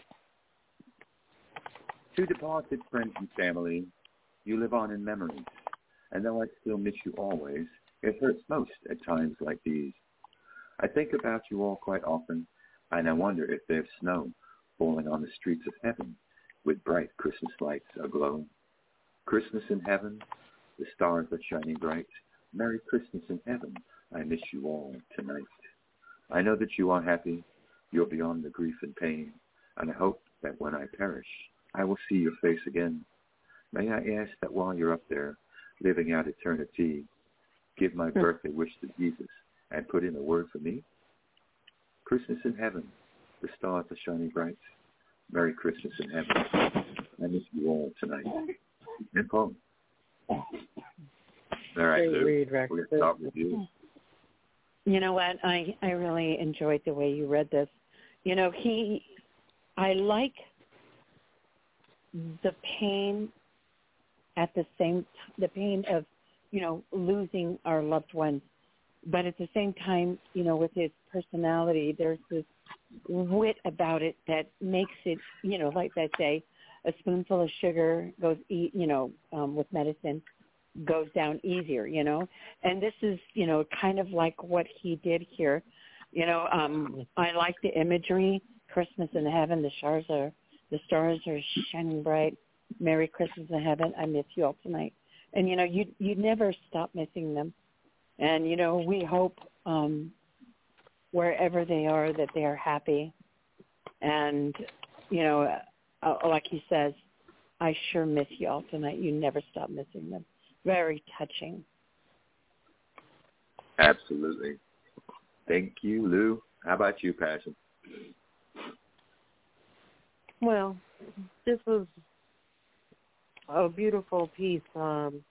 [SPEAKER 2] To departed friends and family, you live on in memories, and though I still miss you always, it hurts most at times like these. I think about you all quite often, and I wonder if there's snow falling on the streets of heaven with bright Christmas lights aglow. Christmas in heaven, the stars are shining bright. Merry Christmas in heaven, I miss you all tonight. I know that you are happy, you're beyond the grief and pain, and I hope that when I perish, I will see your face again. May I ask that while you're up there, living out eternity, give my birthday wish to Jesus and put in a word for me? Christmas in heaven, the stars are shining bright. Merry Christmas in heaven. I miss you all tonight. And poem. All right, Lou,
[SPEAKER 3] read,
[SPEAKER 2] we're going to start with you.
[SPEAKER 6] You know what? I, I really enjoyed the way you read this. You know, he, I like the pain at the same, the pain of, you know, losing our loved ones. But at the same time, you know, with his personality, there's this wit about it that makes it, you know, like they say, a spoonful of sugar goes, e- you know, um, with medicine goes down easier, you know. And this is, you know, kind of like what he did here. You know, um, I like the imagery. Christmas in heaven, the stars are, the stars are shining bright. Merry Christmas in heaven. I miss you all tonight. And, you know, you you never stop missing them. And, you know, we hope um, wherever they are that they are happy. And, you know, uh, like he says, I sure miss you all tonight. You never stop missing them. Very touching.
[SPEAKER 2] Absolutely. Thank you, Lou. How about you, Passion?
[SPEAKER 13] Well, this was a beautiful piece. Um,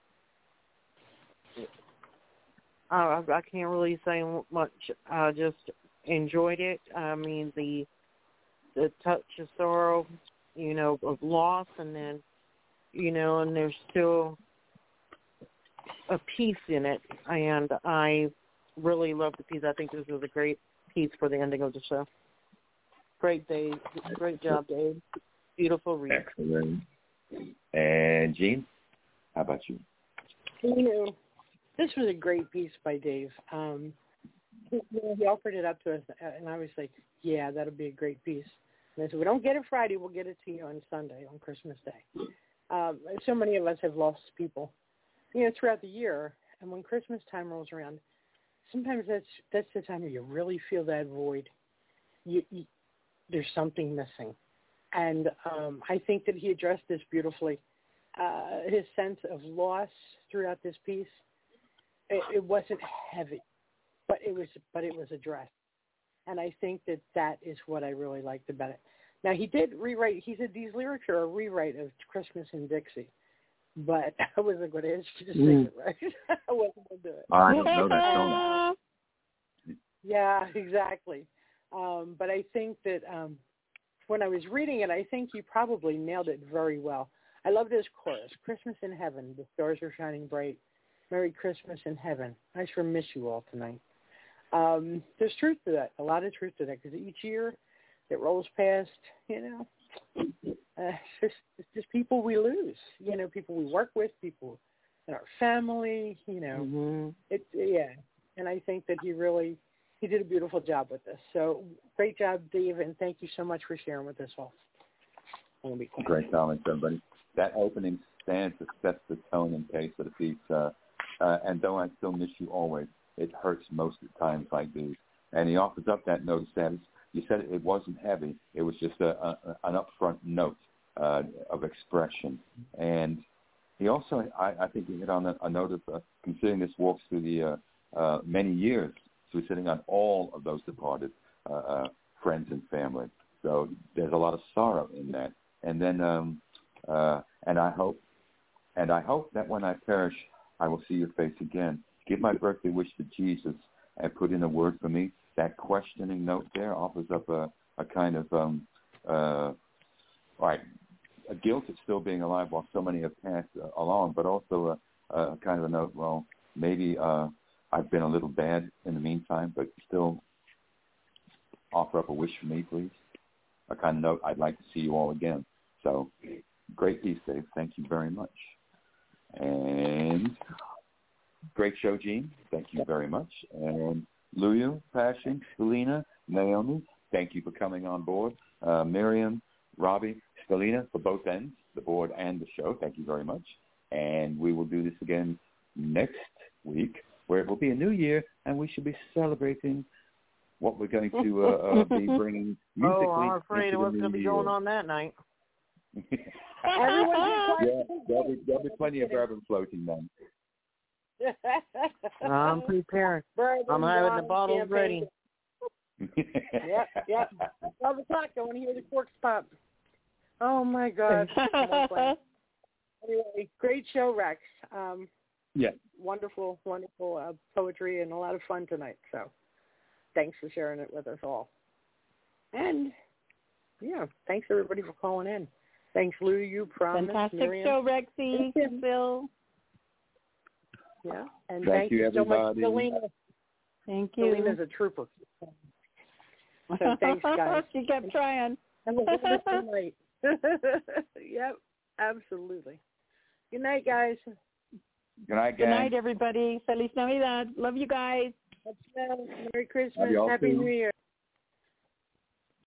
[SPEAKER 13] I, I can't really say much. I just enjoyed it. I mean, the the touch of sorrow, you know, of loss, and then, you know, and there's still a piece in it, and I really love the piece. I think this was a great piece for the ending of the show. Great, Dave. Great job, Dave. Beautiful read.
[SPEAKER 2] Excellent. And Jean, how about you?
[SPEAKER 3] You know, this was a great piece by Dave. Um, you know, he offered it up to us, and I was like, yeah, that'll be a great piece. And I said, we don't get it Friday, we'll get it to you on Sunday, on Christmas Day. Um, so many of us have lost people, you know, throughout the year. And when Christmas time rolls around, sometimes that's that's the time where you really feel that void. You, you, there's something missing. And um, I think that he addressed this beautifully. Uh, his sense of loss throughout this piece, it, it wasn't heavy, but it was but it was addressed. And I think that that is what I really liked about it. Now, he did rewrite, he said these lyrics are a rewrite of Christmas in Dixie, but I wasn't going to ask you to sing it, right? I wasn't going to do it.
[SPEAKER 2] I don't know that song.
[SPEAKER 3] Yeah, exactly. Um, but I think that um, when I was reading it, I think you probably nailed it very well. I love this chorus, Christmas in heaven, the stars are shining bright. Merry Christmas in heaven. I sure miss you all tonight. Um, there's truth to that, a lot of truth to that, because each year it rolls past, you know. Uh, it's just it's just people we lose, you know, people we work with, people in our family, you know.
[SPEAKER 6] Mm-hmm.
[SPEAKER 3] It yeah, and I think that he really he did a beautiful job with this. So great job, Dave, and thank you so much for sharing with us all. Be
[SPEAKER 2] Great comments, everybody. That opening stanza sets the tone and pace of the piece. Uh, uh, and though I still miss you always, it hurts most at times like these. And he offers up that note of status. You said it, it wasn't heavy. It was just a, a, an upfront note uh, of expression. And he also, I, I think he hit on a, a note of uh, considering this walks through the uh, uh, many years, so we're sitting on all of those departed uh, uh, friends and family. So there's a lot of sorrow in that. And then, um, uh, and I hope, and I hope that when I perish, I will see your face again. Give my birthday wish to Jesus and put in a word for me. That questioning note there offers up a, a kind of, um, uh, right, a guilt at still being alive while so many have passed uh, along, but also a, a kind of a note, well, maybe uh, I've been a little bad in the meantime, but still offer up a wish for me, please. A kind of note, I'd like to see you all again. So, great piece, Dave. Thank you very much. And great show, Gene. Thank you very much. And Luyu, Passion, Stelina, Naomi, thank you for coming on board. Uh, Miriam, Robbie, Stelina, for both ends, the board and the show. Thank you very much. And we will do this again next week, where it will be a new year, and we should be celebrating what we're going to uh, uh, be bringing musically.
[SPEAKER 13] Oh, I'm afraid of what's going to be going on that night.
[SPEAKER 3] yeah,
[SPEAKER 2] there'll be, there'll be plenty of bourbon floating then.
[SPEAKER 13] I'm prepared. I'm having the bottles ready.
[SPEAKER 3] Yep, yep. twelve o'clock, I want to hear the corks pop. Oh, my God. Anyway, great show, Rex. Um,
[SPEAKER 2] yeah.
[SPEAKER 3] Wonderful, wonderful uh, poetry and a lot of fun tonight. So thanks for sharing it with us all. And, yeah, thanks, everybody, for calling in. Thanks, Lou, you promised.
[SPEAKER 6] Fantastic
[SPEAKER 3] Miriam.
[SPEAKER 6] show, Rexy, Bill.
[SPEAKER 3] Yeah, and
[SPEAKER 2] thank,
[SPEAKER 3] thank
[SPEAKER 2] you,
[SPEAKER 3] you so
[SPEAKER 2] everybody.
[SPEAKER 3] much, Selena.
[SPEAKER 6] Thank you.
[SPEAKER 3] Selena's a trooper. So thanks, guys.
[SPEAKER 6] She kept trying.
[SPEAKER 3] Have a wonderful night. Yep, absolutely. Good night, guys.
[SPEAKER 2] Good night,
[SPEAKER 6] Good
[SPEAKER 2] gang.
[SPEAKER 6] night, everybody. Feliz Navidad. Love you guys.
[SPEAKER 3] Merry Christmas. Happy
[SPEAKER 2] too.
[SPEAKER 3] New Year.